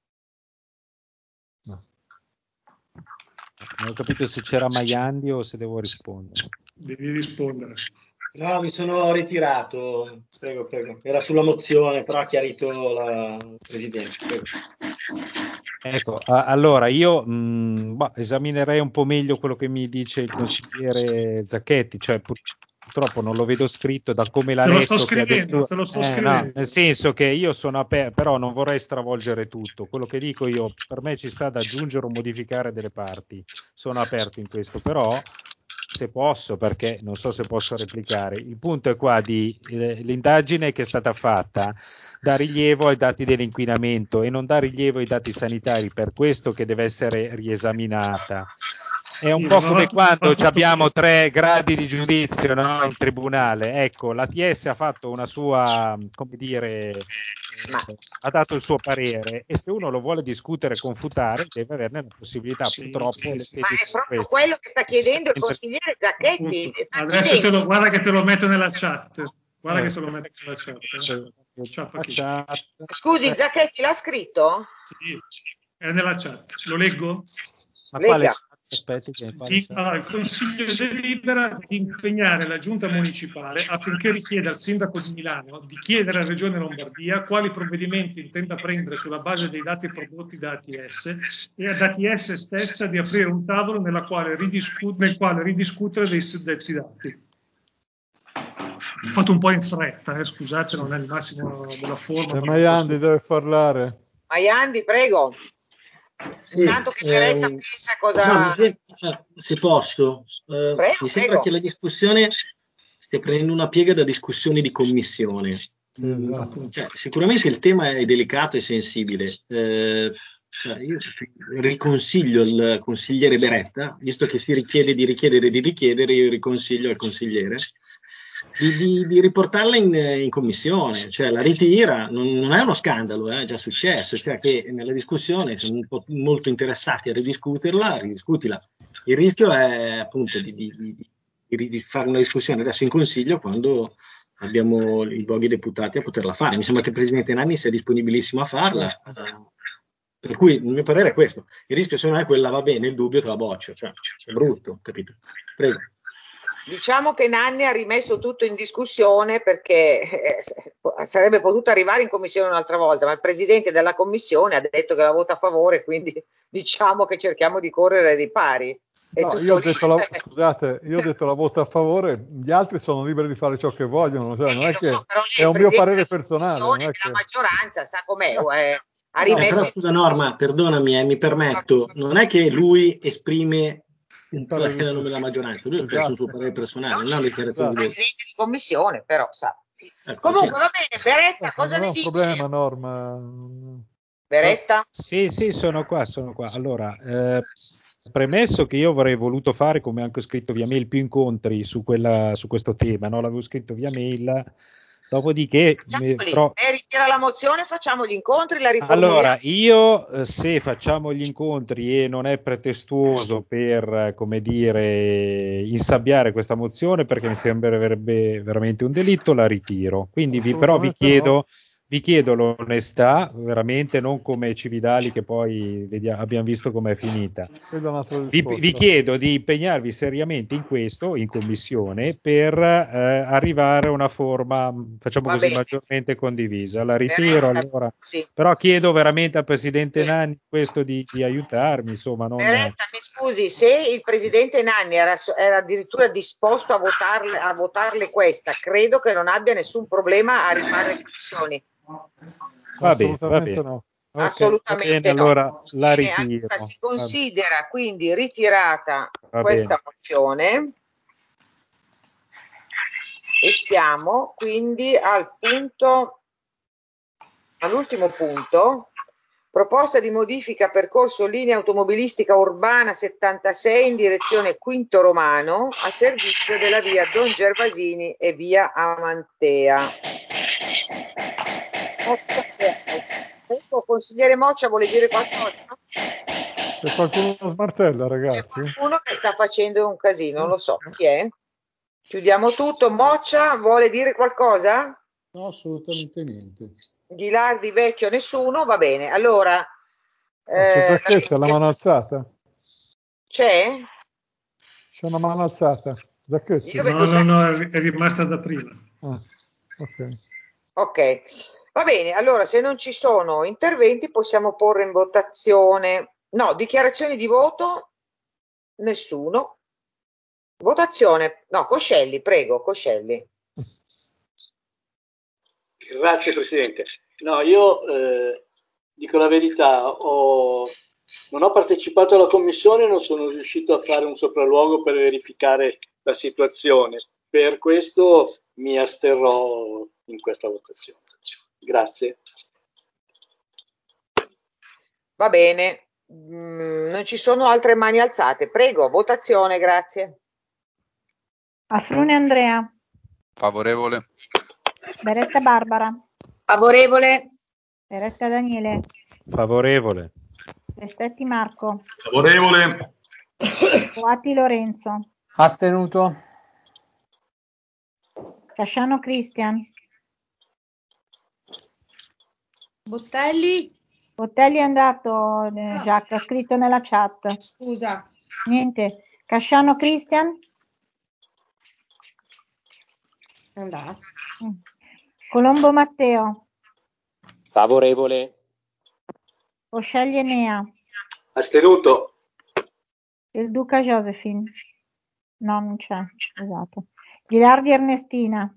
Speaker 8: No. Non ho capito se c'era Maiandi o se devo rispondere.
Speaker 1: Devi rispondere.
Speaker 20: No, mi sono ritirato, prego. Era sulla mozione, però ha chiarito la Presidente. Prego.
Speaker 8: Ecco, allora io esaminerei un po' meglio quello che mi dice il consigliere Zacchetti, cioè purtroppo non lo vedo scritto da come l'ha letto.
Speaker 1: Te lo sto scrivendo.
Speaker 8: No, nel senso che io sono aperto, però non vorrei stravolgere tutto. Quello che dico io, per me ci sta da aggiungere o modificare delle parti. Sono aperto in questo, però se posso, perché non so se posso replicare. Il punto è qua l'indagine che è stata fatta dà rilievo ai dati dell'inquinamento e non dà rilievo ai dati sanitari, per questo che deve essere riesaminata. È un po' come quando abbiamo 3 gradi di giudizio, no, in tribunale. Ecco, l'ATS ha fatto una sua, come dire, ha dato il suo parere e se uno lo vuole discutere e confutare deve averne la possibilità. Purtroppo le sedi
Speaker 21: ma è proprio quello che sta chiedendo il consigliere Zacchetti.
Speaker 1: Adesso guarda che te lo metto nella chat. Guarda che te lo metto nella chat.
Speaker 21: Scusi, Zacchetti l'ha scritto?
Speaker 1: Sì, è nella chat. Lo leggo?
Speaker 8: Ma quale? Aspetti
Speaker 1: allora, il Consiglio delibera di impegnare la Giunta municipale affinché richieda al Sindaco di Milano di chiedere alla Regione Lombardia quali provvedimenti intenda prendere sulla base dei dati prodotti da ATS e ad ATS stessa di aprire un tavolo nel quale ridiscutere dei suddetti dati. Ho fatto un po' in fretta, scusate, non è il massimo della forma.
Speaker 5: Maiandi deve parlare.
Speaker 21: Maiandi, prego.
Speaker 20: Sì,
Speaker 21: Intanto che Beretta pensa cosa...
Speaker 20: no, se posso, mi sembra che la discussione stia prendendo una piega da discussioni di commissione.
Speaker 5: Esatto.
Speaker 20: Cioè, sicuramente il tema è delicato e sensibile. Cioè, io riconsiglio al consigliere Beretta, visto che si richiede di richiedere, io riconsiglio al consigliere di riportarla in commissione, cioè la ritira, non è uno scandalo, è già successo, cioè che nella discussione siamo molto interessati a ridiscutila. Il rischio è appunto di fare una discussione adesso in consiglio quando abbiamo i luoghi deputati a poterla fare. Mi sembra che il Presidente Nanni sia disponibilissimo a farla, per cui il mio parere è questo. Il rischio se non è quella va bene, il dubbio te la boccio, cioè è brutto, capito? Prego.
Speaker 21: Diciamo che Nanni ha rimesso tutto in discussione perché sarebbe potuto arrivare in commissione un'altra volta, ma il presidente della commissione ha detto che la vota a favore, quindi diciamo che cerchiamo di correre ai ripari.
Speaker 5: No, io ho detto scusate, io ho detto la voto a favore, gli altri sono liberi di fare ciò che vogliono, cioè non è che è un mio parere personale. Non è che...
Speaker 21: La maggioranza sa com'è, ha
Speaker 20: No,
Speaker 21: rimesso...
Speaker 20: però scusa Norma, perdonami, mi permetto, non è che lui esprime un parere a nome della maggioranza, lui ha espresso un suo parere personale, non ha una dichiarazione di voto.
Speaker 21: Presidente di commissione, però sa.
Speaker 20: Ecco,
Speaker 21: Comunque va bene, Beretta, cosa
Speaker 5: non
Speaker 21: ne
Speaker 5: è un
Speaker 21: dici?
Speaker 5: problema, Norma.
Speaker 21: Beretta?
Speaker 8: Sì, sono qua. Allora, premesso che io avrei voluto fare, come anche ho scritto via mail, più incontri su questo tema, no? L'avevo scritto via mail, dopodiché
Speaker 21: Ritira la mozione, facciamo gli incontri, la riformuliamo.
Speaker 8: Allora, io se facciamo gli incontri e non è pretestuoso per, come dire, insabbiare questa mozione, perché mi sembrerebbe veramente un delitto, la ritiro. Quindi però vi chiedo l'onestà, veramente, non come Cividali che poi abbiamo visto com'è finita. Vi chiedo di impegnarvi seriamente in questo, in commissione, per arrivare a una forma, facciamo così, maggiormente condivisa. La ritiro allora, però chiedo veramente al Presidente Nanni questo di aiutarmi, insomma.
Speaker 21: Beretta, mi scusi, se il Presidente Nanni era addirittura disposto a votarle questa, credo che non abbia nessun problema a rifare le commissioni.
Speaker 8: Va bene.
Speaker 5: No.
Speaker 21: Assolutamente
Speaker 8: bene,
Speaker 21: no.
Speaker 8: allora la ritiro.
Speaker 21: Si considera quindi ritirata questa mozione e siamo quindi all'ultimo punto, proposta di modifica percorso linea automobilistica urbana 76 in direzione Quinto Romano a servizio della via Don Gervasini e via Amantea. Consigliere Moccia vuole dire qualcosa?
Speaker 5: C'è qualcuno smartella, ragazzi?
Speaker 21: C'è qualcuno che sta facendo un casino, non lo so chi è. Chiudiamo tutto. Moccia vuole dire qualcosa?
Speaker 14: No, assolutamente niente.
Speaker 21: Ghilardi, Vecchio, nessuno? Va bene. Allora...
Speaker 5: c'è Zacchetti, la mano alzata?
Speaker 21: C'è?
Speaker 5: C'è una mano alzata. Zacchetti?
Speaker 1: No, è rimasta da prima.
Speaker 21: Ok. Va bene, allora se non ci sono interventi possiamo porre in votazione. No, dichiarazioni di voto? Nessuno. Votazione? No, Coscelli, prego, Coscelli.
Speaker 7: Grazie Presidente. No, io dico la verità, non ho partecipato alla commissione, non sono riuscito a fare un sopralluogo per verificare la situazione. Per questo mi asterrò in questa votazione. Grazie.
Speaker 21: Va bene, non ci sono altre mani alzate. Prego, votazione, grazie.
Speaker 11: Afrune Andrea.
Speaker 16: Favorevole.
Speaker 11: Beretta Barbara.
Speaker 21: Favorevole.
Speaker 11: Beretta Daniele.
Speaker 8: Favorevole.
Speaker 11: Estetti Marco.
Speaker 12: Favorevole.
Speaker 11: Boatti Lorenzo.
Speaker 18: Astenuto.
Speaker 11: Casciano Cristian.
Speaker 2: Bottelli?
Speaker 11: Bottelli è andato, Jacques, ha scritto nella chat.
Speaker 2: Scusa.
Speaker 11: Niente. Casciano Cristian?
Speaker 2: È andato.
Speaker 11: Colombo Matteo.
Speaker 3: Favorevole.
Speaker 11: Oscegli Enea.
Speaker 7: Astenuto.
Speaker 11: Del Duca Josephine. No, non c'è. Esatto. Ghilardi Ernestina.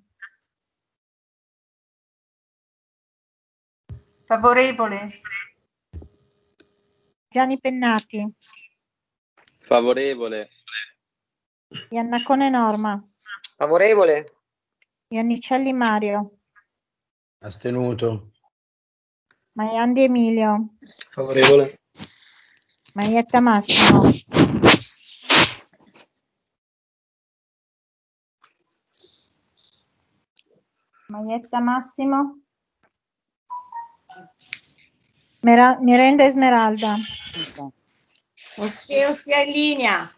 Speaker 13: Favorevole.
Speaker 11: Gianni Pennati,
Speaker 19: Favorevole.
Speaker 11: Iannacone Norma,
Speaker 21: Favorevole.
Speaker 11: Iannicelli Mario,
Speaker 3: Astenuto.
Speaker 11: Maiandi Emilio,
Speaker 20: Favorevole.
Speaker 11: Maietta Massimo, Maietta Massimo, Miranda Esmeralda,
Speaker 2: Moscheo stia in linea.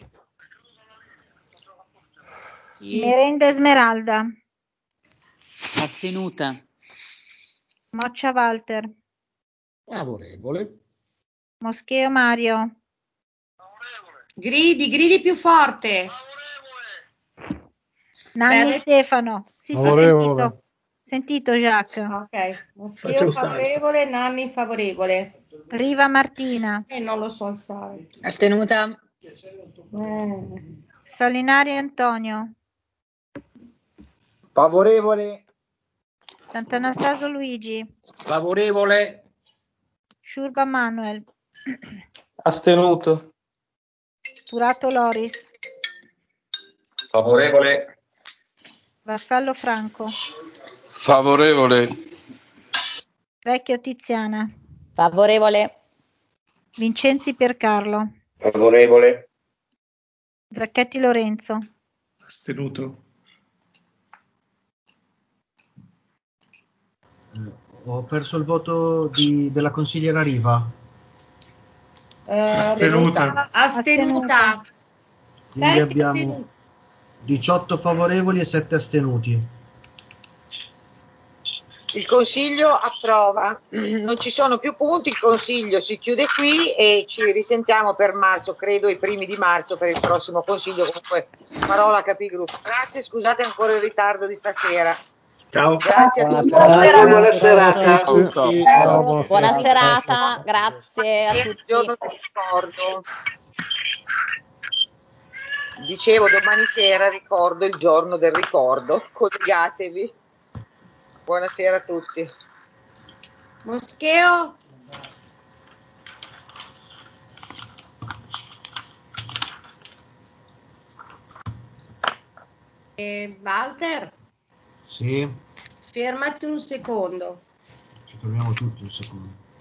Speaker 11: Merenda Esmeralda,
Speaker 4: Astenuta.
Speaker 11: Moccia Walter,
Speaker 14: Favorevole.
Speaker 11: Moscheo Mario,
Speaker 2: Gridi più forte.
Speaker 11: Nanni Stefano, sì,
Speaker 5: Favorevole.
Speaker 11: sentito Jacques.
Speaker 2: Ok, Moscheo favorevole, Nanni favorevole.
Speaker 11: Riva Martina,
Speaker 2: Non lo so alzare.
Speaker 4: Astenuta.
Speaker 11: Solinari Antonio,
Speaker 3: Favorevole.
Speaker 11: Sant'Anastaso Luigi,
Speaker 3: Favorevole.
Speaker 11: Sciurba Manuel,
Speaker 18: Astenuto.
Speaker 11: Turato Loris,
Speaker 16: Favorevole.
Speaker 11: Vassallo Franco,
Speaker 16: Favorevole.
Speaker 11: Vecchio Tiziana,
Speaker 17: Favorevole.
Speaker 11: Vincenzi Piercarlo,
Speaker 16: Favorevole.
Speaker 11: Zacchetti Lorenzo,
Speaker 1: Astenuto.
Speaker 6: Ho perso il voto della consigliera Riva.
Speaker 1: Astenuta.
Speaker 2: Astenuta.
Speaker 6: Quindi
Speaker 2: 7
Speaker 6: abbiamo
Speaker 2: astenuti.
Speaker 6: 18 favorevoli e 7 astenuti.
Speaker 21: Il Consiglio approva. Non ci sono più punti, il Consiglio si chiude qui e ci risentiamo per marzo, credo i primi di marzo per il prossimo Consiglio. Comunque parola Capigruppo. Grazie, scusate ancora il ritardo di stasera.
Speaker 20: Ciao.
Speaker 21: Grazie a tutti.
Speaker 7: Buona serata.
Speaker 17: Buona serata, grazie a tutti.
Speaker 21: Giorno del ricordo. Dicevo, domani sera ricordo il giorno del ricordo. Collegatevi. Buonasera a tutti.
Speaker 2: Moscheo. Walter,
Speaker 6: Sì,
Speaker 2: fermati un secondo.
Speaker 6: ci fermiamo tutti un secondo.